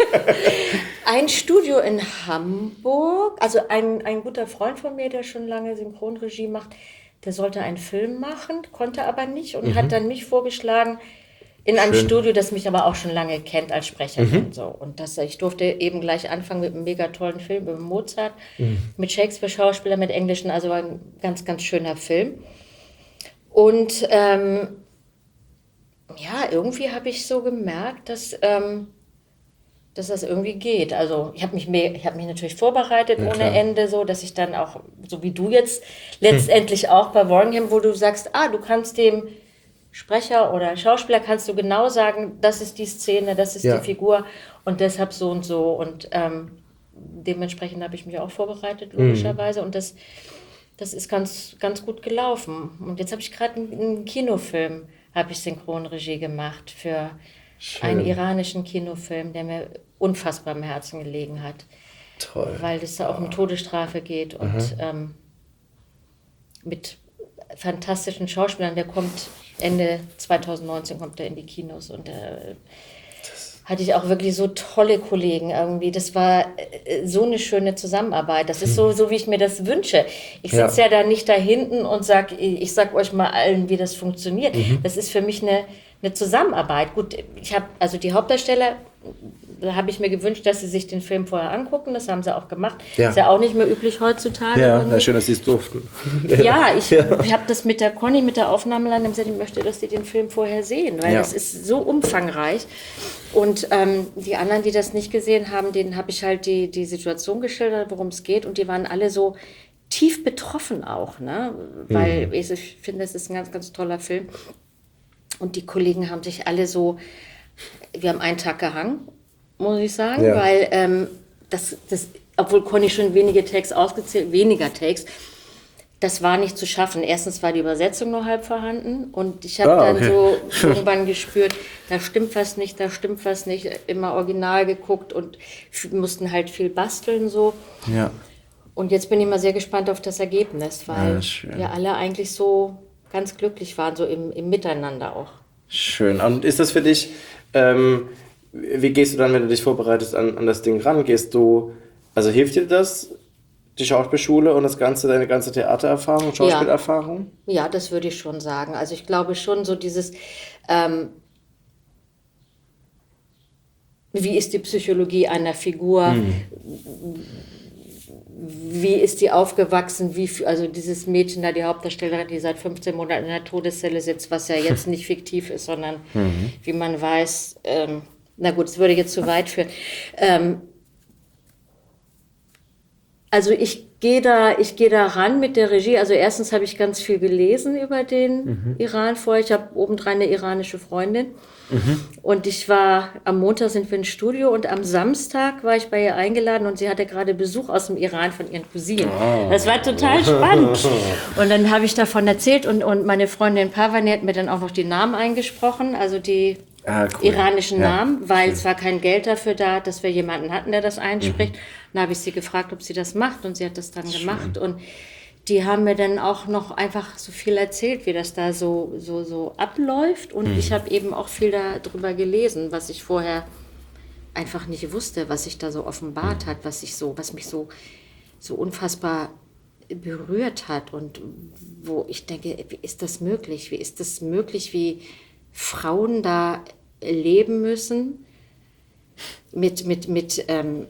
ein Studio in Hamburg, also ein, ein guter Freund von mir, der schon lange Synchronregie macht, der sollte einen Film machen, konnte aber nicht und hat dann mich vorgeschlagen in einem Schön. Studio, das mich aber auch schon lange kennt als Sprecherin. So. Und das, ich durfte eben gleich anfangen mit einem mega tollen Film über Mozart, mit Shakespeare-Schauspieler, mit Englischen, also war ein ganz, ganz schöner Film. Und ähm, ja, irgendwie habe ich so gemerkt, dass, ähm, dass das irgendwie geht. Also ich habe mich, mehr- ich hab mich natürlich vorbereitet Ja, ohne klar. Ende, so dass ich dann auch, so wie du jetzt letztendlich auch bei Warningham, wo du sagst, ah, du kannst dem Sprecher oder Schauspieler kannst du genau sagen, das ist die Szene, das ist Ja. die Figur und deshalb so und so. Und ähm, dementsprechend habe ich mich auch vorbereitet, logischerweise. Und das, das ist ganz, ganz gut gelaufen. Und jetzt habe ich gerade einen, einen Kinofilm, habe ich Synchronregie gemacht für einen iranischen Kinofilm, der mir unfassbar am Herzen gelegen hat, Toll. weil es da auch um Todesstrafe geht und ähm, mit fantastischen Schauspielern. Der kommt Ende zweitausendneunzehn kommt er in die Kinos und äh, hatte ich auch wirklich so tolle Kollegen irgendwie. Das war äh, so eine schöne Zusammenarbeit. Das ist so, so wie ich mir das wünsche. Ich sitze Ja. ja da nicht da hinten und sag, ich sag euch mal allen, wie das funktioniert. Das ist für mich eine, eine Zusammenarbeit. Gut, ich habe also die Hauptdarsteller, da habe ich mir gewünscht, dass sie sich den Film vorher angucken. Das haben sie auch gemacht. Ja. Ist ja auch nicht mehr üblich heutzutage. Ja, irgendwie. na schön, dass sie es durften. Ja, ich, ich habe das mit der Conny, mit der Aufnahmeleitung gesagt, ich möchte, dass die den Film vorher sehen, weil Ja. das ist so umfangreich. Und ähm, die anderen, die das nicht gesehen haben, denen habe ich halt die, die Situation geschildert, worum es geht. Und die waren alle so tief betroffen auch, ne? Weil mhm. ich finde, es ist ein ganz, ganz toller Film. Und die Kollegen haben sich alle so, wir haben einen Tag gehangen, muss ich sagen, ja. weil ähm, das, das, obwohl Conny schon wenige Takes ausgezählt, weniger Takes, das war nicht zu schaffen. Erstens war die Übersetzung nur halb vorhanden und ich habe ah, okay. dann so irgendwann gespürt, da stimmt was nicht, da stimmt was nicht, immer original geguckt und mussten halt viel basteln so. Ja. Und jetzt bin ich mal sehr gespannt auf das Ergebnis, weil ja, wir alle eigentlich so ganz glücklich waren, so im, im Miteinander auch. Schön. Und ist das für dich, ähm, wie gehst du dann, wenn du dich vorbereitest, an, an das Ding ran? Gehst du, also hilft dir das, die Schauspielschule und das ganze, deine ganze Theatererfahrung, Schauspielerfahrung? Ja, ja, das würde ich schon sagen. Also ich glaube schon so dieses, ähm, wie ist die Psychologie einer Figur? Hm. Wie ist die aufgewachsen? Wie, also dieses Mädchen da, die Hauptdarstellerin, die seit fünfzehn Monaten in der Todeszelle sitzt, was ja jetzt nicht fiktiv ist, sondern mhm. wie man weiß, ähm, na gut, das würde jetzt zu weit führen. Ähm, also ich gehe da, ich gehe da ran mit der Regie. Also erstens habe ich ganz viel gelesen über den mhm. Iran vorher. Ich habe obendrein eine iranische Freundin. Mhm. Und ich war, am Montag sind wir im Studio und am Samstag war ich bei ihr eingeladen und sie hatte gerade Besuch aus dem Iran von ihren Cousinen. Oh. Das war total spannend. Und dann habe ich davon erzählt und, und meine Freundin Pavani hat mir dann auch noch die Namen eingesprochen, also die ah, cool. iranischen ja. Namen, weil cool. es war kein Geld dafür da, dass wir jemanden hatten, der das einspricht. Mhm. Dann habe ich sie gefragt, ob sie das macht und sie hat das dann Schön. gemacht und die haben mir dann auch noch einfach so viel erzählt, wie das da so, so, so abläuft. Und mhm. ich habe eben auch viel darüber gelesen, was ich vorher einfach nicht wusste, was sich da so offenbart hat, was ich so, was mich so, so unfassbar berührt hat. Und wo ich denke, wie ist das möglich? Wie ist das möglich, wie Frauen da leben müssen mit, mit, mit, ähm,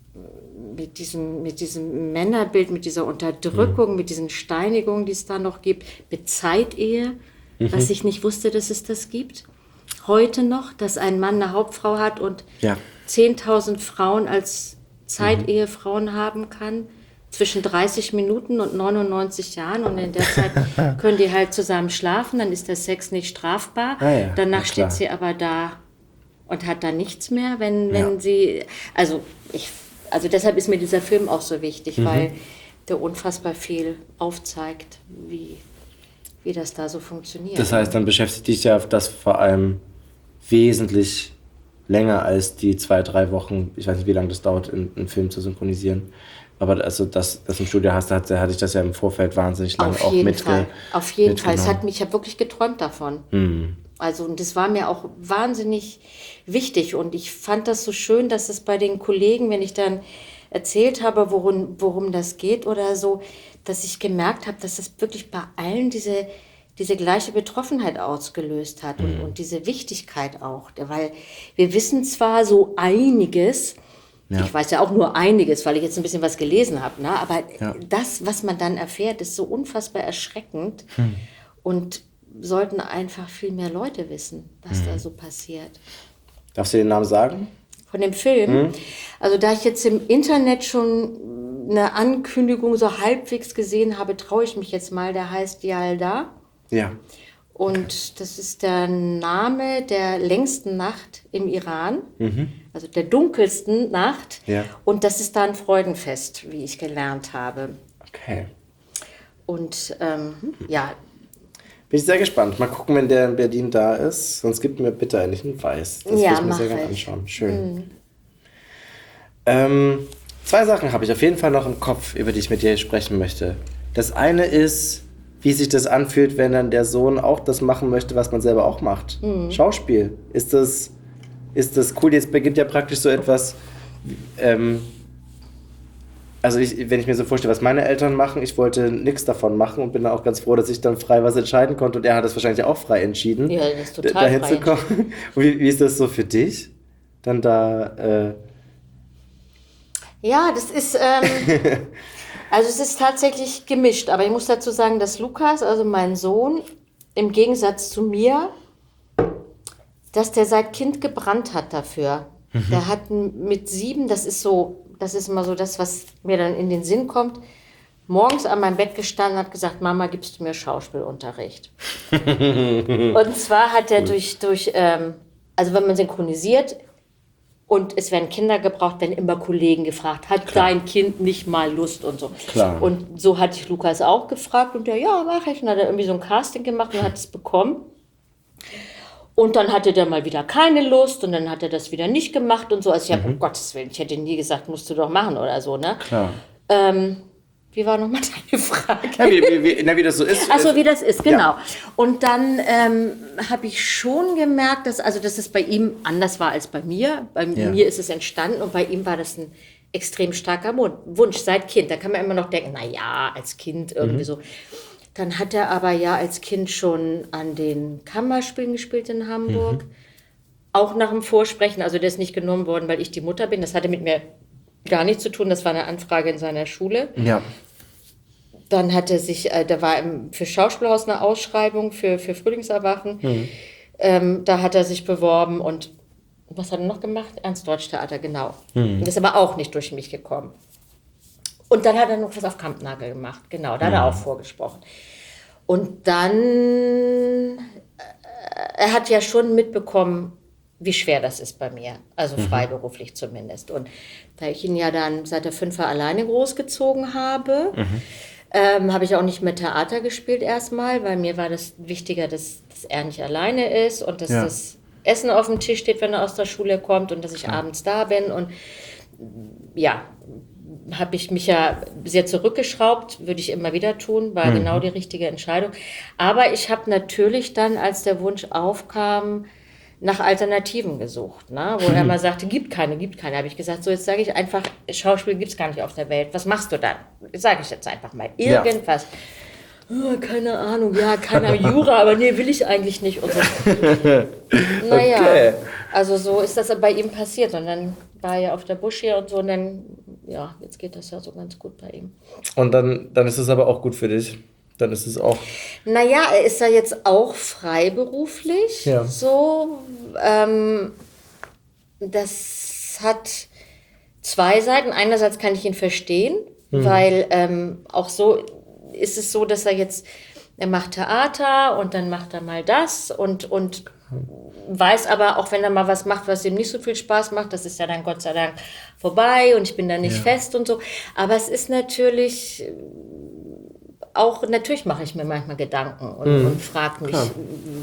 mit diesem, mit diesem Männerbild, mit dieser Unterdrückung, mhm. mit diesen Steinigungen, die es da noch gibt, mit Zeitehe, mhm. was ich nicht wusste, dass es das gibt. Heute noch, dass ein Mann eine Hauptfrau hat und ja. zehntausend Frauen als Zeitehefrauen mhm. haben kann, zwischen dreißig Minuten und neunundneunzig Jahren. Und in der Zeit können die halt zusammen schlafen, dann ist der Sex nicht strafbar. Ah ja, Danach steht sie aber da und hat da nichts mehr, wenn, wenn ja. sie, also ich Also deshalb ist mir dieser Film auch so wichtig, mhm. weil der unfassbar viel aufzeigt, wie, wie das da so funktioniert. Das heißt, dann beschäftigt dich ja das vor allem wesentlich länger als die zwei, drei Wochen, ich weiß nicht, wie lange das dauert, einen Film zu synchronisieren. Aber also das, das im Studio hast, da hatte, hatte ich das ja im Vorfeld wahnsinnig lange auch mitgenommen. Auf jeden Fall. Es hat mich, ich habe wirklich geträumt davon. Mhm. Also, und das war mir auch wahnsinnig wichtig. Und ich fand das so schön, dass es bei den Kollegen, wenn ich dann erzählt habe, worum, worum das geht oder so, dass ich gemerkt habe, dass das wirklich bei allen diese, diese gleiche Betroffenheit ausgelöst hat mhm. und, und diese Wichtigkeit auch. Weil wir wissen zwar so einiges, ja. ich weiß ja auch nur einiges, weil ich jetzt ein bisschen was gelesen habe, ne? Aber ja. das, was man dann erfährt, ist so unfassbar erschreckend mhm. und sollten einfach viel mehr Leute wissen, was mhm. da so passiert. Darfst du den Namen sagen? Von dem Film? Mhm. Also da ich jetzt im Internet schon eine Ankündigung so halbwegs gesehen habe, traue ich mich jetzt mal, der heißt Yalda. Ja. Und okay. das ist der Name der längsten Nacht im Iran, mhm. also der dunkelsten Nacht. Ja. Und das ist da ein Freudenfest, wie ich gelernt habe. Okay. Und ähm, ja, bin ich sehr gespannt. Mal gucken, wenn der in Berlin da ist. Sonst gib mir bitte einen Hinweis. Das ja, will ich mir sehr gerne anschauen. Schön. Mhm. Ähm, zwei Sachen habe ich auf jeden Fall noch im Kopf, über die ich mit dir sprechen möchte. Das eine ist, wie sich das anfühlt, wenn dann der Sohn auch das machen möchte, was man selber auch macht. Mhm. Schauspiel. Ist das, ist das cool? Jetzt beginnt ja praktisch so etwas... Ähm, Also ich, wenn ich mir so vorstelle, was meine Eltern machen, ich wollte nichts davon machen und bin dann auch ganz froh, dass ich dann frei was entscheiden konnte und er hat das wahrscheinlich auch frei entschieden. Ja, das ist total dahin frei zu kommen. Wie, wie ist das so für dich? Dann da... Äh ja, das ist... Ähm, also es ist tatsächlich gemischt, aber ich muss dazu sagen, dass Lukas, also mein Sohn, im Gegensatz zu mir, dass der seit Kind gebrannt hat dafür. Mhm. Der hat mit sieben, das ist so... Das ist immer so das, was mir dann in den Sinn kommt. morgens an meinem Bett gestanden und hat gesagt, Mama, gibst du mir Schauspielunterricht? Und zwar hat er durch, durch ähm, also wenn man synchronisiert und es werden Kinder gebraucht, werden immer Kollegen gefragt, hat Klar. dein Kind nicht mal Lust und so. Klar. Und so hatte ich Lukas auch gefragt und der, ja, mache ich. Und hat er irgendwie so ein Casting gemacht und hat es bekommen. Und dann hatte der mal wieder keine Lust und dann hat er das wieder nicht gemacht und so. Also ich habe, mhm. um Gottes Willen, ich hätte nie gesagt, musst du doch machen oder so, ne? Klar. Ähm, wie war nochmal deine Frage? Ja, wie, wie, wie, na, wie das so ist. Achso, wie das ist, genau. Ja. Und dann ähm, habe ich schon gemerkt, dass, also, dass es bei ihm anders war als bei mir. Bei ja. mir ist es entstanden und bei ihm war das ein extrem starker Wunsch seit Kind. Da kann man immer noch denken, na ja, als Kind irgendwie mhm. so. Dann hat er aber ja als Kind schon an den Kammerspielen gespielt in Hamburg. Mhm. Auch nach dem Vorsprechen. Also der ist nicht genommen worden, weil ich die Mutter bin. Das hatte mit mir gar nichts zu tun. Das war eine Anfrage in seiner Schule. Ja. Dann hat er sich, äh, da war im, für Schauspielhaus eine Ausschreibung für, für Frühlingserwachen. Mhm. Ähm, da hat er sich beworben und was hat er noch gemacht? Ernst-Deutsch-Theater, genau. Mhm. Und ist aber auch nicht durch mich gekommen. Und dann hat er noch was auf Kampnagel gemacht, genau, da hat er auch vorgesprochen. Und dann, äh, er hat ja schon mitbekommen, wie schwer das ist bei mir, also freiberuflich mhm. zumindest. Und da ich ihn ja dann seit der Fünfer alleine großgezogen habe, mhm. ähm, habe ich auch nicht mehr Theater gespielt erstmal, weil mir war das wichtiger, dass, dass er nicht alleine ist und dass ja. das Essen auf dem Tisch steht, wenn er aus der Schule kommt und dass ich ja. abends da bin. Und ja, habe ich mich ja sehr zurückgeschraubt, würde ich immer wieder tun, war mhm. genau die richtige Entscheidung. Aber ich habe natürlich dann, als der Wunsch aufkam, nach Alternativen gesucht, ne? Wo mhm. er mal sagte, gibt keine, gibt keine. Habe ich gesagt, so jetzt sage ich einfach, Schauspiel gibt es gar nicht auf der Welt. Was machst du dann? Sage ich jetzt einfach mal. Irgendwas. Ja. Oh, keine Ahnung, ja, keine Ahnung, Jura, aber nee, will ich eigentlich nicht. Und so. Naja, okay. Also so ist das bei ihm passiert. Und dann war er auf der Busch hier und so. Und dann, ja, jetzt geht das ja so ganz gut bei ihm. Und dann, dann ist es aber auch gut für dich. Dann ist es auch. Naja, er ist ja jetzt auch freiberuflich. Ja. So, ähm, das hat zwei Seiten. Einerseits kann ich ihn verstehen, mhm. weil ähm, auch so ist es so, dass er jetzt, er macht Theater und dann macht er mal das und, und weiß aber, auch wenn er mal was macht, was ihm nicht so viel Spaß macht, das ist ja dann Gott sei Dank vorbei und ich bin da nicht ja. fest und so. Aber es ist natürlich auch, natürlich mache ich mir manchmal Gedanken und, mhm. und frage mich, Klar.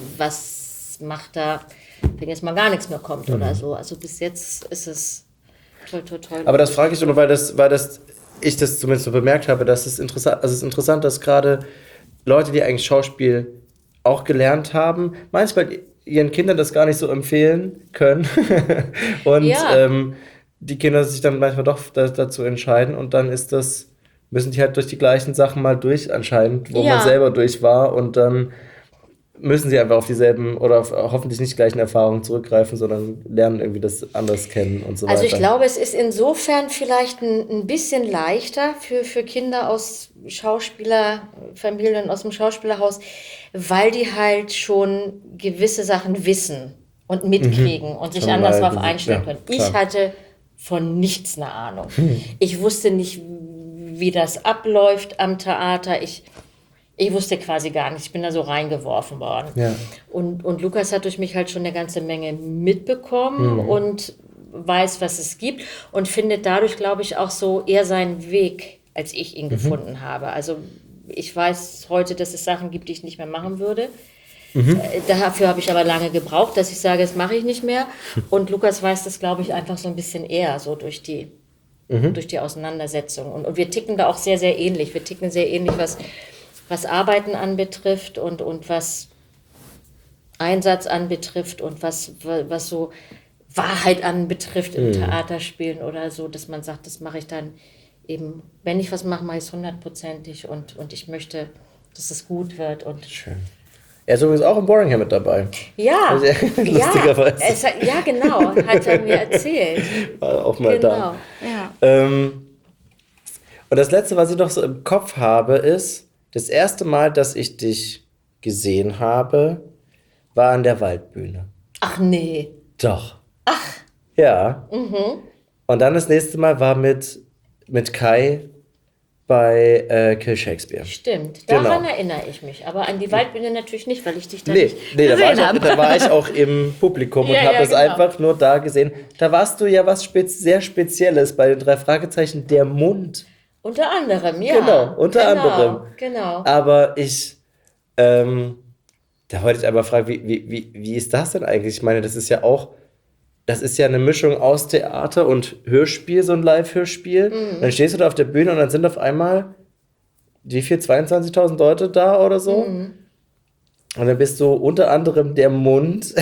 was macht er, wenn jetzt mal gar nichts mehr kommt mhm. oder so. Also bis jetzt ist es toll, toll, toll. Aber das frage ich nur, weil das, weil das ich das zumindest so bemerkt habe, dass es interessant, also es ist interessant, dass gerade Leute, die eigentlich Schauspiel auch gelernt haben, manchmal ihren Kindern das gar nicht so empfehlen können und ja. ähm, die Kinder sich dann manchmal doch da, dazu entscheiden und dann ist das, müssen die halt durch die gleichen Sachen mal durch anscheinend, wo ja. man selber durch war und dann müssen sie einfach auf dieselben oder auf hoffentlich nicht gleichen Erfahrungen zurückgreifen, sondern lernen irgendwie das anders kennen und so weiter. Also ich glaube, es ist insofern vielleicht ein, ein bisschen leichter für, für Kinder aus Schauspielerfamilien, aus dem Schauspielerhaus, weil die halt schon gewisse Sachen wissen und mitkriegen mhm. und sich schon anders darauf einstellen ja, können. Ich klar. hatte von nichts eine Ahnung. Hm. Ich wusste nicht, wie das abläuft am Theater. Ich Ich wusste quasi gar nicht, ich bin da so reingeworfen worden. Ja. Und, und Lukas hat durch mich halt schon eine ganze Menge mitbekommen mhm. und weiß, was es gibt und findet dadurch, glaube ich, auch so eher seinen Weg, als ich ihn mhm. gefunden habe. Also ich weiß heute, dass es Sachen gibt, die ich nicht mehr machen würde. Mhm. Dafür habe ich aber lange gebraucht, dass ich sage, das mache ich nicht mehr. Und Lukas weiß das, glaube ich, einfach so ein bisschen eher, so durch die, mhm. durch die Auseinandersetzung. Und, und wir ticken da auch sehr, sehr ähnlich. Wir ticken sehr ähnlich, was... was Arbeiten anbetrifft und, und was Einsatz anbetrifft und was, was so Wahrheit anbetrifft im mhm. Theaterspielen oder so, dass man sagt, das mache ich dann eben, wenn ich was mache, mache ich es hundertprozentig und, und ich möchte, dass es gut wird. Und schön. Er ist übrigens auch im Boring hier mit dabei. Ja, also, ja, es, ja, genau, hat er mir erzählt. War auch mal genau. da. Ja. Ähm, und das Letzte, was ich noch so im Kopf habe, ist, das erste Mal, dass ich dich gesehen habe, war an der Waldbühne. Ach nee. Doch. Ach. Ja. Mhm. Und dann das nächste Mal war mit, mit Kai bei äh, Kill Shakespeare. Stimmt, Genau. daran erinnere ich mich. Aber an die Waldbühne natürlich nicht, weil ich dich da Nee, nicht nee da, war gesehen ich auch, habe. da war ich auch im Publikum und Ja, habe ja, das genau. einfach nur da gesehen. Da warst du ja was spez- sehr Spezielles bei den drei Fragezeichen, der Mund. Unter anderem, ja. Genau, unter genau, anderem. Genau. Aber ich, ähm, da wollte ich aber fragen, wie, wie, wie, wie ist das denn eigentlich? Ich meine, das ist ja auch, das ist ja eine Mischung aus Theater und Hörspiel, so ein Live-Hörspiel. Mhm. Dann stehst du da auf der Bühne und dann sind auf einmal, wie viel, zweiundzwanzigtausend Leute da oder so? Mhm. Und dann bist du unter anderem der Mund,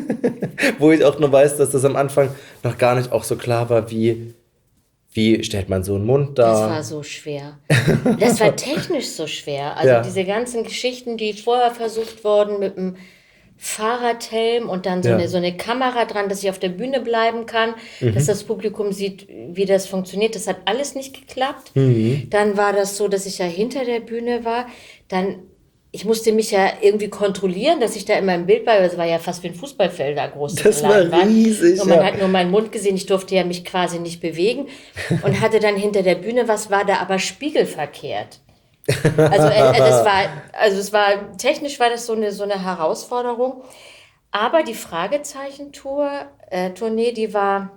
wo ich auch nur weiß, dass das am Anfang noch gar nicht auch so klar war, wie, wie stellt man so einen Mund dar. Das war so schwer. Das war technisch so schwer. Also Ja. diese ganzen Geschichten, die vorher versucht wurden mit dem Fahrradhelm und dann so, Ja. eine, so eine Kamera dran, dass ich auf der Bühne bleiben kann, Mhm. dass das Publikum sieht, wie das funktioniert. Das hat alles nicht geklappt. Mhm. Dann war das so, dass ich ja hinter der Bühne war. Dann, ich musste mich ja irgendwie kontrollieren, dass ich da in meinem Bild war. Das war ja fast wie ein Fußballfeld da groß. Das war riesig, Und man ja. hat nur meinen Mund gesehen. Ich durfte ja mich quasi nicht bewegen und hatte dann hinter der Bühne was, war da aber spiegelverkehrt. Also, äh, äh, das war, also es war, technisch war das so eine, so eine Herausforderung. Aber die Fragezeichen-Tour, äh, Tournee, die war,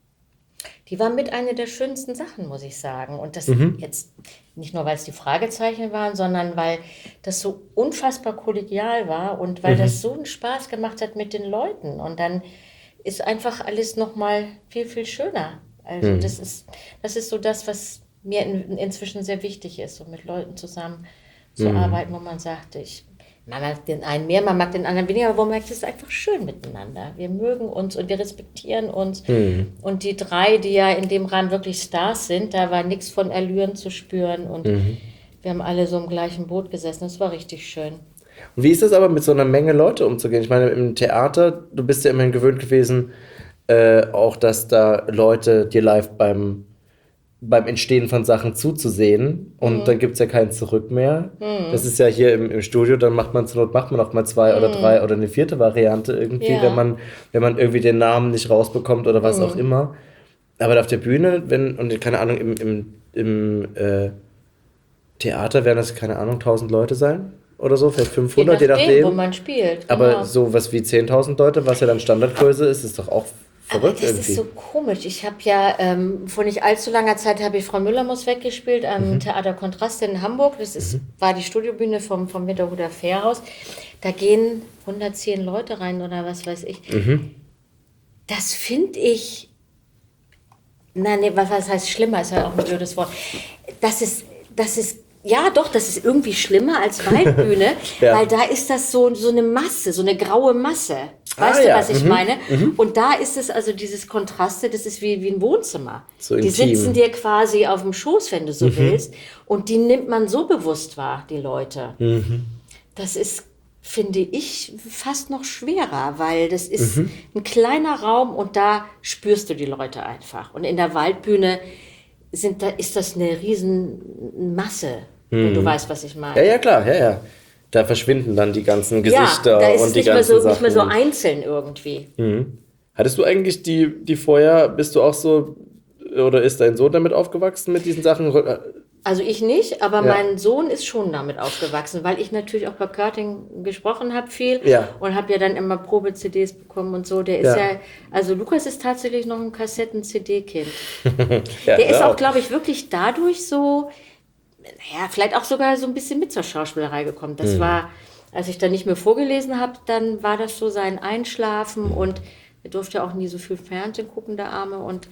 die war mit einer der schönsten Sachen, muss ich sagen. Und das jetzt nicht nur, weil es die Fragezeichen waren, sondern weil das so unfassbar kollegial war und weil das so einen Spaß gemacht hat mit den Leuten. Und dann ist einfach alles nochmal viel, viel schöner. Also das ist, das ist so das, was mir in, inzwischen sehr wichtig ist, so mit Leuten zusammen zu arbeiten, wo man sagt, ich, man mag den einen mehr, man mag den anderen weniger, aber wo man merkt, es ist einfach schön miteinander. Wir mögen uns und wir respektieren uns. Und die drei, die ja in dem Rahmen wirklich Stars sind, da war nichts von Allüren zu spüren und wir haben alle so im gleichen Boot gesessen. Das war richtig schön. Und wie ist das aber, mit so einer Menge Leute umzugehen? Ich meine, im Theater, du bist ja immerhin gewöhnt gewesen, äh, auch dass da Leute dir live beim, beim Entstehen von Sachen zuzusehen und Mhm. dann gibt es ja kein Zurück mehr. Das ist ja hier im, im Studio, dann macht man zur Not, macht man auch mal zwei oder drei oder eine vierte Variante irgendwie, Mhm. Ja. wenn man, wenn man irgendwie den Namen nicht rausbekommt oder was Mhm. auch immer. Aber auf der Bühne, wenn, und keine Ahnung, im, im, im äh, Theater werden das, keine Ahnung, tausend Leute sein oder so, vielleicht fünfhundert, je nachdem. wo man spielt. Aber genau. sowas wie zehntausend Leute, was ja dann Standardgröße ist, ist doch auch Aber verrückt das irgendwie. ist so komisch. Ich habe ja ähm, vor nicht allzu langer Zeit habe ich Frau Müller muss weggespielt am Theater Kontrast in Hamburg. Das ist, war die Studiobühne vom, vom Winterhuder Fährhaus. Da gehen hundertzehn Leute rein oder was weiß ich. Das finde ich, nein, nee, was, was heißt schlimmer, ist ja auch ein blödes Wort. Das ist, das ist, ja doch, das ist irgendwie schlimmer als Waldbühne, Ja. weil da ist das so, so eine Masse, so eine graue Masse. Weißt Ah, du, ja. was ich Mhm. meine? Und da ist es also dieses Kontraste, das ist wie, wie ein Wohnzimmer. So die intim. sitzen dir quasi auf dem Schoß, wenn du so willst. Und die nimmt man so bewusst wahr, die Leute. Das ist, finde ich, fast noch schwerer, weil das ist ein kleiner Raum und da spürst du die Leute einfach. Und in der Waldbühne sind, da ist das eine riesen Masse, wenn du weißt, was ich meine. Ja, ja, klar, ja, ja. Da verschwinden dann die ganzen Ja, Gesichter da ist und es die nicht mehr, ganzen so, Sachen. nicht mehr so einzeln irgendwie. Hattest du eigentlich die, die vorher, bist du auch so, oder ist dein Sohn damit aufgewachsen mit diesen Sachen? Also ich nicht, aber Ja. mein Sohn ist schon damit aufgewachsen, weil ich natürlich auch bei Körting gesprochen habe viel Ja. und habe ja dann immer Probe-C Ds bekommen und so. Der ist Ja. ja, also Lukas ist tatsächlich noch ein Kassetten-C D-Kind. Ja, Der ist ja, auch, glaube ich, wirklich dadurch so, naja, vielleicht auch sogar so ein bisschen mit zur Schauspielerei gekommen. Das war, als ich dann nicht mehr vorgelesen habe, dann war das so sein Einschlafen und er durfte ja auch nie so viel Fernsehen gucken, der Arme, und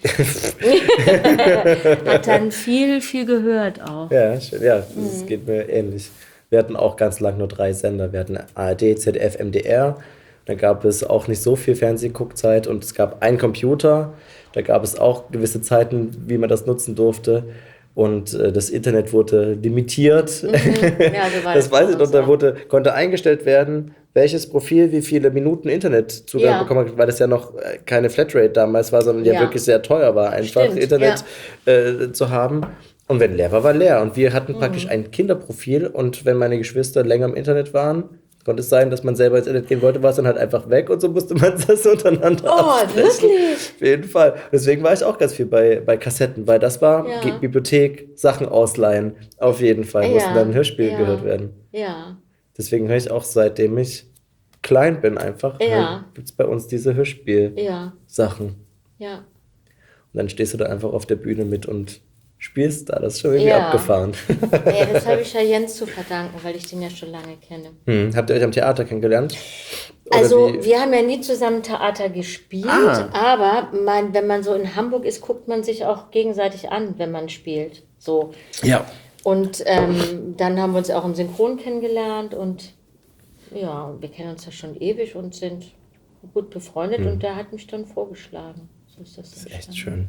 hat dann viel, viel gehört auch. Ja, schön, ja, das Mhm. geht mir ähnlich. Wir hatten auch ganz lang nur drei Sender. Wir hatten A R D, Z D F, M D R. Da gab es auch nicht so viel Fernsehguckzeit und es gab einen Computer. Da gab es auch gewisse Zeiten, wie man das nutzen durfte. Und äh, das Internet wurde limitiert. Ja, so war Das weiß ich bei noch, da uns auch. wurde, konnte eingestellt werden, welches Profil wie viele Minuten Internetzugang Ja. bekommen hat, weil das ja noch äh, keine Flatrate damals war, sondern ja, Ja. wirklich sehr teuer war, einfach Stimmt, Internet äh, zu haben. Und wenn leer war, war leer. Und wir hatten praktisch ein Kinderprofil und wenn meine Geschwister länger im Internet waren, konnte es sein, dass man selber ins Internet gehen wollte, war es dann halt einfach weg und so musste man das untereinander Oh, absprechen. wirklich? Auf jeden Fall. Deswegen war ich auch ganz viel bei, bei Kassetten, weil das war Ja. Ge- Bibliothek, Sachen ausleihen. Auf jeden Fall Ja, mussten dann Hörspiele ja. gehört werden. Ja. Deswegen höre ich auch, seitdem ich klein bin, einfach. Ja. Gibt es bei uns diese Hörspiel-Sachen. Ja. Ja. Und dann stehst du da einfach auf der Bühne mit und spielst da. Das ist schon irgendwie Ja. abgefahren. Ja, das habe ich ja Jens zu verdanken, weil ich den ja schon lange kenne. Hm. Habt ihr euch am Theater kennengelernt? Oder Also wie? wir haben ja nie zusammen Theater gespielt, Ah. aber man, wenn man so in Hamburg ist, guckt man sich auch gegenseitig an, wenn man spielt. So. Ja. Und ähm, dann haben wir uns auch im Synchron kennengelernt und ja, wir kennen uns ja schon ewig und sind gut befreundet und der hat mich dann vorgeschlagen. So ist das, Das ist echt schön.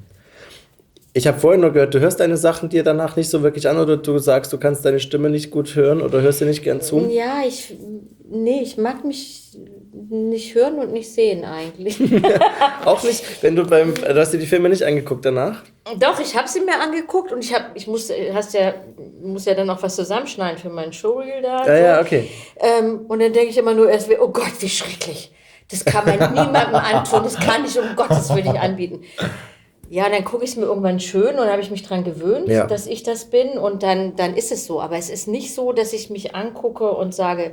Ich habe vorhin nur gehört, du hörst deine Sachen dir danach nicht so wirklich an oder du sagst, du kannst deine Stimme nicht gut hören oder hörst dir nicht gern zu? Ja, ich, nee, ich mag mich nicht hören und nicht sehen eigentlich. Auch nicht, wenn du beim, du hast dir die Filme nicht angeguckt danach? Doch, ich habe sie mir angeguckt und ich habe, ich muss, hast ja, muss ja dann noch was zusammenschneiden für meinen Showreel da. Ja, ja, okay. Ähm, und dann denke ich immer nur erst, oh Gott, wie schrecklich. Das kann man niemandem antun, das kann ich um Gottes Willen nicht anbieten. Ja, dann gucke ich es mir irgendwann schön und habe ich mich dran gewöhnt, Ja. dass ich das bin und dann, dann ist es so. Aber es ist nicht so, dass ich mich angucke und sage,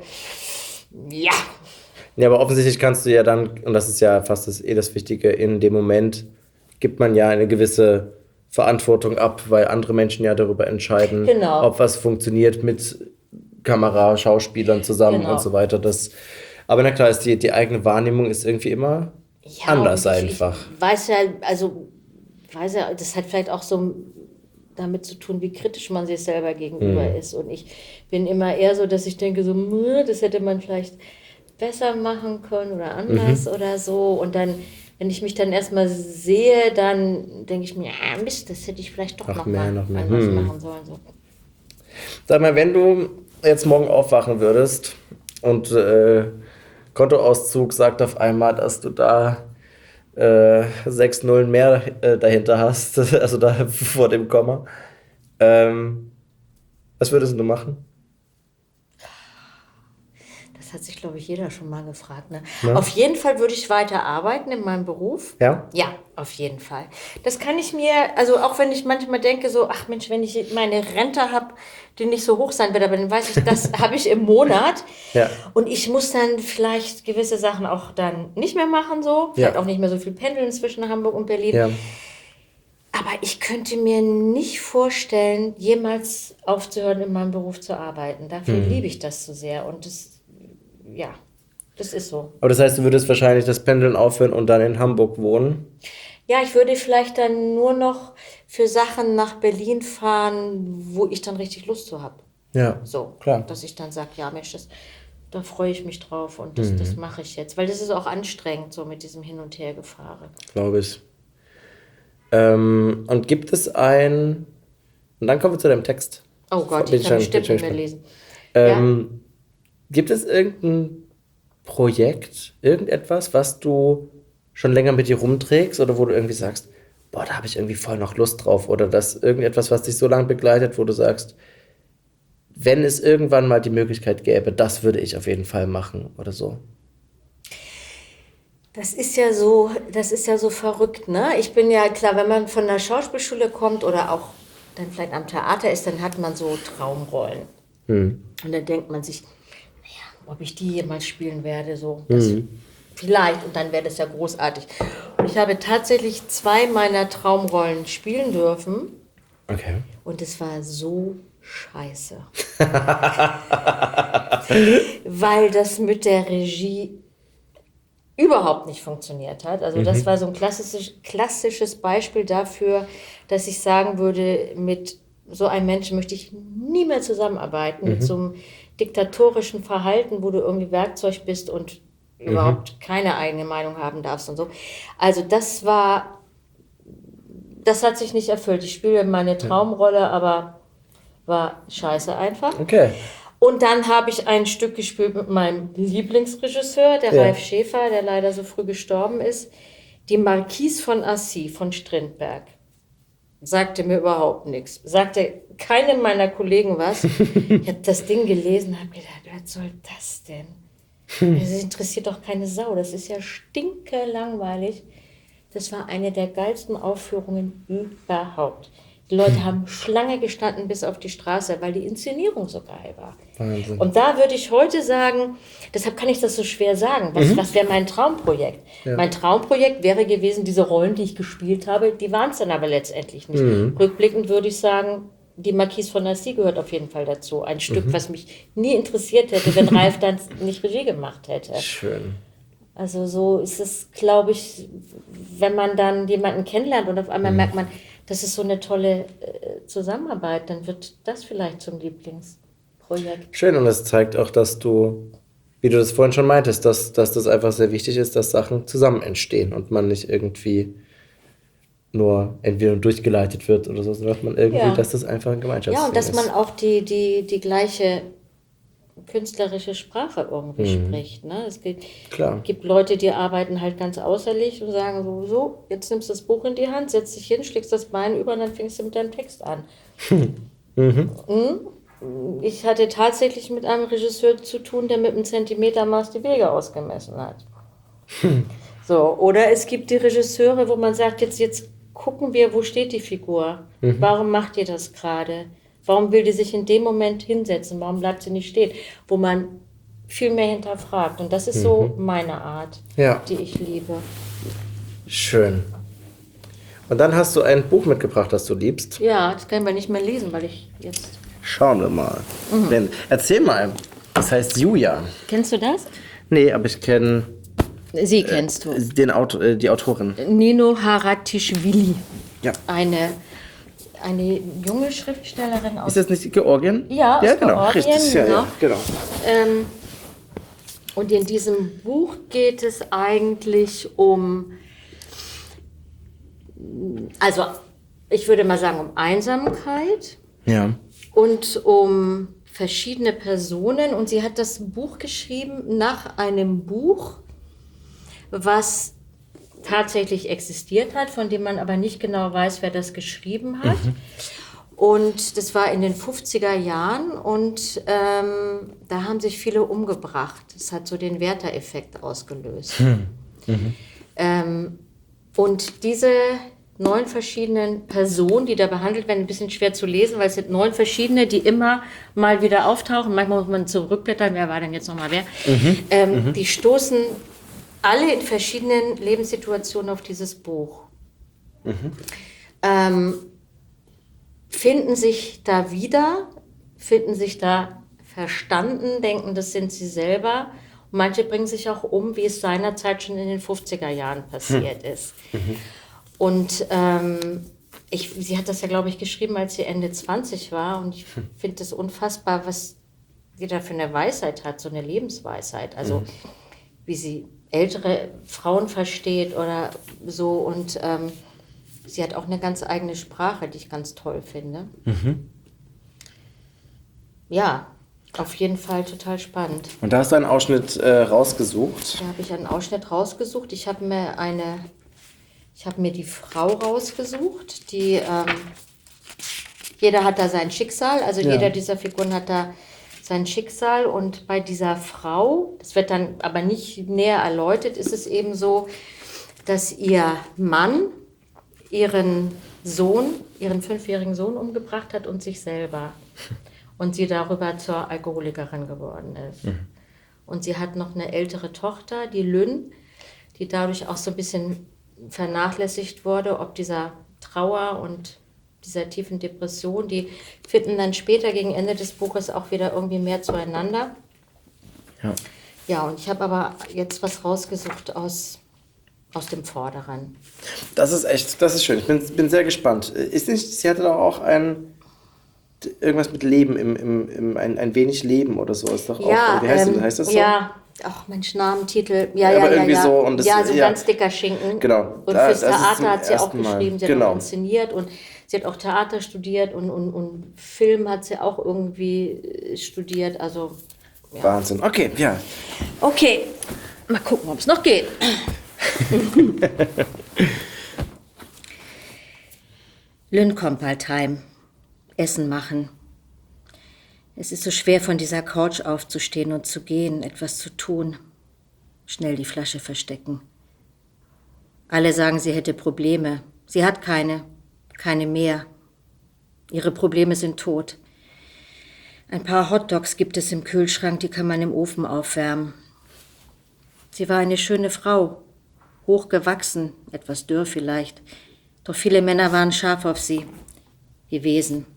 ja. Ja, aber offensichtlich kannst du ja dann, und das ist ja fast das, eh das Wichtige, in dem Moment gibt man ja eine gewisse Verantwortung ab, weil andere Menschen ja darüber entscheiden, Genau. ob was funktioniert mit Kamera, Schauspielern zusammen Genau. und so weiter. Das, aber na klar, ist die, die eigene Wahrnehmung ist irgendwie immer Ja, anders und ich, einfach. Ich weiß ja, also, weiß ja, das hat vielleicht auch so damit zu tun, wie kritisch man sich selber gegenüber Mhm. ist. Und ich bin immer eher so, dass ich denke, so, "Mh, das hätte man vielleicht besser machen können oder anders Mhm. oder so. Und dann, wenn ich mich dann erstmal sehe, dann denke ich mir, ja, Mist, das hätte ich vielleicht doch Noch noch, mehr, mal noch mehr. anders Hm. machen sollen. So. Sag mal, wenn du jetzt morgen aufwachen würdest und äh, Kontoauszug sagt auf einmal, dass du da äh, sechs Nullen mehr äh, dahinter hast, also da vor dem Komma, ähm, was würdest du machen? Das hat sich, glaube ich, jeder schon mal gefragt. Ne? Ja. Auf jeden Fall würde ich weiter arbeiten in meinem Beruf. Ja? Ja, auf jeden Fall. Das kann ich mir, also auch wenn ich manchmal denke, so, ach Mensch, wenn ich meine Rente habe, die nicht so hoch sein wird, aber dann weiß ich, das habe ich im Monat. Ja. Und ich muss dann vielleicht gewisse Sachen auch dann nicht mehr machen, so. Vielleicht Ja. auch nicht mehr so viel pendeln zwischen Hamburg und Berlin. Ja. Aber ich könnte mir nicht vorstellen, jemals aufzuhören, in meinem Beruf zu arbeiten. Dafür Mhm. liebe ich das so sehr. Und das, ja, das ist so. Aber das heißt, du würdest wahrscheinlich das Pendeln aufhören und dann in Hamburg wohnen? Ja, ich würde vielleicht dann nur noch für Sachen nach Berlin fahren, wo ich dann richtig Lust zu habe. Ja, So, klar. dass ich dann sage, ja Mensch, das, da freue ich mich drauf und das, Mhm. das mache ich jetzt. Weil das ist auch anstrengend, so mit diesem Hin- und Hergefahren. Glaube ich. Ähm, und gibt es ein... Und dann kommen wir zu deinem Text. Oh Gott, Bin ich kann schon- bestimmt bin nicht mehr schon lesen. Ähm, Gibt es irgendein Projekt, irgendetwas, was du schon länger mit dir rumträgst oder wo du irgendwie sagst, boah, da habe ich irgendwie voll noch Lust drauf oder das irgendetwas, was dich so lange begleitet, wo du sagst, wenn es irgendwann mal die Möglichkeit gäbe, das würde ich auf jeden Fall machen oder so. Das ist ja so, das ist ja so verrückt, ne? Ich bin ja, klar, wenn man von der Schauspielschule kommt oder auch dann vielleicht am Theater ist, dann hat man so Traumrollen. Hm. Und dann denkt man sich, naja, ob ich die jemals spielen werde, so. Das vielleicht, und dann wäre das ja großartig. Und ich habe tatsächlich zwei meiner Traumrollen spielen dürfen Okay. und es war so scheiße. Weil das mit der Regie überhaupt nicht funktioniert hat. Also das war so ein klassisches, klassisches Beispiel dafür, dass ich sagen würde, mit so einem Menschen möchte ich nie mehr zusammenarbeiten, mit so einem diktatorischen Verhalten, wo du irgendwie Werkzeug bist und überhaupt keine eigene Meinung haben darfst und so. Also das war, das hat sich nicht erfüllt. Ich spiele meine Traumrolle, aber war scheiße einfach. Okay. Und dann habe ich ein Stück gespielt mit meinem Lieblingsregisseur, der Ja. Ralf Schäfer, der leider so früh gestorben ist. Die Marquise von Assy von Strindberg. Sagte mir überhaupt nichts. Sagte keinem meiner Kollegen was. Ich habe das Ding gelesen und habe gedacht, was soll das denn? Das interessiert doch keine Sau. Das ist ja stinkelangweilig. Das war eine der geilsten Aufführungen überhaupt. Die Leute haben Schlange gestanden bis auf die Straße, weil die Inszenierung so geil war. Wahnsinn. Und da würde ich heute sagen, deshalb kann ich das so schwer sagen, was, mhm. was wäre mein Traumprojekt? Ja. Mein Traumprojekt wäre gewesen, diese Rollen, die ich gespielt habe, die waren es dann aber letztendlich nicht. Mhm. Rückblickend würde ich sagen, die Marquise von Nassi gehört auf jeden Fall dazu. Ein Stück, mhm. was mich nie interessiert hätte, wenn Ralf dann nicht Regie gemacht hätte. Schön. Also so ist es, glaube ich, wenn man dann jemanden kennenlernt und auf einmal mhm. merkt man, das ist so eine tolle äh, Zusammenarbeit, dann wird das vielleicht zum Lieblingsprojekt. Schön, und das zeigt auch, dass du, wie du das vorhin schon meintest, dass, dass das einfach sehr wichtig ist, dass Sachen zusammen entstehen und man nicht irgendwie nur entweder durchgeleitet wird oder so, sondern dass man irgendwie, ja. dass das einfach ein Gemeinschaftsding ist. Ja, und dass ist. man auch die, die, die gleiche künstlerische Sprache irgendwie mhm. spricht. Ne? Es gibt, gibt Leute, die arbeiten halt ganz außerlich und sagen so, so, jetzt nimmst du das Buch in die Hand, setzt dich hin, schlägst das Bein über und dann fängst du mit deinem Text an. Mhm. Ich hatte tatsächlich mit einem Regisseur zu tun, der mit einem Zentimetermaß die Wege ausgemessen hat. Hm. So, oder es gibt die Regisseure, wo man sagt, jetzt, jetzt gucken wir, wo steht die Figur? Mhm. Warum macht ihr das gerade? Warum will die sich in dem Moment hinsetzen? Warum bleibt sie nicht stehen? Wo man viel mehr hinterfragt. Und das ist mhm. so meine Art, ja. die ich liebe. Schön. Und dann hast du ein Buch mitgebracht, das du liebst. Ja, das können wir nicht mehr lesen, weil ich jetzt... Schauen wir mal. Mhm. Ben, erzähl mal. Das heißt Julia. Kennst du das? Nee, aber ich kenne... Sie kennst äh, du. Den Auto, äh, die Autorin. Nino Haratischvili. Ja. Eine... Eine junge Schriftstellerin aus... Ist das nicht Georgien? Ja, aus ja, genau. Georgien. Richtig, ja, genau. Ja, genau. Ähm, und in diesem Buch geht es eigentlich um... Also, ich würde mal sagen, um Einsamkeit. Ja. Und um verschiedene Personen. Und sie hat das Buch geschrieben nach einem Buch, was... tatsächlich existiert hat, von dem man aber nicht genau weiß, wer das geschrieben hat. Mhm. Und das war in den fünfziger Jahren und ähm, da haben sich viele umgebracht. Das hat so den Werther-Effekt ausgelöst. Mhm. Mhm. Ähm, und diese neun verschiedenen Personen, die da behandelt werden, ein bisschen schwer zu lesen, weil es sind neun verschiedene, die immer mal wieder auftauchen. Manchmal muss man zurückblättern, wer war denn jetzt nochmal wer? Mhm. Ähm, mhm. Die stoßen alle in verschiedenen Lebenssituationen auf dieses Buch. Mhm. Ähm, finden sich da wieder, finden sich da verstanden, denken, das sind sie selber. Und manche bringen sich auch um, wie es seinerzeit schon in den fünfziger Jahren passiert mhm. ist. Mhm. Und ähm, ich, sie hat das ja, glaube ich, geschrieben, als sie Ende zwanzig war. Und ich finde es unfassbar, was sie da für eine Weisheit hat, so eine Lebensweisheit. Also, mhm. wie sie ältere Frauen versteht oder so. Und ähm, sie hat auch eine ganz eigene Sprache, die ich ganz toll finde. Mhm. Ja, auf jeden Fall total spannend. Und da hast du einen Ausschnitt äh, rausgesucht? Da habe ich einen Ausschnitt rausgesucht. Ich habe mir eine, ich habe mir die Frau rausgesucht, die, ähm, jeder hat da sein Schicksal, also ja. jeder dieser Figuren hat da sein Schicksal, und bei dieser Frau, das wird dann aber nicht näher erläutert, ist es eben so, dass ihr Mann ihren Sohn, ihren fünfjährigen Sohn umgebracht hat und sich selber. Und sie darüber zur Alkoholikerin geworden ist. Mhm. Und sie hat noch eine ältere Tochter, die Lynn, die dadurch auch so ein bisschen vernachlässigt wurde, ob dieser Trauer und dieser tiefen Depression. Die finden dann später gegen Ende des Buches auch wieder irgendwie mehr zueinander. Ja, ja, und ich habe aber jetzt was rausgesucht aus, aus dem Vorderen. Das ist echt, das ist schön. Ich bin, bin sehr gespannt. Ist nicht, sie hatte doch auch ein, irgendwas mit Leben, im, im, im, ein, ein wenig Leben oder so. Ist doch ja, auch, wie heißt, ähm, das, heißt das so? Ja, ach Mensch, Namen, Titel. Ja, ja, aber ja, irgendwie ja. so. Und das, ja, so ja. ganz dicker Schinken. Genau. Und da, fürs Theater hat sie auch geschrieben, Mal. sie genau. hat auch inszeniert und sie hat auch Theater studiert und, und, und Film hat sie auch irgendwie studiert. Also, ja. Wahnsinn. Okay, ja. Okay, mal gucken, ob es noch geht. Lynn kommt bald heim. Essen machen. Es ist so schwer, von dieser Couch aufzustehen und zu gehen, etwas zu tun. Schnell die Flasche verstecken. Alle sagen, sie hätte Probleme. Sie hat keine, keine mehr. Ihre Probleme sind tot. Ein paar Hotdogs gibt es im Kühlschrank, die kann man im Ofen aufwärmen. Sie war eine schöne Frau, hochgewachsen, etwas dürr vielleicht. Doch viele Männer waren scharf auf sie, gewesen.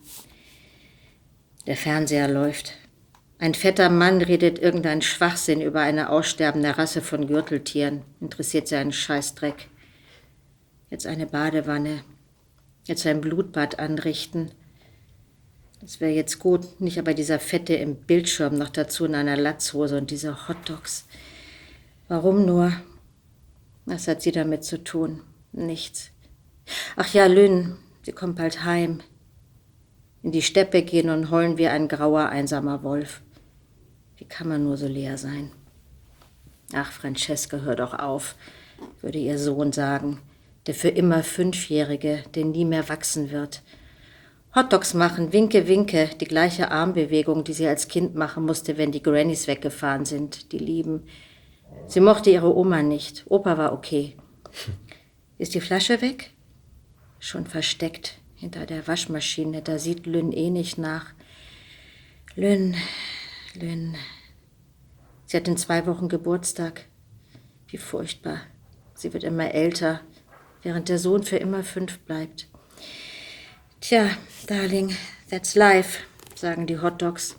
Der Fernseher läuft. Ein fetter Mann redet irgendeinen Schwachsinn über eine aussterbende Rasse von Gürteltieren. Interessiert sie einen Scheißdreck. Jetzt eine Badewanne. Jetzt ein Blutbad anrichten. Das wäre jetzt gut. Nicht aber dieser Fette im Bildschirm, noch dazu in einer Latzhose und diese Hotdogs. Warum nur? Was hat sie damit zu tun? Nichts. Ach ja, Lynn, sie kommt bald heim. In die Steppe gehen und heulen wie ein grauer, einsamer Wolf. Wie kann man nur so leer sein? Ach, Francesca, hör doch auf, würde ihr Sohn sagen, der für immer Fünfjährige, der nie mehr wachsen wird. Hotdogs machen, winke, winke, die gleiche Armbewegung, die sie als Kind machen musste, wenn die Grannies weggefahren sind, die Lieben. Sie mochte ihre Oma nicht, Opa war okay. Ist die Flasche weg? Schon versteckt. Hinter der Waschmaschine, da sieht Lynn eh nicht nach. Lynn, Lynn. Sie hat in zwei Wochen Geburtstag. Wie furchtbar. Sie wird immer älter, während der Sohn für immer fünf bleibt. Tja, Darling, that's life, sagen die Hotdogs.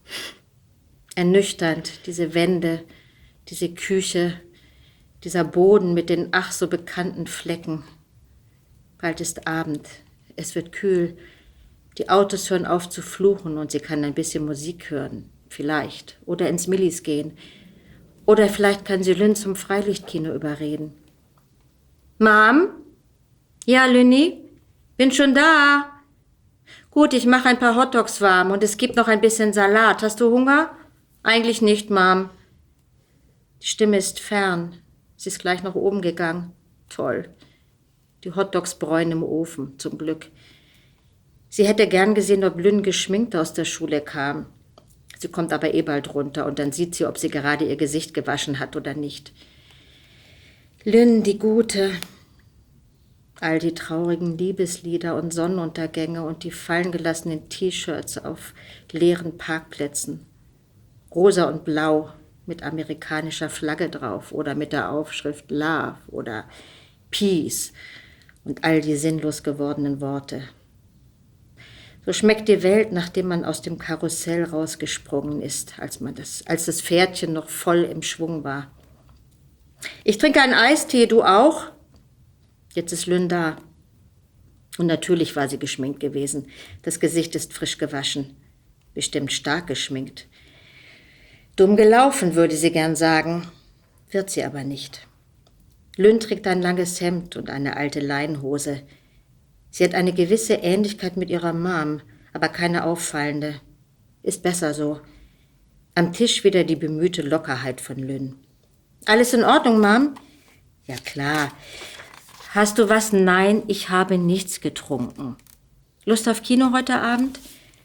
Ernüchternd, diese Wände, diese Küche, dieser Boden mit den ach so bekannten Flecken. Bald ist Abend. Es wird kühl. Die Autos hören auf zu fluchen und sie kann ein bisschen Musik hören. Vielleicht. Oder ins Millis gehen. Oder vielleicht kann sie Lynn zum Freilichtkino überreden. Mom? Ja, Lynni? Bin schon da. Gut, ich mache ein paar Hotdogs warm und es gibt noch ein bisschen Salat. Hast du Hunger? Eigentlich nicht, Mom. Die Stimme ist fern. Sie ist gleich nach oben gegangen. Toll. Die Hotdogs bräunen im Ofen, zum Glück. Sie hätte gern gesehen, ob Lynn geschminkt aus der Schule kam. Sie kommt aber eh bald runter und dann sieht sie, ob sie gerade ihr Gesicht gewaschen hat oder nicht. Lynn, die Gute. All die traurigen Liebeslieder und Sonnenuntergänge und die fallengelassenen T-Shirts auf leeren Parkplätzen. Rosa und blau mit amerikanischer Flagge drauf oder mit der Aufschrift Love oder Peace. Und all die sinnlos gewordenen Worte. So schmeckt die Welt, nachdem man aus dem Karussell rausgesprungen ist, als, man das, als das Pferdchen noch voll im Schwung war. Ich trinke einen Eistee, du auch? Jetzt ist Lynn da. Und natürlich war sie geschminkt gewesen. Das Gesicht ist frisch gewaschen. Bestimmt stark geschminkt. Dumm gelaufen, würde sie gern sagen. Wird sie aber nicht. Lynn trägt ein langes Hemd und eine alte Leinenhose. Sie hat eine gewisse Ähnlichkeit mit ihrer Mom, aber keine auffallende. Ist besser so. Am Tisch wieder die bemühte Lockerheit von Lynn. Alles in Ordnung, Mom? Ja, klar. Hast du was? Nein, ich habe nichts getrunken. Lust auf Kino heute Abend?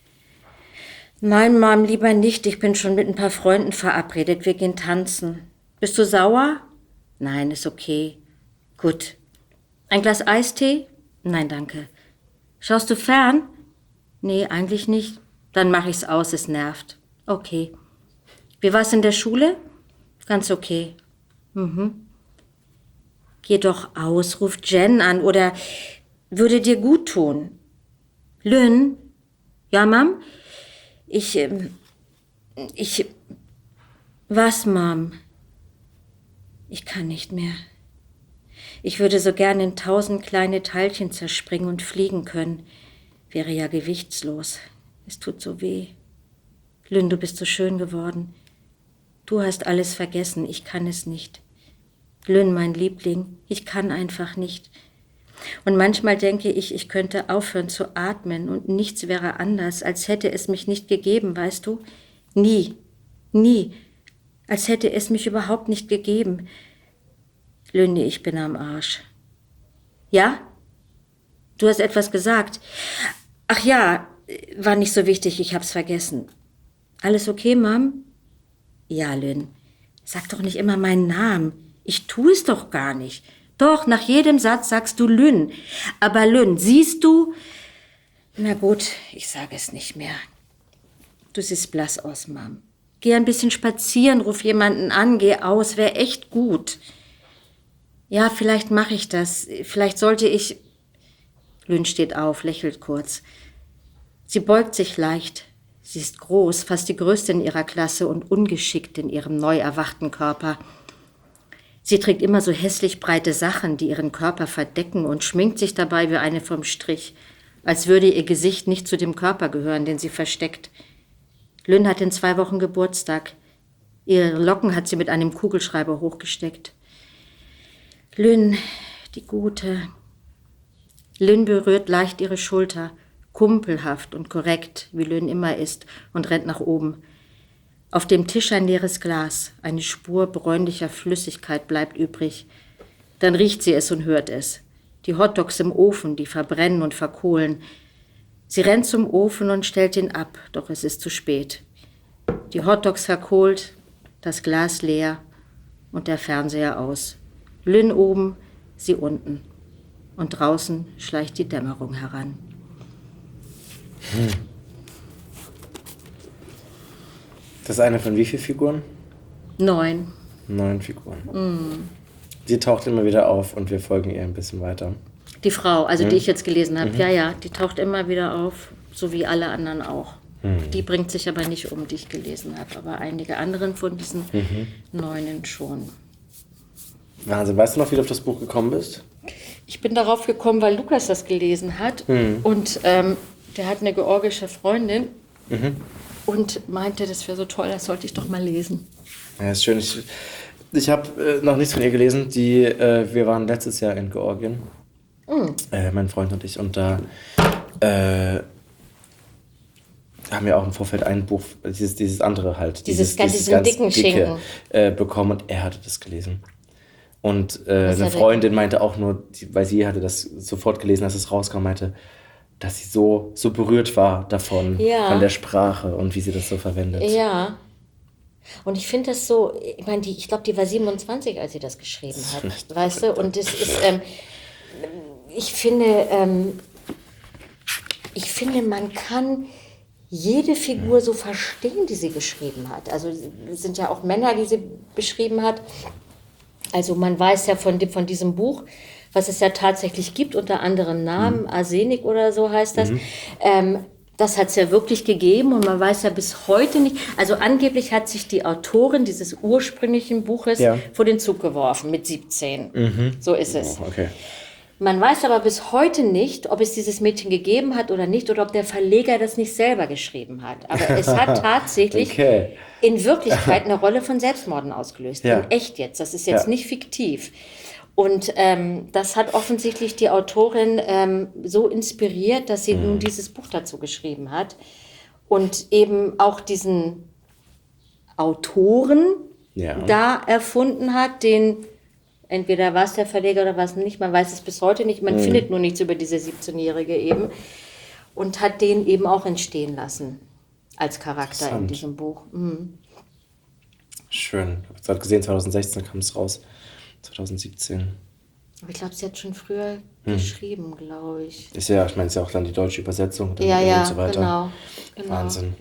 Nein, Mom, lieber nicht. Ich bin schon mit ein paar Freunden verabredet. Wir gehen tanzen. Bist du sauer? Nein, ist okay. Gut. Ein Glas Eistee? Nein, danke. Schaust du fern? Nee, eigentlich nicht. Dann mach ich's aus, es nervt. Okay. Wie war's in der Schule? Ganz okay. Mhm. Geh doch aus, ruf Jen an oder würde dir gut tun. Lynn? Ja, Mom? Ich, ähm, ich, was, Mom? Ich kann nicht mehr. Ich würde so gern in tausend kleine Teilchen zerspringen und fliegen können. Wäre ja gewichtslos. Es tut so weh. Lynn, du bist so schön geworden. Du hast alles vergessen, ich kann es nicht. Lynn, mein Liebling, ich kann einfach nicht. Und manchmal denke ich, ich könnte aufhören zu atmen und nichts wäre anders, als hätte es mich nicht gegeben, weißt du? Nie, nie, als hätte es mich überhaupt nicht gegeben. Lynni, ich bin am Arsch. Ja? Du hast etwas gesagt. Ach ja, war nicht so wichtig, ich hab's vergessen. Alles okay, Mom? Ja, Lynn. Sag doch nicht immer meinen Namen. Ich tue es doch gar nicht. Doch, nach jedem Satz sagst du Lynn. Aber Lynn, siehst du? Na gut, ich sage es nicht mehr. Du siehst blass aus, Mom. Geh ein bisschen spazieren, ruf jemanden an, geh aus, wäre echt gut. Ja, vielleicht mache ich das. Vielleicht sollte ich... Lynn steht auf, lächelt kurz. Sie beugt sich leicht. Sie ist groß, fast die größte in ihrer Klasse und ungeschickt in ihrem neu erwachten Körper. Sie trägt immer so hässlich breite Sachen, die ihren Körper verdecken und schminkt sich dabei wie eine vom Strich, als würde ihr Gesicht nicht zu dem Körper gehören, den sie versteckt. Lynn hat in zwei Wochen Geburtstag. Ihre Locken hat sie mit einem Kugelschreiber hochgesteckt. Lynn, die Gute. Lynn berührt leicht ihre Schulter, kumpelhaft und korrekt, wie Lynn immer ist, und rennt nach oben. Auf dem Tisch ein leeres Glas. Eine Spur bräunlicher Flüssigkeit bleibt übrig. Dann riecht sie es und hört es. Die Hotdogs im Ofen, die verbrennen und verkohlen. Sie rennt zum Ofen und stellt ihn ab, doch es ist zu spät. Die Hotdogs verkohlt, das Glas leer und der Fernseher aus. Lynn oben, sie unten. Und draußen schleicht die Dämmerung heran. Hm. Das ist eine von wie vielen Figuren? Neun. Neun Figuren. Mm. Sie taucht immer wieder auf und wir folgen ihr ein bisschen weiter. Die Frau, also hm. die ich jetzt gelesen habe, mhm. ja, ja, die taucht immer wieder auf, so wie alle anderen auch. Hm. Die bringt sich aber nicht um, die ich gelesen habe, aber einige anderen von diesen mhm. Neunen schon. Wahnsinn, weißt du noch, wie du auf das Buch gekommen bist? Ich bin darauf gekommen, weil Lukas das gelesen hat. Mhm. Und ähm, der hat eine georgische Freundin Mhm. und meinte, das wäre so toll, das sollte ich doch mal lesen. Ja, ist schön. Ich, ich habe äh, noch nichts von ihr gelesen. Die, äh, wir waren letztes Jahr in Georgien, Mhm. äh, mein Freund und ich, und da äh, haben wir auch im Vorfeld ein Buch, dieses, dieses andere halt, Dieses, dieses diesen ganz dicken dicke, Schinken äh, bekommen, und er hatte das gelesen. Und äh, Was eine hat er- Freundin meinte auch nur, die, weil sie hatte das sofort gelesen, als es rauskam, meinte, dass sie so, so berührt war davon, Ja. von der Sprache und wie sie das so verwendet. Ja. Und ich finde das so, ich meine, die, ich glaube, die war siebenundzwanzig, als sie das geschrieben hat, weißt du? Und das ist, ähm, ich finde, ähm, ich finde, man kann jede Figur so verstehen, die sie geschrieben hat. Also es sind ja auch Männer, die sie beschrieben hat. Also man weiß ja von, dem, von diesem Buch, was es ja tatsächlich gibt, unter anderem Namen, mhm. Arsenik oder so heißt das. Mhm. Ähm, das hat es ja wirklich gegeben und man weiß ja bis heute nicht, also angeblich hat sich die Autorin dieses ursprünglichen Buches ja. vor den Zug geworfen mit siebzehn. Mhm. So ist es. Oh, okay. Man weiß aber bis heute nicht, ob es dieses Mädchen gegeben hat oder nicht, oder ob der Verleger das nicht selber geschrieben hat. Aber es hat tatsächlich okay. in Wirklichkeit eine Rolle von Selbstmorden ausgelöst. Ja. In echt jetzt. Das ist jetzt ja. nicht fiktiv. Und ähm, das hat offensichtlich die Autorin ähm, so inspiriert, dass sie mhm. nun dieses Buch dazu geschrieben hat. Und eben auch diesen Autoren ja. da erfunden hat, den... Entweder war es der Verleger oder war es nicht, man weiß es bis heute nicht. Man mhm. findet nur nichts über diese siebzehnjährige eben. Und hat den eben auch entstehen lassen als Charakter in diesem Buch. Mhm. Schön. Ich habe es gerade gesehen, zwanzig sechzehn kam es raus. zwanzig siebzehn. Aber ich glaube, sie hat schon früher mhm. geschrieben, glaube ich. Ist ja, ich meine, es ist ja auch dann die deutsche Übersetzung ja, ja, und so weiter. Genau, genau. Wahnsinn.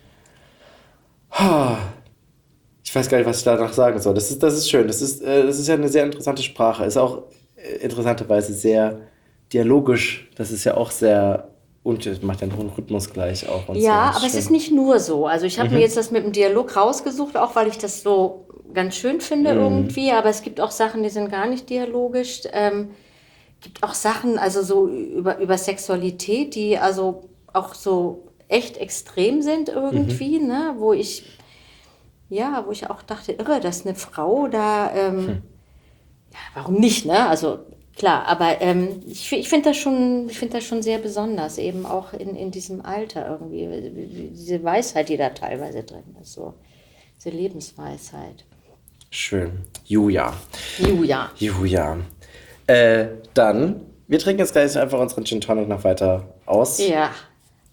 Ich weiß gar nicht, was ich danach sagen soll. Das ist, das ist schön. Das ist, äh, das ist ja eine sehr interessante Sprache. Ist auch äh, interessanterweise sehr dialogisch. Das ist ja auch sehr... Und das macht ja einen hohen Rhythmus gleich auch. Und ja, so. aber es ist nicht nur so. Also ich habe mhm. mir jetzt das mit dem Dialog rausgesucht, auch weil ich das so ganz schön finde mhm. irgendwie. Aber es gibt auch Sachen, die sind gar nicht dialogisch. Ähm, gibt auch Sachen, also so über, über Sexualität, die also auch so echt extrem sind irgendwie, mhm. ne? Wo ich... Ja, wo ich auch dachte, irre, dass eine Frau da, ähm, hm. ja, warum nicht, ne? Also klar, aber ähm, ich, ich finde das schon, ich finde das schon sehr besonders, eben auch in, in diesem Alter irgendwie, diese Weisheit, die da teilweise drin ist, so diese Lebensweisheit. Schön. Julia. Julia. Julia. Äh, dann, wir trinken jetzt gleich einfach unseren Gin Tonic noch weiter aus. Ja.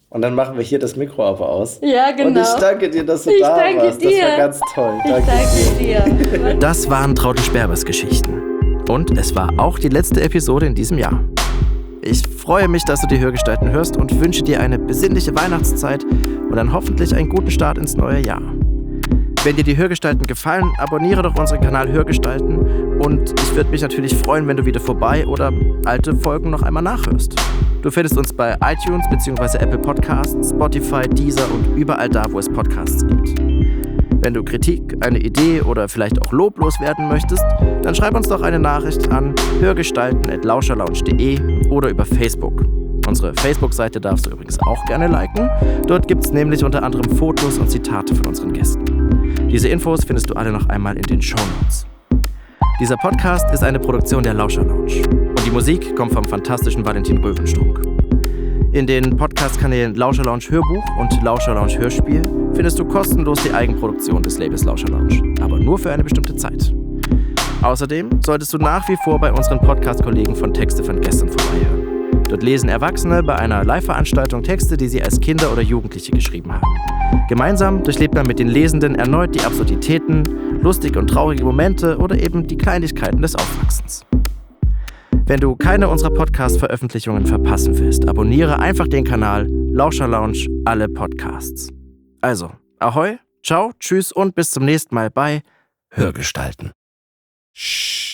Und dann machen wir hier das Mikro aber aus. Ja, genau. Und ich danke dir, dass du ich da danke warst. Dir. Das war ganz toll. Danke. Ich danke dir. Das waren Traute Sperbers Geschichten. Und es war auch die letzte Episode in diesem Jahr. Ich freue mich, dass du die Hörgestalten hörst und wünsche dir eine besinnliche Weihnachtszeit und dann hoffentlich einen guten Start ins neue Jahr. Wenn dir die Hörgestalten gefallen, abonniere doch unseren Kanal Hörgestalten und ich würde mich natürlich freuen, wenn du wieder vorbei oder alte Folgen noch einmal nachhörst. Du findest uns bei iTunes bzw. Apple Podcasts, Spotify, Deezer und überall da, wo es Podcasts gibt. Wenn du Kritik, eine Idee oder vielleicht auch Lob loswerden möchtest, dann schreib uns doch eine Nachricht an hörgestalten at lauscherlounge punkt de oder über Facebook. Unsere Facebook-Seite darfst du übrigens auch gerne liken. Dort gibt es nämlich unter anderem Fotos und Zitate von unseren Gästen. Diese Infos findest du alle noch einmal in den Shownotes. Dieser Podcast ist eine Produktion der Lauscher Lounge. Und die Musik kommt vom fantastischen Valentin Röwenstrunk. In den Podcast-Kanälen Lauscher Lounge Hörbuch und Lauscher Lounge Hörspiel findest du kostenlos die Eigenproduktion des Labels Lauscher Lounge. Aber nur für eine bestimmte Zeit. Außerdem solltest du nach wie vor bei unseren Podcast-Kollegen von Texte von gestern vorbeihören. Dort lesen Erwachsene bei einer Live-Veranstaltung Texte, die sie als Kinder oder Jugendliche geschrieben haben. Gemeinsam durchlebt man mit den Lesenden erneut die Absurditäten, lustige und traurige Momente oder eben die Kleinigkeiten des Aufwachsens. Wenn du keine unserer Podcast-Veröffentlichungen verpassen willst, abonniere einfach den Kanal Lauscher Lounge alle Podcasts. Also, ahoi, ciao, tschüss und bis zum nächsten Mal bei Hörgestalten. Shh.